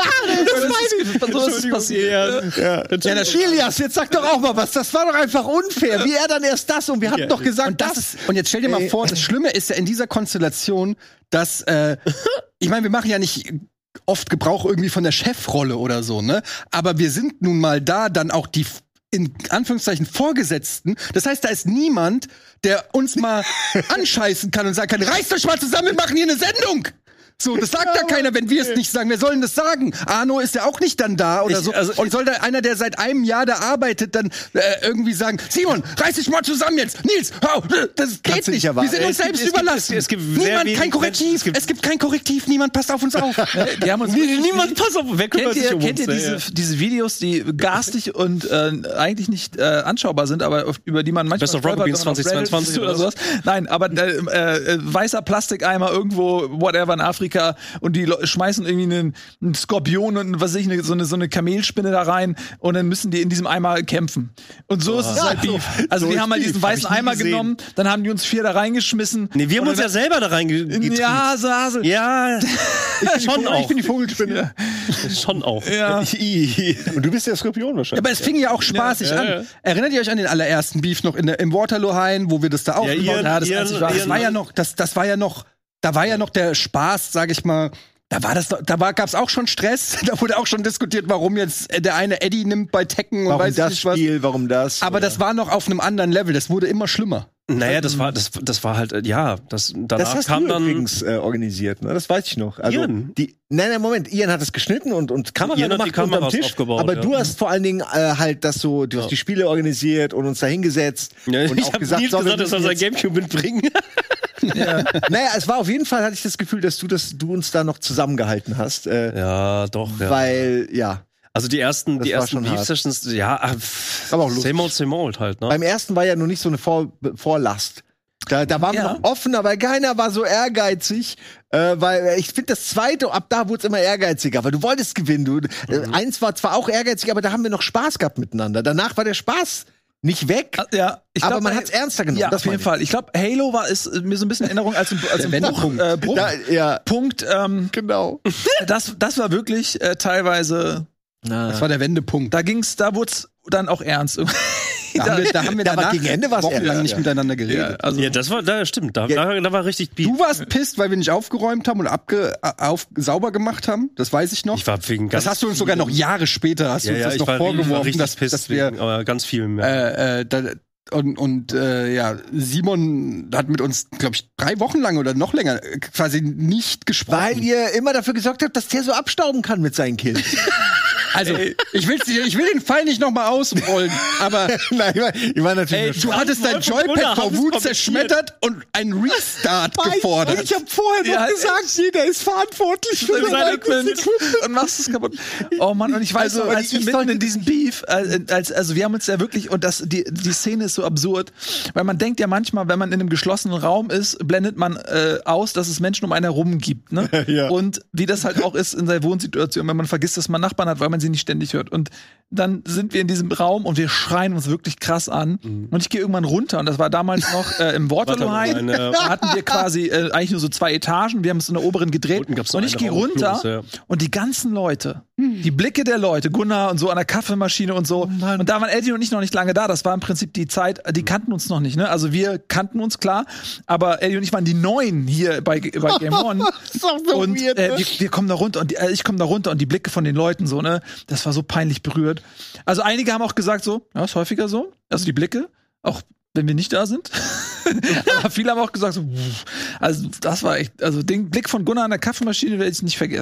So ist es passiert. Ja, Ilias, jetzt sag doch auch mal was. Das war doch einfach unfair. Wie er dann erst das und wir hatten doch gesagt, Und das ist, und jetzt stell dir mal Ey. vor, das Schlimme ist ja in dieser Konstellation, dass, äh, ich meine, wir machen ja nicht oft Gebrauch irgendwie von der Chefrolle oder so, ne? Aber wir sind nun mal da dann auch die in Anführungszeichen Vorgesetzten. Das heißt, da ist niemand, der uns mal anscheißen kann und sagen kann, reißt euch mal zusammen, wir machen hier eine Sendung. So, das sagt ja keiner, wenn wir es nicht sagen. Wer soll denn das sagen? Arno ist ja auch nicht dann da oder Ich- so. also- Und soll da einer, der seit einem Jahr da arbeitet, dann äh, irgendwie sagen, Simon, reiß dich mal zusammen jetzt. Nils, hau. Das geht du nicht nicht. erwarten. Wir sind uns Es gibt- selbst es gibt- überlassen. es gibt sehr niemand, wenig kein Korrektiv. Menschen- Es es gibt, gibt- kein Korrektiv. Niemand passt auf uns auf. Die haben uns Niemand, pass auf, wer kümmert Kennt ihr, sich um kennt ihr uns? diese, Ja, ja. diese Videos, die garstig und äh, eigentlich nicht äh, anschaubar sind, aber auf, über die man manchmal Best of Rocket stolpert, Beans wenn man auf Reddit zwanzig zweiundzwanzig oder oder sowas. Nein, aber äh, äh, weißer Plastikeimer irgendwo, whatever in Afrika und die Le- schmeißen irgendwie einen, einen Skorpion und was weiß ich, eine, so eine so eine Kamelspinne da rein und dann müssen die in diesem Eimer kämpfen. Und so ist es halt Beef. Also So die ist haben halt Beef. diesen Hab weißen ich nie Eimer gesehen. genommen, dann haben die uns vier da reingeschmissen. Nee, wir haben Und uns ja dann- selber da reingetrieben. Ja, so, also, Ja, schon auch. Ich bin die Vogelspinne. Schon auch. ja. Und du bist der Skorpion wahrscheinlich. Aber es fing ja auch spaßig Ja, ja, an. ja. Erinnert ihr euch an den allerersten Beef noch in der, im Waterloo-Hain, wo wir das da aufgebaut Ian- haben? Das, Ian- das, war, das Ian- war ja noch, das, das war ja noch, da war ja noch der Spaß, sag ich mal. Da war das, noch- da war, gab's auch schon Stress. Da wurde auch schon diskutiert, warum jetzt der eine Eddie nimmt bei Tekken und Warum weiß ich das nicht was. Spiel, warum das? Aber das war noch auf einem anderen Level. Das wurde immer schlimmer. Naja, das war, das, das war halt, äh, ja, das, danach Das hast kam du dann. übrigens äh, organisiert, ne? Das weiß ich noch. Also Ian? die, nein, nein, Moment. Ian hat es geschnitten und und Kamera Ian hat gemacht die unterm Kameras Tisch. aufgebaut, aber ja. du hast vor allen Dingen äh, halt das so, du hast die Spiele organisiert und uns da hingesetzt Ja, und ich auch hab gesagt, Nils so, wir gesagt, er soll müssen sein jetzt- Gamecube mitbringen. Naja, es war auf jeden Fall, hatte ich das Gefühl, dass du das, du uns da noch zusammengehalten hast, äh, Ja, doch, ja. weil ja. Also die ersten, Das die war ersten schon hart. Beef-Sessions, ja, ah, Aber auch lustig. same old, same old halt, ne? Beim ersten war ja noch nicht so eine Vor Vorlast. Da, da waren wir Ja. noch offen, aber keiner war so ehrgeizig, äh, weil ich finde das zweite, ab da wurde es immer ehrgeiziger, weil du wolltest gewinnen. Du, äh, eins war zwar auch ehrgeizig, aber da haben wir noch Spaß gehabt miteinander. Danach war der Spaß nicht weg, Ja, ich aber glaub, man äh, hat es ernster genommen. Ja, das auf jeden meine ich. Fall. Ich glaube, Halo war ist mir so ein bisschen in Erinnerung als ein, als ein Bruch, äh, Bruch, Da, ja, Punkt. Ähm, genau. das, das war wirklich äh, teilweise. Das war der Wendepunkt. Da ging's, da wurd's dann auch ernst. Da haben wir, da haben wir Da war danach gegen Ende war's wochenlang ernst, nicht ja. miteinander ja, geredet. also Ja, das war, da stimmt, da, Ja. da, da war richtig Beef. Du warst pisst, weil wir nicht aufgeräumt haben und abge, auf, sauber gemacht haben. Das weiß ich noch. Ich war wegen ganz das hast du uns sogar noch Jahre später hast ja, du uns ja, das ich noch war, ich war vorgeworfen, richtig dass, pissed dass wir wegen, aber ganz viel mehr. äh, äh, da, und, und äh, ja, Simon hat mit uns, glaube ich, drei Wochen lang oder noch länger äh, quasi nicht gesprochen. Weil ihr immer dafür gesorgt habt, dass der so abstauben kann mit seinen Kills. Also, ich, will's, nicht- ich will den Fall nicht noch mal ausrollen, aber Nein, ich war, ich war natürlich ey, du hattest dein Wolf und Gunnar Joypad vor haben's Wut kommentiert. zerschmettert und einen Restart gefordert. Ich habe vorher noch Ja, gesagt, jeder ist verantwortlich für sein seine Equipment und machst es kaputt. Oh Mann, und ich weiß Also, noch, als ich wir mitten sollte- in diesem Beef, äh, als, also wir haben uns ja wirklich, und das, die, die Szene ist so absurd, weil man denkt ja manchmal, wenn man in einem geschlossenen Raum ist, blendet man äh, aus, dass es Menschen um einen herum gibt, ne? Ja. Und wie das halt auch ist in seiner Wohnsituation, wenn man vergisst, dass man Nachbarn hat, weil man sie nicht ständig hört. Und dann sind wir in diesem Raum und wir schreien uns wirklich krass an. Mhm. Und ich gehe irgendwann runter, und das war damals noch äh, im Waterloo-Hain. Waterloo-Hain, ja. Da hatten wir quasi äh, eigentlich nur so zwei Etagen. Wir haben es in der oberen gedreht. Unten gab's noch Und ich eine gehe Raum- runter Klos, ja. und die ganzen Leute, die Blicke der Leute, Gunnar und so an der Kaffeemaschine und so. Und da waren Eddie und ich noch nicht lange da. Das war im Prinzip die Zeit, die kannten uns noch nicht. Ne? Also wir kannten uns, klar. Aber Eddie und ich waren die Neuen hier bei, bei Game One. Das ist doch so und weird, äh, ne? wir, wir kommen da runter und die, äh, ich komme da runter und die Blicke von den Leuten so, ne, das war so peinlich berührt. Also einige haben auch gesagt so, ja, ist häufiger so, also die Blicke, auch wenn wir nicht da sind. Aber viele haben auch gesagt so, pff. Also das war echt, also den Blick von Gunnar an der Kaffeemaschine werde ich nicht vergessen.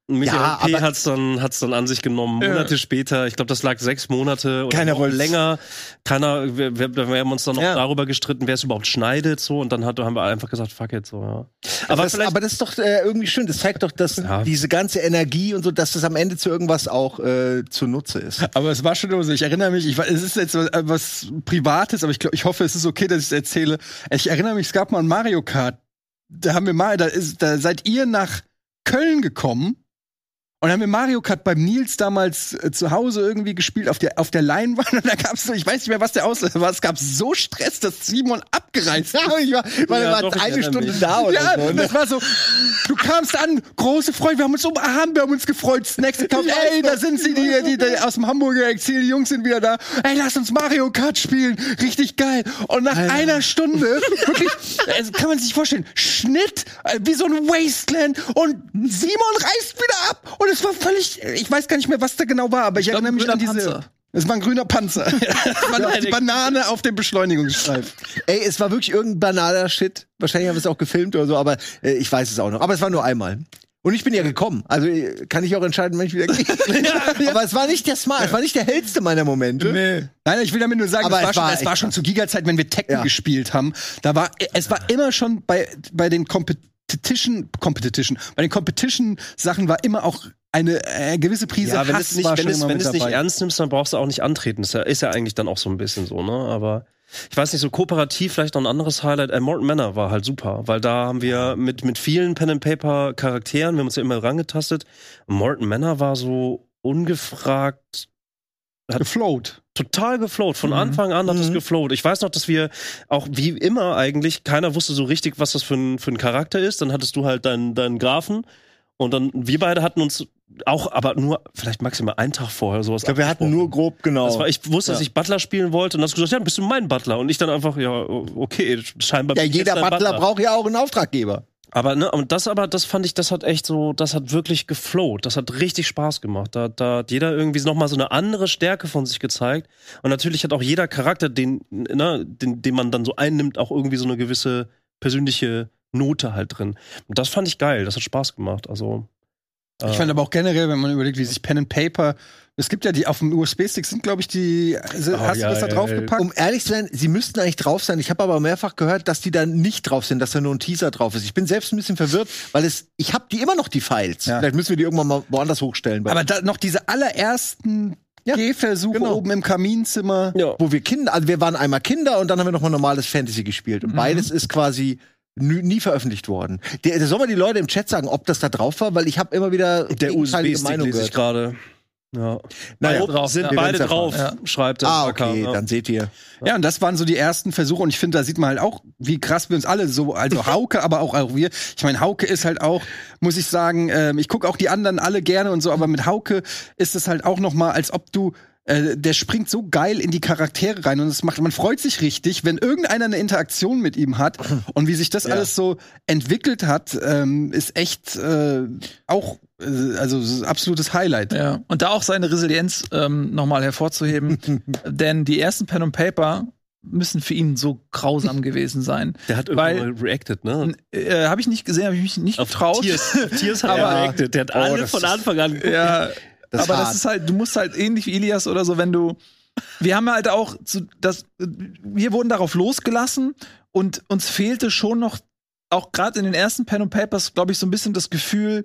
Michael Ja, P. aber- hat's dann, hat's dann an sich genommen, Monate später. Ich glaube, das lag sechs Monate oder Keiner noch wollt's. länger. Keiner, wir, wir, wir haben uns dann noch Ja. darüber gestritten, wer es überhaupt schneidet, so. Und dann hat, haben wir einfach gesagt, fuck it, so, ja. Aber, Aber das, vielleicht, aber das ist doch äh, irgendwie schön. Das zeigt doch, dass Ja. diese ganze Energie und so, dass das am Ende zu irgendwas auch äh, zunutze ist. Aber es war schon immer so, ich erinnere mich, ich, weiß, es ist jetzt was, was Privates, aber ich, glaub, ich hoffe, es ist okay, dass ich es erzähle. Ich erinnere mich, es gab mal ein Mario Kart. Da haben wir mal, da, ist, da seid ihr nach Köln gekommen. Und dann haben wir Mario Kart beim Nils damals äh, zu Hause irgendwie gespielt auf der, auf der Leinwand. Und da gab's so, ich weiß nicht mehr, was der Auslöser war. Es gab so Stress, dass Simon abgereist ist. Ja, ich war, weil Ja, er war doch, ich eine erinnere Stunde mich. da oder Ja, so. Ne? das war so, du kamst an, große Freude, wir haben uns umarmt, wir haben uns gefreut, Snacks gekauft, ey, da sind sie, die, die, die aus dem Hamburger Exil, die Jungs sind wieder da, ey, lass uns Mario Kart spielen, richtig geil. Und nach einer Stunde, wirklich, also kann man sich vorstellen, Schnitt, äh, wie so ein Wasteland und Simon reißt wieder ab und es war völlig, ich weiß gar nicht mehr, was da genau war, aber ich, Ich glaub, erinnere mich ein an grüner diese... Panzer. Es war ein grüner Panzer. Es war noch die Banane auf dem Beschleunigungsstreifen. Ey, es war wirklich irgendein banaler Shit. Wahrscheinlich haben wir es auch gefilmt oder so, aber äh, ich weiß es auch noch. Aber es war nur einmal. Und ich bin ja gekommen. Also äh, kann ich auch entscheiden, wenn ich wieder gehe. Aber es war nicht der Smart, es war nicht der hellste meiner Momente. Nee. Nein, ich will damit nur sagen, Aber es war, es schon, war es war echt schon zu Giga-Zeit, wenn wir Tekken Ja. gespielt haben. Da war, es war immer schon bei, bei den Competition, Competition, bei den Competition-Sachen war immer auch eine äh, gewisse Prise ja, wenn Hass es nicht, war wenn schon es, immer wenn mit es nicht dabei. ernst nimmst, dann brauchst du auch nicht antreten. Das ist ja, ist ja eigentlich dann auch so ein bisschen so, ne? Aber ich weiß nicht, so kooperativ vielleicht noch ein anderes Highlight. Äh, Morton Manor war halt super, weil da haben wir mit, mit vielen Pen-and-Paper-Charakteren, wir haben uns ja immer rangetastet. Morton Manor war so ungefragt hat geflowt. Total geflowt. Von Mhm. Anfang an hat es Mhm. geflowt. Ich weiß noch, dass wir auch wie immer eigentlich, keiner wusste so richtig, was das für ein, für ein Charakter ist. Dann hattest du halt deinen, deinen Grafen. Und dann, wir beide hatten uns auch, aber nur vielleicht maximal einen Tag vorher sowas. Ich glaube, wir hatten nur grob genau. Das war, ich wusste, dass Ja. ich Butler spielen wollte und dann hast du gesagt, ja, bist du mein Butler? Und ich dann einfach, ja, okay, scheinbar. Ja, bin ich jeder jetzt dein Butler braucht ja auch einen Auftraggeber. Aber, ne, und das aber, das fand ich, das hat echt so, das hat wirklich geflowt. Das hat richtig Spaß gemacht. Da, da hat jeder irgendwie nochmal so eine andere Stärke von sich gezeigt. Und natürlich hat auch jeder Charakter, den, ne, den, den man dann so einnimmt, auch irgendwie so eine gewisse persönliche Note halt drin. Und das fand ich geil. Das hat Spaß gemacht. Also. Ich fand aber auch generell, wenn man überlegt, wie sich Pen and Paper, es gibt ja die auf dem U S B-Stick sind, glaube ich, die. Hast Oh, du ja, das da ja, draufgepackt? Um ehrlich zu sein, sie müssten eigentlich drauf sein. Ich habe aber mehrfach gehört, dass die da nicht drauf sind, dass da nur ein Teaser drauf ist. Ich bin selbst ein bisschen verwirrt, weil es, ich habe die immer noch, die Files. Ja. Vielleicht müssen wir die irgendwann mal woanders hochstellen. Aber da noch diese allerersten Ja, Gehversuche genau. oben im Kaminzimmer. Ja. Wo wir Kinder, also wir waren einmal Kinder und dann haben wir nochmal normales Fantasy gespielt. Und beides ist quasi nie, nie veröffentlicht worden. Der, der soll mal die Leute im Chat sagen, ob das da drauf war, weil ich habe immer wieder Der gegenteilige U S B-Stick Meinung lese ich gehört. gerade. Ja. Naja, Beide drauf, sind ja. beide Wir drauf, werden's ja. schreibt der Ah, Parker, okay, ja. dann seht ihr. Ja, und das waren so die ersten Versuche. Und ich finde, da sieht man halt auch, wie krass wir uns alle so, also Hauke, aber auch, auch wir. Ich meine, Hauke ist halt auch, muss ich sagen, ähm, ich gucke auch die anderen alle gerne und so, aber mit Hauke ist es halt auch noch mal, als ob du äh, der springt so geil in die Charaktere rein und es macht, man freut sich richtig, wenn irgendeiner eine Interaktion mit ihm hat und wie sich das Ja. alles so entwickelt hat, ähm, ist echt äh, auch äh, also das ist ein absolutes Highlight. Ja, und da auch seine Resilienz ähm, nochmal hervorzuheben, denn die ersten Pen and Paper müssen für ihn so grausam gewesen sein. Der hat Weil- irgendwann mal reacted, ne? Äh, habe ich nicht gesehen, habe ich mich nicht Auf getraut. Tiers, auf Tiers hat Aber- er reacted. Der hat Oh, alle das von ist- Anfang an geguckt. Ja, Das ist aber hart. das ist halt, du musst halt ähnlich wie Ilias oder so, wenn du. Wir haben halt auch, zu, das, wir wurden darauf losgelassen und uns fehlte schon noch, auch gerade in den ersten Pen and Papers, glaube ich, so ein bisschen das Gefühl,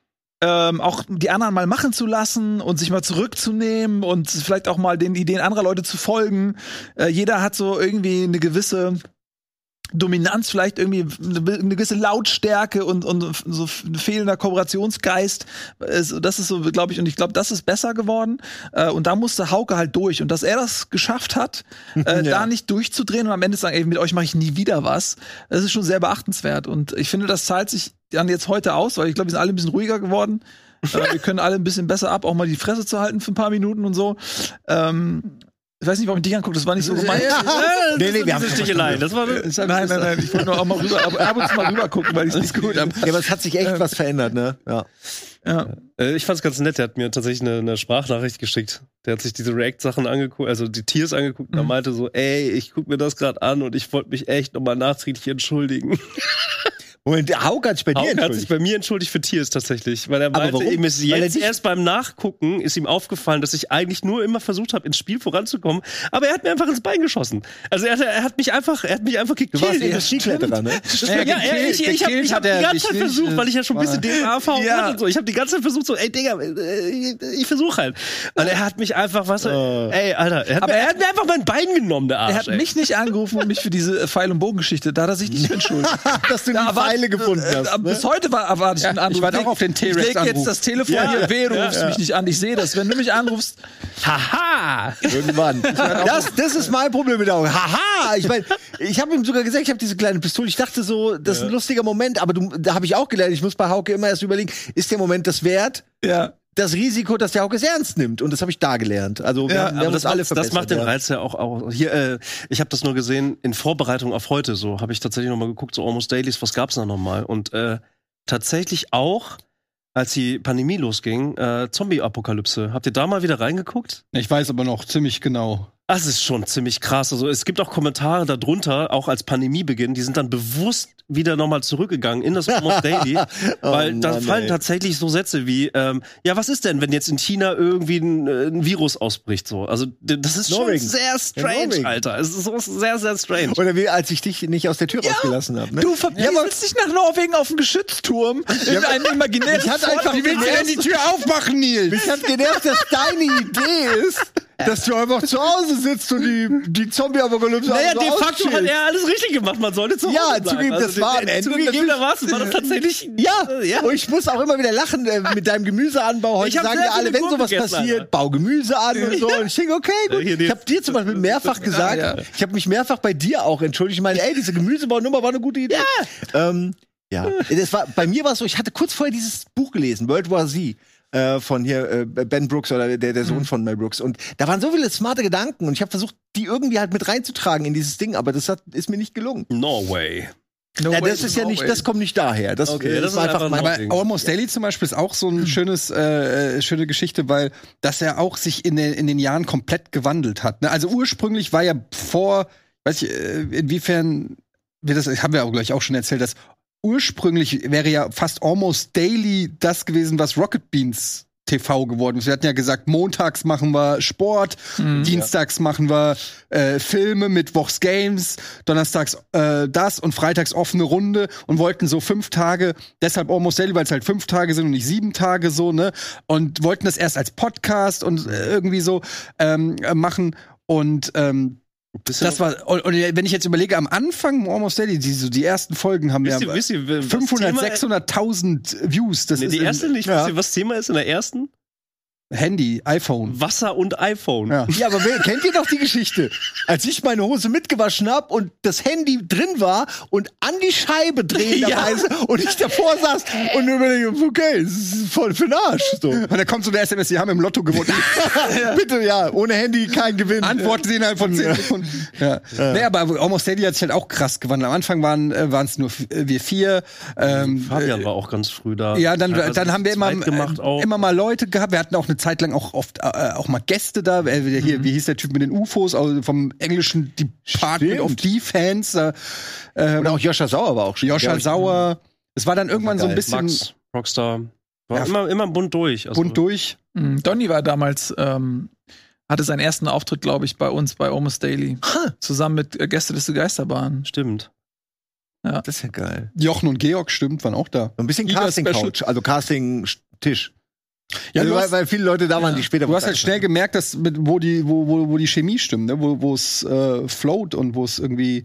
ähm, auch die anderen mal machen zu lassen und sich mal zurückzunehmen und vielleicht auch mal den Ideen anderer Leute zu folgen. Äh, jeder hat so irgendwie eine gewisse Dominanz, vielleicht irgendwie eine eine gewisse Lautstärke und, und so ein fehlender Kooperationsgeist. Es- Das ist so, glaube ich, und ich glaube, das ist besser geworden. Äh, Und da musste Hauke halt durch. Und dass er das geschafft hat, äh, da nicht durchzudrehen und am Ende zu sagen, ey, mit euch mache ich nie wieder was, das ist schon sehr beachtenswert. Und ich finde, das zahlt sich dann jetzt heute aus, weil ich glaube, wir sind alle ein bisschen ruhiger geworden. äh, wir können alle ein bisschen besser ab, auch mal die Fresse zu halten für ein paar Minuten und so. Ähm, ich weiß nicht, warum ich dich angucke, das war nicht so gemeint. Nee, nee, wir haben Stichelei. Das war Nein, nein, nein, ich wollte nur auch mal rüber, ab, ab und zu mal rüber gucken, weil ich es nicht gut habe. Ja, aber es hat sich echt was verändert, ne? Ja. Ja. Äh, Ich fand's ganz nett, der hat mir tatsächlich eine, eine Sprachnachricht geschickt. Der hat sich diese React-Sachen angeguckt, also die Tiers angeguckt und er meinte so, ey, ich guck mir das gerade an und ich wollte mich echt nochmal nachträglich entschuldigen. Moment, der Hauke hat sich bei dir Hauke hat sich entschuldigt. bei mir entschuldigt für Tiers tatsächlich, weil er meinte, warum? ihm ist Weil er jetzt dich- erst beim Nachgucken ist ihm aufgefallen, dass ich eigentlich nur immer versucht habe, ins Spiel voranzukommen, aber er hat mir einfach ins Bein geschossen. Also er hat, er hat mich einfach, er hat mich einfach gekillt. Du warst Ja, Industriekletterer, ne? ja, ja, ja, ich, ich habe ich hab hat die er ganze dich Zeit nicht, versucht, äh, weil ich ja schon ein bisschen D N A-Erfahrung Ja. hatte und so. Ich habe die ganze Zeit versucht, so, ey, Digga, äh, ich versuche halt. Und er hat mich einfach, was, ey, Alter, er hat, Aber mir, er er hat mir einfach mein Bein genommen, der Arsch. Er hat ey. mich nicht angerufen und mich für diese äh, Pfeil- und Bogengeschichte. Da hat er sich nicht für entschuldigt. Dass du die Da erwarte- Pfeile gefunden äh, hast. äh, Bis heute war, erwarte ich einen Anruf. ich warte auch auf den Ich T-Rex-Anruf. leg jetzt das Telefon Ja, hier, weh, du ja, rufst ja. mich nicht an. Ich sehe das. Wenn du mich anrufst, Haha! Irgendwann. Das, das ist mein Problem mit Augen. Haha! Ich meine, ich habe ihm sogar gesagt, ich habe diese kleine Pistole. Ich dachte so, das ist ein lustiger Moment, aber du, da habe ich auch gelernt, ich muss bei Hauke immer erst überlegen, ist der Moment das wert? ja. Das Risiko, dass der Hauke es ernst nimmt. Und das habe ich da gelernt. Also wir, Ja, haben- wir Aber haben das, uns alle macht, verbessert. das macht den ja. Reiz ja auch. auch hier, äh, ich habe das nur gesehen in Vorbereitung auf heute. So habe ich tatsächlich noch mal geguckt, so Almost Dailies, was gab's da noch mal? Und äh, tatsächlich auch, als die Pandemie losging, äh, Zombie-Apokalypse. Habt ihr da mal wieder reingeguckt? Ich weiß aber noch ziemlich genau. Das ist schon ziemlich krass. Also es gibt auch Kommentare darunter, auch als Pandemie beginnt, die sind dann bewusst wieder nochmal zurückgegangen in das Almost Daily, weil Oh da Mann, fallen ey. tatsächlich so Sätze wie, ähm, ja, was ist denn, wenn jetzt in China irgendwie ein, äh, ein Virus ausbricht? So, also d- das ist Norwegen. schon sehr strange, Norwegen. Alter. Es ist so sehr, sehr strange. Oder wie, als ich dich nicht aus der Tür rausgelassen habe. Ne? Du verpieselst dich nach Norwegen auf den Geschützturm in einem imaginären Ich hatte einfach Wie willst du denn die Tür aufmachen, Nils? Mich hat genervt, dass deine Idee ist, dass du einfach zu Hause sitzt und die, die Zombie-Apokalypse Naja, so de facto hat ausstellst. er alles richtig gemacht. Man sollte zu Hause Ja, bleiben. zugegeben, das Also, war de- am Ende Zugegebenermaßen war das tatsächlich. Ja, äh, ja. und ich muss auch immer wieder lachen äh, mit deinem Gemüseanbau. Heute Ich hab sagen sehr ja alle, viele wenn Gurken sowas gegessen, passiert, Alter. bau Gemüse an und so. Und ich denke, okay, gut. Ja, hier, die- Ich habe dir zum Beispiel mehrfach gesagt, ja. ich habe mich mehrfach bei dir auch entschuldigt. Ich meine, ey, diese Gemüsebaunummer war eine gute Idee. Ja. Ähm, ja. Das war, bei mir war es so, ich hatte kurz vorher dieses Buch gelesen, World War Z. Äh, von hier äh, Ben Brooks oder der, der Sohn Mhm. von Mel Brooks. Und da waren so viele smarte Gedanken und ich habe versucht, die irgendwie halt mit reinzutragen in dieses Ding, aber das hat, ist mir nicht gelungen. Norway. No Ja, way das to ist ja no nicht, way. das kommt nicht daher. Das, Okay, äh, das ist einfach ist mein. einfach Aber Almost Daily zum Beispiel ist auch so ein schönes, äh, äh, schöne Geschichte, weil das ja auch sich in den, in den Jahren komplett gewandelt hat. Ne? Also ursprünglich war ja vor, weiß ich, äh, inwiefern wir das haben wir auch gleich auch schon erzählt, dass ursprünglich wäre ja fast Almost Daily das gewesen, was Rocket Beans T V geworden ist. Wir hatten ja gesagt, montags machen wir Sport, dienstags machen wir äh, Filme, mittwochs Games, donnerstags äh, das und freitags offene Runde und wollten so fünf Tage, deshalb Almost Daily, weil es halt fünf Tage sind und nicht sieben Tage so, ne? Und wollten das erst als Podcast und äh, irgendwie so ähm, äh, machen und ähm, das war, und, und wenn ich jetzt überlege, am Anfang Almost Daily, die, so die ersten Folgen haben Wisst ja ihr, wisst ihr, was fünfhundert, Thema- sechshunderttausend Views. Das Nee, ist die in- erste nicht. Ja. Wisst ihr, was Thema ist in der ersten? Handy, iPhone. Wasser und iPhone. Ja. Ja, aber wer, kennt ihr doch die Geschichte? Als ich meine Hose mitgewaschen hab und das Handy drin war und an die Scheibe drehenderweise und ich davor saß und überlege, okay, das ist voll für den Arsch. So. Und da kommt so der S M S, Sie haben im Lotto gewonnen. Bitte, ja, ohne Handy kein Gewinn. Antworten Sie innerhalb von zehn Sekunden. Ja. Nee, aber Almost Daily hat sich halt auch krass gewandelt. Am Anfang waren äh, es nur f- äh, wir vier. Ähm, Fabian war auch ganz früh da. Ja, dann, Teilweise dann haben wir immer, zweit gemacht äh, auch. immer mal Leute gehabt. Wir hatten auch eine Zeit lang auch oft äh, auch mal Gäste da. Äh, hier, Wie hieß der Typ mit den U F Os also vom englischen Department Stimmt. of Defense? Äh, äh, Und auch Joscha Sauer war auch schon. Joscha Ja, Sauer. Es war dann irgendwann so ein geil. bisschen Max, Rockstar. War Ja. immer, immer bunt durch. Also, bunt durch. Mhm. Donny war damals, ähm, hatte seinen ersten Auftritt, glaube ich, bei uns bei Almost Daily. Zusammen mit äh, Gästeliste Geisterbahn. Stimmt. Das ist ja geil. Jochen und Georg, stimmt, waren auch da. So ein bisschen Liga Casting-Couch, also Casting-Tisch. Ja, also, du weil, hast- weil viele Leute da waren, Ja. die später. Du hast halt schnell gemerkt, dass mit, wo die, wo, wo, wo die Chemie stimmt, ne? wo, wo es äh, float und wo es irgendwie,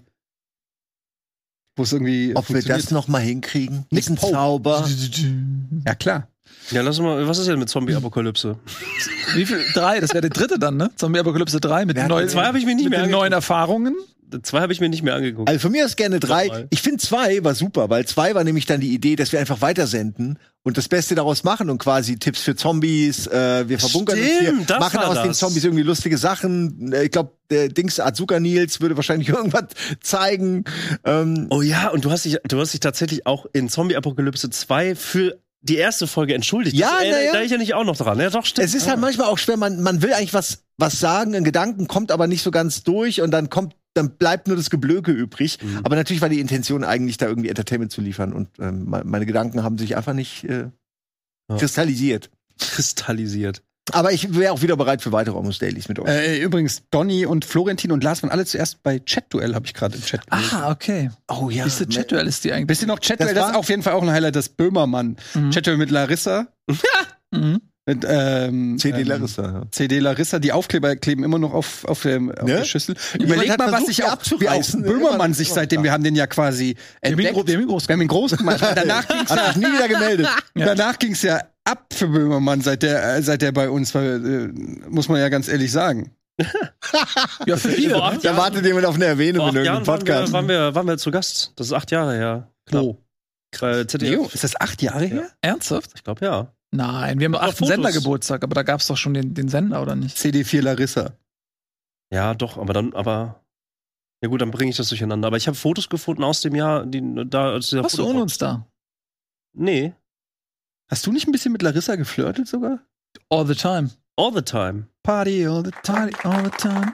wo es irgendwie. Ob wir funktioniert. das noch mal hinkriegen? Nick Diesen Pope. Zauber. Ja, klar. Ja, lass mal, was ist denn mit Zombie-Apokalypse? Wie viel? Drei, das wäre der dritte dann, ne? Zombie Apokalypse drei mit den neuen, zwei habe ich mir nicht mit mehr den neuen angeguckt. Erfahrungen. Zwei habe ich mir nicht mehr angeguckt. Also von mir aus gerne drei. Nochmal. Ich finde zwei war super, weil zwei war nämlich dann die Idee, dass wir einfach weitersenden und das Beste daraus machen und quasi Tipps für Zombies, äh, wir verbunkern uns Stimmt, hier, das machen war aus den das. Zombies irgendwie lustige Sachen. Äh, Ich glaube, der Dings Azuka Nils würde wahrscheinlich irgendwas zeigen. Ähm, Oh ja, und du hast dich, du hast dich tatsächlich auch in Zombie-Apokalypse zwei für die erste Folge entschuldigt. Ja, das na erinnere ja. ich ja nicht auch noch dran. Ja, doch, stimmt. es ist halt manchmal auch schwer, man, man will eigentlich was, was sagen, ein Gedanken kommt aber nicht so ganz durch und dann kommt dann bleibt nur das Geblöke übrig. Mhm. Aber natürlich war die Intention eigentlich, da irgendwie Entertainment zu liefern. Und ähm, meine Gedanken haben sich einfach nicht äh, ja. kristallisiert. Kristallisiert. Aber ich wäre auch wieder bereit für weitere Almost Dailies mit euch. Äh, übrigens, Donny und Florentin und Lars waren alle zuerst bei Chat-Duell, habe ich gerade im Chat gelesen. Ah, okay. Oh ja. Diese Chat-Duell ist die eigentlich. Wisst ihr noch Chat-Duell? Das, das ist auf jeden Fall auch ein Highlight, das Böhmermann. Mhm. Chat-Duell mit Larissa. mhm. Mit, ähm, C D ähm, Larissa. Ja. C D Larissa, die Aufkleber kleben immer noch auf, auf, dem, auf ja? der Schüssel. Überleg mal, was sich auch, wie auch Böhmermann sich seitdem, wir haben den ja quasi entdeckt. Wir haben ihn groß, wir haben ihn groß gemacht. Danach ging's ja, nie wieder gemeldet. Ja. Danach ging's ja ab für Böhmermann, seit der, äh, seit der bei uns war, äh, muss man ja ganz ehrlich sagen. Ja, für viele. Ne? Da wartet jemand auf eine Erwähnung in irgendeinem Podcast. Waren wir, waren, wir, waren wir zu Gast. Das ist acht Jahre her. Wo? Z D F. Ist das acht Jahre her? Ja. Ernsthaft? Ich glaube, ja. Nein, wir haben achten Sendergeburtstag, aber da gab es doch schon den, den Sender, oder nicht? C D vier Larissa. Ja, doch, aber dann, aber. Ja gut, dann bringe ich das durcheinander. Aber ich habe Fotos gefunden aus dem Jahr, die da. Als dieser Warst du ohne uns da? Nee. Hast du nicht ein bisschen mit Larissa geflirtet sogar? All the time. All the time. Party all the time, all the time.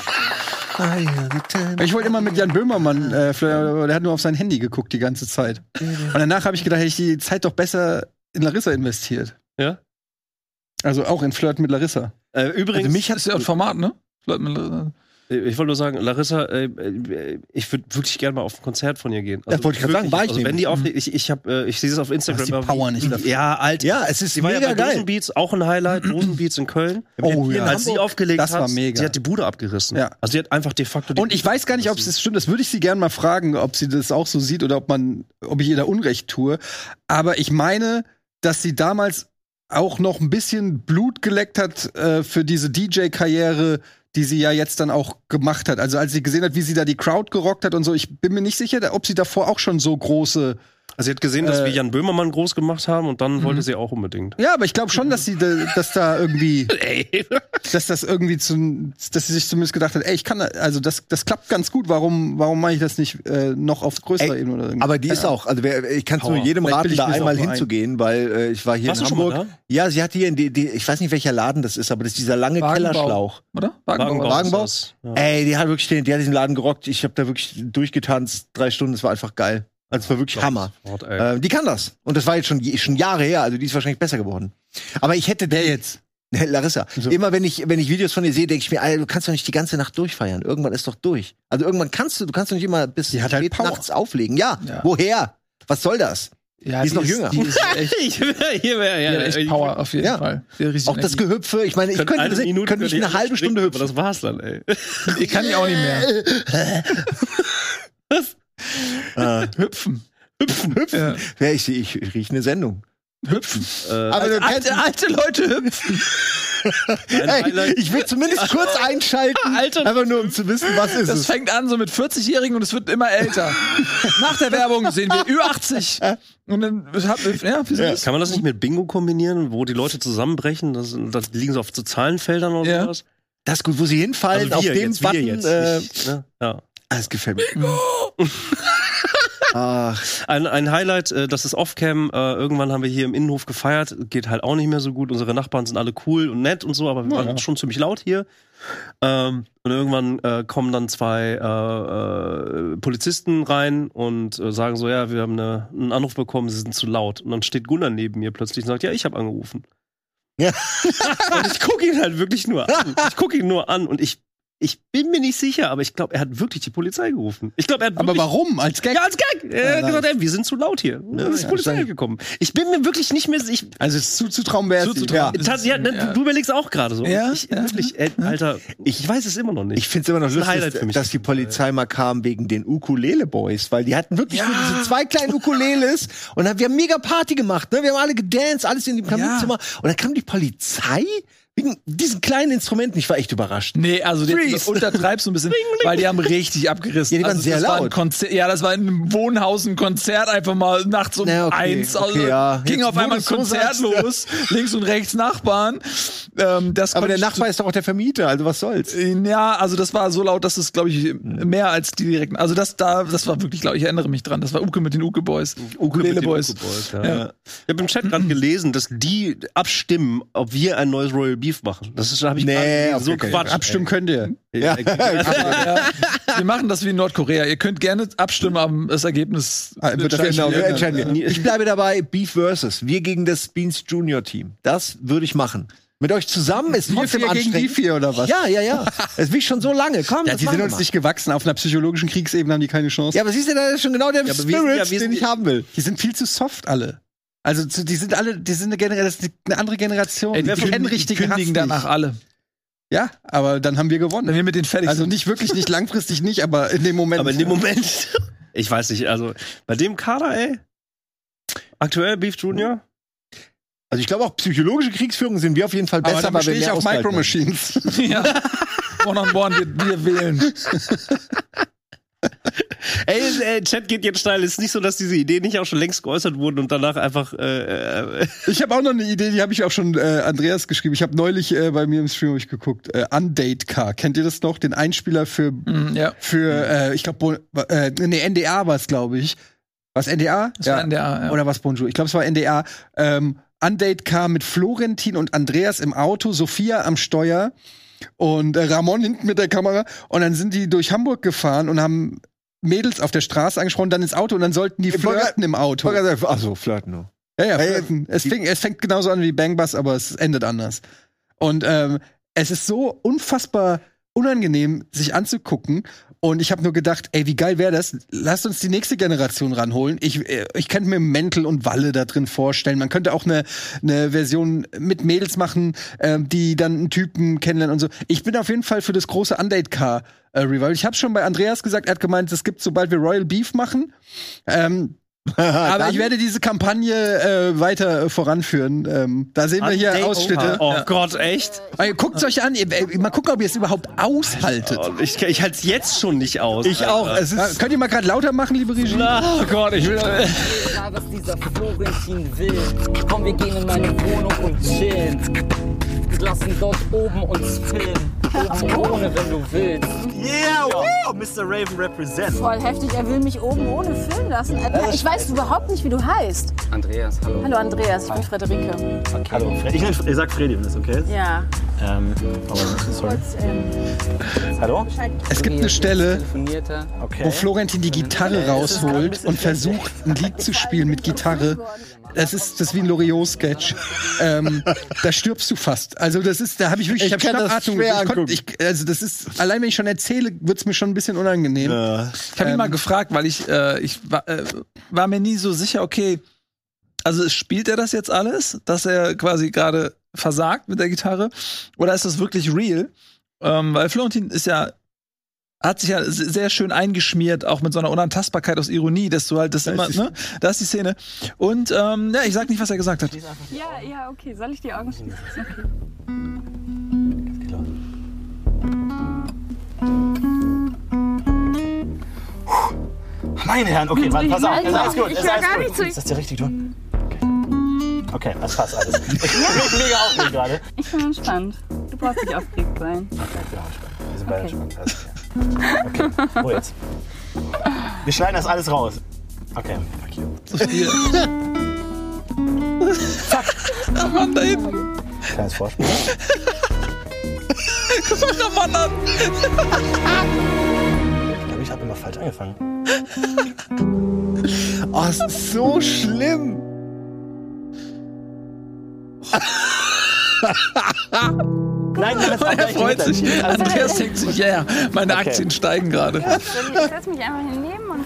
Ich wollte immer mit Jan Böhmermann äh, flirten, aber der hat nur auf sein Handy geguckt die ganze Zeit. Und danach habe ich gedacht, hätte ich die Zeit doch besser in Larissa investiert. Ja? Also auch in Flirt mit Larissa. Äh, übrigens. Also mich hat es ja ein Format, ne? Flirt mit Larissa. Ich wollte nur sagen, Larissa, äh, ich würde wirklich gerne mal auf ein Konzert von ihr gehen. Also, das wollte ich gerade sagen, war ich also, wenn die auf, ich, ich habe, äh, ich sehe es auf Instagram. Die Power nicht dafür. Ja, alt. Ja, es ist die war mega ja bei geil. Dosenbeats, auch ein Highlight, Dosenbeats in Köln. Oh ja. Als sie aufgelegt das war hat, mega. sie hat die Bude abgerissen. Ja. Also sie hat einfach de facto die Und ich weiß gar nicht, ob es stimmt, das würde ich sie gerne mal fragen, ob sie das auch so sieht oder ob man, ob ich ihr da Unrecht tue. Aber ich meine, dass sie damals auch noch ein bisschen Blut geleckt hat äh, für diese D J-Karriere, die sie ja jetzt dann auch gemacht hat. Also als sie gesehen hat, wie sie da die Crowd gerockt hat und so, ich bin mir nicht sicher, ob sie davor auch schon so große. Also sie hat gesehen, dass äh, wir Jan Böhmermann groß gemacht haben und dann wollte sie auch unbedingt. Ja, aber ich glaube schon, dass sie, da, dass da irgendwie, dass das irgendwie zum, dass sie sich zumindest gedacht hat, ey, ich kann, also das, das klappt ganz gut. Warum, warum mache ich das nicht äh, noch auf größerer Ebene oder irgendwie? Aber die ist auch, also wer, ich kann es nur jedem Vielleicht raten, bilde ich da mir's einmal auch nur hinzugehen, weil äh, ich war hier Warst in du schon Hamburg. mal da? Ja, sie hat hier in die, die, ich weiß nicht, welcher Laden das ist, aber das ist dieser lange Wagenbau. Kellerschlauch. Oder? Wagenbau. Wagenbau? ist das. Ja. Ey, die hat wirklich den, die hat diesen Laden gerockt. Ich habe da wirklich durchgetanzt, drei Stunden, das war einfach geil. Also es war wirklich Hammer. Gott, äh, die kann das. Und das war jetzt schon, schon Jahre her, also die ist wahrscheinlich besser geworden. Aber ich hätte der jetzt. Larissa. So. Immer wenn ich, wenn ich Videos von ihr sehe, denke ich mir, Alter, du kannst doch nicht die ganze Nacht durchfeiern. Irgendwann ist doch durch. Also irgendwann kannst du, du kannst doch nicht immer bis die hat halt spät nachts auflegen. Ja, ja, woher? Was soll das? Ja, die ist die noch ist, jünger. Die ist echt, Hier wäre ja, die hat echt Power auf jeden ja. Fall. Auch das Gehüpfe. Ich meine, ich könnte, das, Minute könnte nicht eine halbe Stunde hüpfen. Aber das war's dann, ey. Ich kann die auch nicht mehr. Was? Äh, hüpfen. Hüpfen, hüpfen. Ja. Ja, ich, ich, ich rieche eine Sendung. Hüpfen. Äh, Aber du kennst alte, alte Leute hüpfen. Hey, ich will zumindest kurz einschalten, Alter, einfach nur um zu wissen, was ist das es. Das fängt an so mit vierzigjährigen und es wird immer älter. Nach der Werbung sehen wir Ü achtzig. Und dann hat, ja, ja. Kann man das nicht mit Bingo kombinieren, wo die Leute zusammenbrechen? Das, das liegen sie auf so Zahlenfeldern oder ja. sowas? Das ist gut, wo sie hinfallen, also wir, auf dem jetzt, Button. Jetzt, äh, ich, ne? Ja. Ah, das gefällt mir. Bingo! Ach. Ein, ein Highlight, äh, das ist Off-Cam. Äh, irgendwann haben wir hier im Innenhof gefeiert. Geht halt auch nicht mehr so gut. Unsere Nachbarn sind alle cool und nett und so, aber wir ja, waren ja. schon ziemlich laut hier. Ähm, und irgendwann äh, kommen dann zwei äh, äh, Polizisten rein und äh, sagen so, ja, wir haben eine, einen Anruf bekommen, sie sind zu laut. Und dann steht Gunnar neben mir plötzlich und sagt, ja, ich habe angerufen. Ja. Und ich gucke ihn halt wirklich nur an. Ich gucke ihn nur an und ich Ich bin mir nicht sicher, aber ich glaube, er hat wirklich die Polizei gerufen. Ich glaube, er hat aber warum? Als Gag? Ja, als Gag. Er hat gesagt, ey, wir sind zu laut hier. Ja, ist die Polizei ja, gekommen. Ich bin mir wirklich nicht mehr sicher. Also es ist zuzutrauen wäre es. Ja. Ja, ne, ja. Du überlegst auch gerade so. Ja, ich, ja. Wirklich, ey, Alter, ich weiß es immer noch nicht. Ich finde es immer noch lustig, dass, dass die Polizei mal kam wegen den Ukulele-Boys, weil die hatten wirklich ja. nur diese zwei kleinen Ukuleles und dann, wir haben mega Party gemacht, ne? Wir haben alle gedanced, alles in dem Kaminzimmer ja. und dann kam die Polizei wegen diesen kleinen Instrumenten. Ich war echt überrascht. Nee, also du untertreibst so ein bisschen, weil die haben richtig abgerissen. Ja, die waren also, sehr das laut. War ein Konzer- ja, das war in einem Wohnhaus ein Konzert, einfach mal nachts um ja, okay, eins. Also okay, ja. ging Jetzt, auf einmal ein Konzert so los. Links und rechts Nachbarn. Ähm, das Aber der Nachbar ist doch auch der Vermieter, also was soll's? Ja, also das war so laut, dass es, glaube ich, mehr als die direkten. Also das da, das war wirklich, glaube ich, ich erinnere mich dran. Das war Uke mit den Uke Boys. Ukulele Boys. Ja. Ja. Ich habe im Chat gerade gelesen, dass die abstimmen, ob wir ein neues Royal Beef machen. Das habe ich Nee, grad- so okay. Quatsch. Abstimmen könnt ihr. Ja. Aber, ja, wir machen das wie in Nordkorea. Ihr könnt gerne abstimmen, aber das Ergebnis Ah, wird das Genau, wir ändern. entscheiden wir. Ich bleibe dabei, Beef versus. Wir gegen das Beans Junior Team. Das würde ich machen. Mit euch zusammen ist Wir trotzdem vier gegen die anstrengend. vier oder was? Ja, ja, ja. Das will ich schon so lange. Komm, Ja, das die machen sind wir uns mal. nicht gewachsen. Auf einer psychologischen Kriegsebene haben die keine Chance. Ja, aber siehst du, da ist schon genau der aber wir Spirit, sind- ja, wir den sind- ich haben will. Die sind viel zu soft alle. Also zu- die sind alle, die sind eine, Genera das ist eine andere Generation. Ey, die wir kennen richtigen Hass kündigen danach nicht. alle. Ja, aber dann haben wir Wenn gewonnen. wir mit denen fertig Also sind. nicht wirklich, nicht langfristig nicht, aber in dem Moment. Aber in dem Moment, ich weiß nicht, also bei dem Kader, ey, aktuell Beef Junior, Also ich glaube auch psychologische Kriegsführung sind wir auf jeden Fall aber besser, dann weil bestehe wir ich mehr auf ausgehalten Micro Machines. Ja. One on one, wir, wir wählen. ey, äh, Chat geht jetzt steil. Ist nicht so, dass diese Ideen nicht auch schon längst geäußert wurden und danach einfach, äh, äh, Ich habe auch noch eine Idee, die habe ich auch schon äh, Andreas geschrieben. Ich habe neulich äh, bei mir im Stream hab ich geguckt. Äh, Undate Car. Kennt ihr das noch? Den Einspieler für, Mm, ja. für äh, ich glaube, äh, nee, N D A war es, glaube ich. Was N D A? Das war N D A, ja. Oder was Bonjour? Ich glaube, es war N D A. Ähm, Undate Car mit Florentin und Andreas im Auto, Sophia am Steuer und äh, Ramon hinten mit der Kamera. Und dann sind die durch Hamburg gefahren und haben Mädels auf der Straße angesprochen, dann ins Auto und dann sollten die flirten im Auto. Ach so, flirten nur. Ja, ja, Hey, flirten. Es, fing, es fängt genauso an wie Bang Bus, aber es endet anders. Und ähm, es ist so unfassbar unangenehm, sich anzugucken. Und ich habe nur gedacht, ey, wie geil wäre das? Lasst uns die nächste Generation ranholen. Ich, äh, ich könnte mir Mäntel und Walle da drin vorstellen. Man könnte auch eine eine Version mit Mädels machen, äh, die dann einen Typen kennenlernen und so. Ich bin auf jeden Fall für das große Undate-Car äh, Revival. Ich habe schon bei Andreas gesagt, er hat gemeint, es gibt, sobald wir Royal Beef machen. Ähm, aber ich werde diese Kampagne äh, weiter äh, voranführen. Ähm, da sehen wir hier Undate- Ausschnitte. Oh Gott, echt? Ey, guckt's euch an. Ihr- ey, Mal gucken, ob ihr es überhaupt aushaltet. Oh, ich ich halte es jetzt schon nicht aus. Ich auch. Es ist, ja, könnt ihr mal gerade lauter machen, liebe Regie? Oh Gott, ich will. Ja, was dieser Florentin will. Komm, wir gehen in meine Wohnung und chillen. Wir lassen dort oben uns filmen. Oben ohne, wenn du willst. Yeah, wow, Mister Raven represent. Voll heftig, er will mich oben ohne filmen lassen. Äh, Ich weiß überhaupt nicht, wie du heißt. Andreas, hallo. Hallo Andreas, ich bin Frederike. Okay. Hallo, Fred. Ich, nenn, ich sag Freddy, wenn das okay ist. Ja. Ähm, aber sorry. Kurz, ähm, Hallo? Es gibt eine Stelle, Okay. wo Florentin die Gitarre rausholt und versucht, ein Lied zu spielen mit Gitarre. Das ist, das ist wie ein Loriot-Sketch. ähm, da stirbst du fast. Also das ist, da habe ich wirklich, ich, Ich hab kann das Schnappatmung. schwer Ich konnt, angucken. ich, also das ist, allein wenn ich schon erzähle, wird's mir schon ein bisschen unangenehm. Ich habe ihn mal gefragt, weil ich, äh, ich war, äh, war mir nie so sicher, okay, also spielt er das jetzt alles, dass er quasi gerade versagt mit der Gitarre? Oder ist das wirklich real? Ähm, weil Florentin ist ja, hat sich ja s- sehr schön eingeschmiert, auch mit so einer Unantastbarkeit aus Ironie, dass du halt das immer, ne? Da ist die Szene. Und ähm, ja, ich sag nicht, was er gesagt hat. ja, ja, okay. Soll ich die Augen schließen? Okay. Meine Herren, okay, warte, pass auf. Ist alles gut. Ich Ist hör alles gar gut. nicht zu. Ist das dir richtig, du? Okay, okay, das passt alles. Ich bin mega aufgeregt gerade. Ich bin entspannt. Du brauchst nicht aufgeregt sein. Wir sind beide entspannt. Alles klar. Okay, wo jetzt? Wir schneiden das alles raus. Okay, fuck you. Sophia. Fuck. Mann, da hinten. Kleines Vorspiel. Guck mal, der Mann an. Ich glaube, ich habe immer falsch angefangen. Oh, es ist so schlimm. Nein, das ist auch Er gleich freut mit sich. dann. Also der denkt sich, ja, yeah, meine Okay. Aktien steigen gerade. Ich setz mich einfach hinnehmen und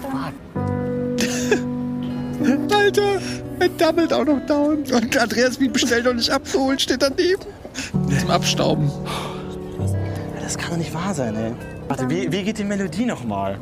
dann. Alter, er doubled auch noch down. Und Andreas wie bestellt noch nicht abgeholt, steht daneben. Zum Abstauben. Das kann doch nicht wahr sein, ey. Warte, wie, wie geht die Melodie nochmal?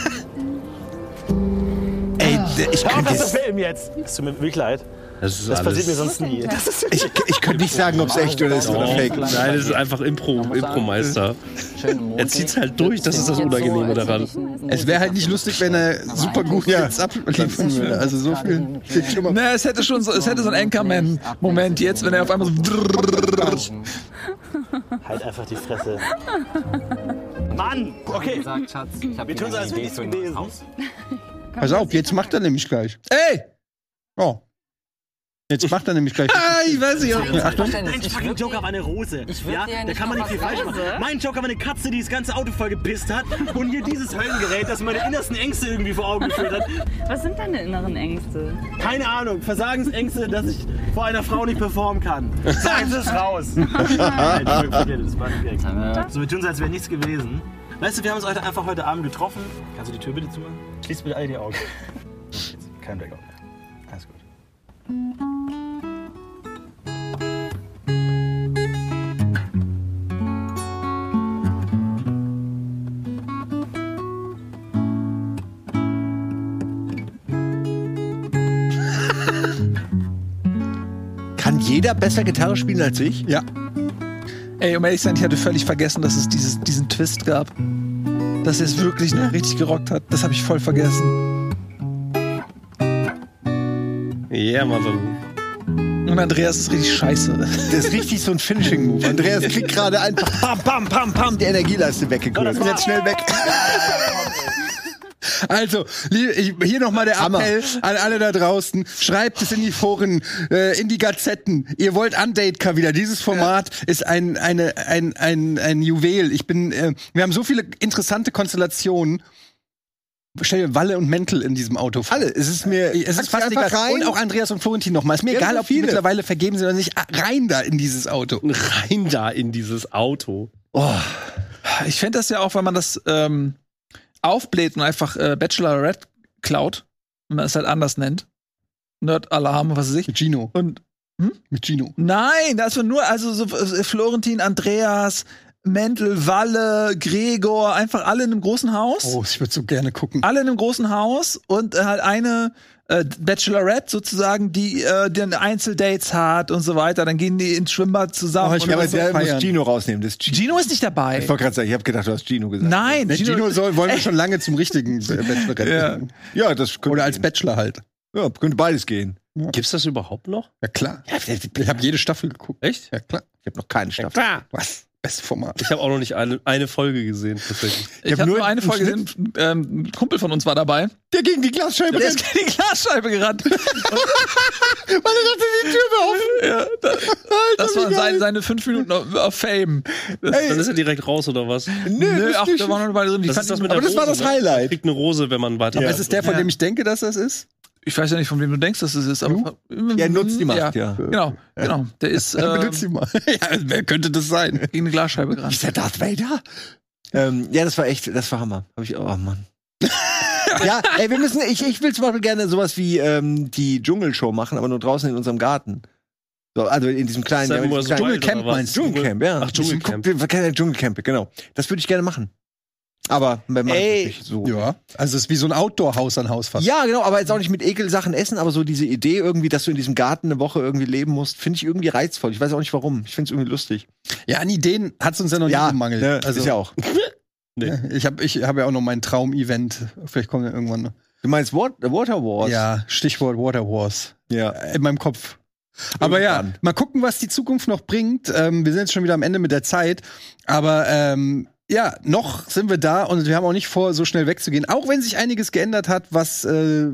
Ey, ich Hör auf, könnte das jetzt, zu filmen jetzt. Es tut mir wirklich leid. Das, ist Das alles- passiert mir sonst nie. Das ist ich, ich könnte nicht sagen, ob es echt oder ist oder Oh, fake. nein, das ist einfach Impro, Impro-Meister. Er zieht's halt durch, das ist das Unangenehme daran. Es wäre halt nicht lustig, wenn er super gut jetzt abliefern würde. Also so viel. viel schlimmer. Ne, es hätte schon so, es hätte so einen Anchorman-Moment jetzt, wenn er auf einmal so. Halt einfach die Fresse. Mann! Okay. Wir tun so, als würde ich gelesen. Pass auf, jetzt macht er nämlich gleich. Oh. Jetzt macht er nämlich gleich. Ah, ich weiß nicht. Achtung. Mein fucking Joker war eine Rose. Ich würd Ja, dir da nicht kann man mal nicht viel was falsch machen. Rose. Mein Joker war eine Katze, die das ganze Auto voll gepisst hat und hier dieses Höllengerät, das meine innersten Ängste irgendwie vor Augen geführt hat. Was sind deine inneren Ängste? Keine Ahnung, Versagensängste, dass ich vor einer Frau nicht performen kann. Sagen Sie es raus. Nein, vergiss es, das war ein Gag. So, wir tun so, als wäre nichts gewesen. Weißt du, wir haben uns heute einfach heute Abend getroffen. Kannst du die Tür bitte zumachen? Schließ bitte alle die Augen. Jetzt, kein Blackout mehr. Alles gut. Kann jeder besser Gitarre spielen als ich? Ja. Ey, um ehrlich zu sein, ich hatte völlig vergessen, dass es dieses, diesen Twist gab. Dass er es wirklich noch richtig gerockt hat. Das habe ich voll vergessen. Yeah, Mother. Und Andreas ist richtig scheiße. Das ist richtig so ein Finishing-Move. Andreas kriegt gerade einfach pam, pam, pam, pam, die Energieleiste weggekühlt. Und jetzt schnell weg. Also, hier nochmal der Appell an alle da draußen. Schreibt es in die Foren, äh, in die Gazetten. Ihr wollt Undateka wieder. Dieses Format ja. ist ein, eine, ein, ein, ein Juwel. Ich bin, äh, wir haben so viele interessante Konstellationen. Stell dir Walle und Mäntel in diesem Auto vor. Alle, es ist mir, es ist fast egal. Rein. Und auch Andreas und Florentin nochmal. Ist mir ja, egal, so ob die mittlerweile vergeben sind oder nicht. Rein da in dieses Auto. Rein da in dieses Auto. Oh. Ich fände das ja auch, wenn man das ähm, aufbläht und einfach äh, Bachelorette klaut, wenn man es halt anders nennt. Nerd-Alarm, was weiß ich. Mit Gino. Und, hm? Mit Gino. Nein, das war nur, also so äh, Florentin, Andreas, Mäntel, Walle, Gregor, einfach alle in einem großen Haus. Oh, ich würde so gerne gucken. Alle in einem großen Haus und äh, halt eine äh, Bachelorette sozusagen, die äh, dann Einzeldates hat und so weiter. Dann gehen die ins Schwimmbad zusammen. Oh, ich und aber so der feiern. muss Gino rausnehmen. Das ist Gino. Gino ist nicht dabei. Ich wollte gerade sagen, ich habe gedacht, du hast Gino gesagt. Nein, Gino, Gino soll, wollen wir schon lange zum richtigen Bachelorette. Ja, ja das könnte oder als gehen. Bachelor halt. Ja, könnte beides gehen. Ja. Gibt's das überhaupt noch? Ja, klar. Ich habe jede Staffel geguckt. Echt? Ja, klar. Ich habe noch keine Staffel. Ja, was? Beste Format. Ich habe auch noch nicht eine, eine Folge gesehen, tatsächlich. Ich, ich habe hab nur eine Folge gesehen. Ähm, ein Kumpel von uns war dabei. Der gegen die Glasscheibe Der ist gegen die Glasscheibe gerannt. Weil er dachte, die Tür war offen. Ja, da, das waren seine, seine fünf Minuten of, of Fame. Das, dann ist er direkt raus, oder was? Nö, Nö ach, da war noch eine Weile drin. Das ist das mit aber der das war Rose, das Highlight. Man kriegt eine Rose, wenn man weiter. Aber ist es der, von Ja. dem ich denke, dass das ist? Ich weiß ja nicht, von wem du denkst, dass es ist. Aber Ja, nutzt die Macht, ja. Genau, genau. Der ist Dann ähm, benutzt sie mal. Ja, wer könnte das sein? gegen eine Glasscheibe gerannt. Ist der Darth Vader? Ähm, ja, das war echt, das war Hammer. Hab ich, oh Mann. Ja, ey, wir müssen, ich, ich will zum Beispiel gerne sowas wie ähm, die Dschungelshow machen, aber nur draußen in unserem Garten. So, also in diesem kleinen, Seven ja, Wonders kleinen Wild Dschungelcamp oder was? meinst du? Dschungelcamp, ja. Ach, Dschungelcamp. Guck, Dschungelcamp, genau. Das würde ich gerne machen. Aber wenn man Ey, nicht so. Ja, also es ist wie so ein Outdoor-Haus an Haus fast. Ja, genau, aber jetzt auch nicht mit Ekelsachen essen, aber so diese Idee irgendwie, dass du in diesem Garten eine Woche irgendwie leben musst, finde ich irgendwie reizvoll. Ich weiß auch nicht warum. Ich finde es irgendwie lustig. Ja, an Ideen hat es uns ja noch Ja, nie gemangelt. ne, also ist ja auch. Nee. Ja, ich habe ich hab ja auch noch mein Traum-Event. Vielleicht kommt ja irgendwann noch. Du meinst Wat- Water Wars? Ja, Stichwort Water Wars. Ja. In meinem Kopf. Aber ja, Irgendwann. mal gucken, was die Zukunft noch bringt. Ähm, wir sind jetzt schon wieder am Ende mit der Zeit. Aber ähm, ja, noch sind wir da und wir haben auch nicht vor, so schnell wegzugehen. Auch wenn sich einiges geändert hat, was äh,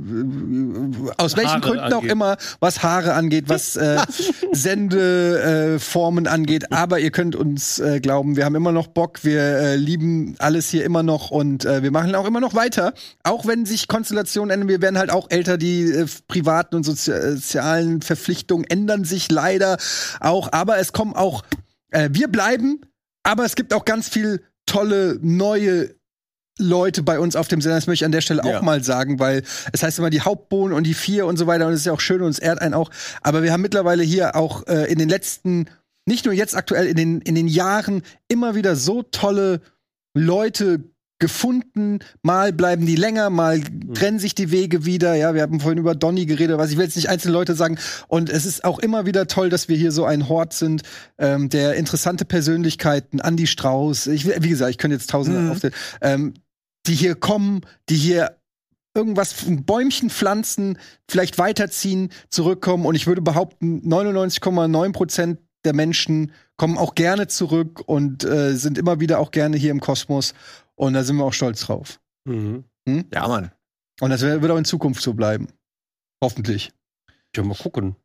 aus welchen Haare Gründen auch angeht. immer, was Haare angeht, was äh, Sendeformen äh, Formen angeht. Aber ihr könnt uns äh, glauben, wir haben immer noch Bock, wir äh, lieben alles hier immer noch und äh, wir machen auch immer noch weiter. Auch wenn sich Konstellationen ändern, wir werden halt auch älter, die äh, privaten und sozi sozialen Verpflichtungen ändern sich leider auch. Aber es kommen auch, äh, wir bleiben, aber es gibt auch ganz viel tolle, neue Leute bei uns auf dem Sender. Das möchte ich an der Stelle auch Ja. mal sagen, weil es heißt immer die Hauptbohnen und die vier und so weiter und es ist ja auch schön und es ehrt einen auch. Aber wir haben mittlerweile hier auch äh, in den letzten, nicht nur jetzt aktuell, in den, in den Jahren immer wieder so tolle Leute gefunden. Mal bleiben die länger, mal trennen sich die Wege wieder. Ja, wir haben vorhin über Donny geredet, was ich will jetzt nicht einzelne Leute sagen. Und es ist auch immer wieder toll, dass wir hier so ein Hort sind, ähm, der interessante Persönlichkeiten, Andi Strauß, ich, wie gesagt, ich könnte jetzt tausende Mhm. aufzählen, ähm, die hier kommen, die hier irgendwas, ein Bäumchen pflanzen, vielleicht weiterziehen, zurückkommen. Und ich würde behaupten, neunundneunzig Komma neun Prozent der Menschen kommen auch gerne zurück und äh, sind immer wieder auch gerne hier im Kosmos. Und da sind wir auch stolz drauf. Mhm. Hm? Ja, Mann. Und das wird auch in Zukunft so bleiben. Hoffentlich. Ja, mal gucken.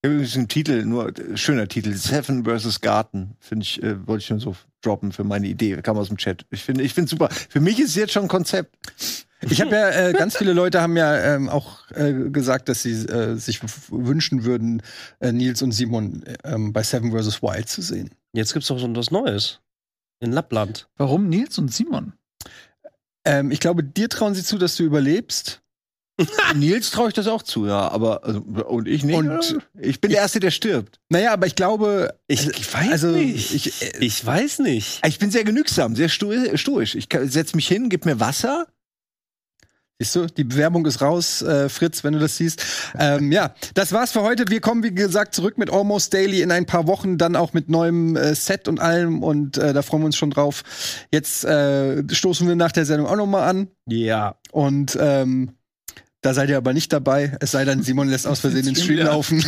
Übrigens ein Titel, nur schöner Titel, Seven versus. Garten, finde ich, äh, wollte ich nur so droppen für meine Idee, kam aus dem Chat. Ich finde, ich finde super. Für mich ist es jetzt schon ein Konzept. Ich habe ja, äh, ganz viele Leute haben ja ähm, auch äh, gesagt, dass sie äh, sich w- wünschen würden, äh, Nils und Simon ähm, bei Seven versus. Wild zu sehen. Jetzt gibt's doch schon was Neues. In Lappland. Warum Nils und Simon? Ähm, ich glaube, dir trauen sie zu, dass du überlebst. Nils traue ich das auch zu, ja, aber also, und ich nicht. Und ich bin der Erste, der stirbt. Naja, aber ich glaube, Ich, ich weiß also nicht. ich, äh, Ich weiß nicht. Ich bin sehr genügsam, sehr sto- stoisch. Ich setze mich hin, gib mir Wasser. Siehst du, die Bewerbung ist raus, äh, Fritz, wenn du das siehst. Ähm, ja, das war's für heute. Wir kommen, wie gesagt, zurück mit Almost Daily in ein paar Wochen, dann auch mit neuem äh, Set und allem und äh, da freuen wir uns schon drauf. Jetzt äh, stoßen wir nach der Sendung auch noch mal an. Ja. Und ähm, da seid ihr aber nicht dabei, es sei denn, Simon lässt aus Versehen den Stream laufen.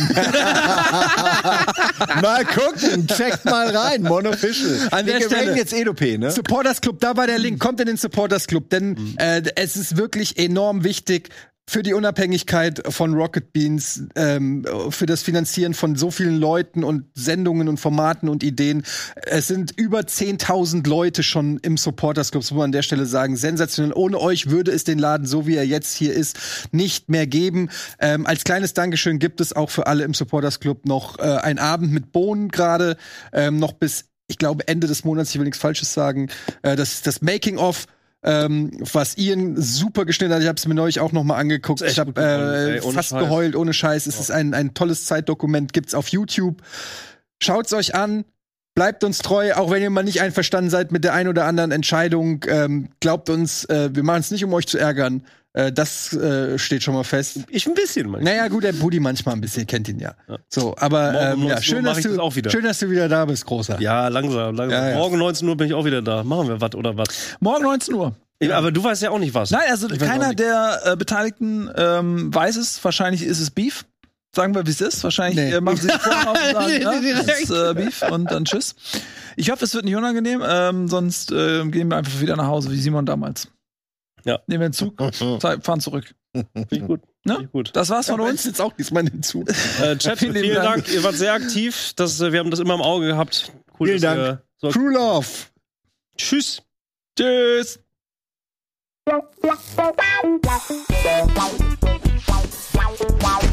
Mal gucken, checkt mal rein, Monofficial. An der Wir Stelle ranken jetzt Edopé, ne? Supporters Club, da war der Link. Kommt in den Supporters Club, denn äh, es ist wirklich enorm wichtig für die Unabhängigkeit von Rocket Beans, ähm, für das Finanzieren von so vielen Leuten und Sendungen und Formaten und Ideen. Es sind über zehntausend Leute schon im Supporters Club, das muss man an der Stelle sagen. Sensationell. Ohne euch würde es den Laden, so wie er jetzt hier ist, nicht mehr geben. Ähm, als kleines Dankeschön gibt es auch für alle im Supporters Club noch äh, einen Abend mit Bohnen gerade, ähm, noch bis, ich glaube, Ende des Monats, ich will nichts Falsches sagen. Äh, das ist das Making-of. Ähm, was Ian super geschnitten hat. Ich habe es mir neulich auch noch mal angeguckt. Ich habe äh, fast Scheiß. geheult, ohne Scheiß. Es ja. ist ein, ein tolles Zeitdokument, gibt's auf YouTube. Schaut's euch an. Bleibt uns treu, auch wenn ihr mal nicht einverstanden seid mit der ein oder anderen Entscheidung. Ähm, glaubt uns, äh, wir machen es nicht, um euch zu ärgern. Äh, das äh, steht schon mal fest. Ich ein bisschen manchmal. Naja, gut, der Buddy manchmal ein bisschen, kennt ihn ja. ja. So, aber ähm, ja, schön, dass du, auch wieder. schön, dass du wieder da bist, Großer. Ja, langsam, langsam. Ja, ja. Morgen neunzehn Uhr bin ich auch wieder da. Machen wir was oder was? Morgen neunzehn Uhr. Ja. Aber du weißt ja auch nicht was. Nein, also keiner der äh, Beteiligten ähm, weiß es. Wahrscheinlich ist es Beef. Sagen wir, wie es ist. Wahrscheinlich nee. äh, machen sie die Vorhaus und sagen, nee, ja, das ist äh, Beef und dann tschüss. Ich hoffe, es wird nicht unangenehm, ähm, sonst äh, gehen wir einfach wieder nach Hause, wie Simon damals. Ja. Nehmen wir den Zug, fahren zurück. Finde ich gut. Ne? Find ich gut. Das war's von ja, uns. Jetzt auch diesmal den Zug. Äh, Chat, vielen, vielen Dank. Dank. Ihr wart sehr aktiv. Das, wir haben das immer im Auge gehabt. Cool, vielen Dank. Ihr, so True Love. Tschüss. Tschüss. Wow.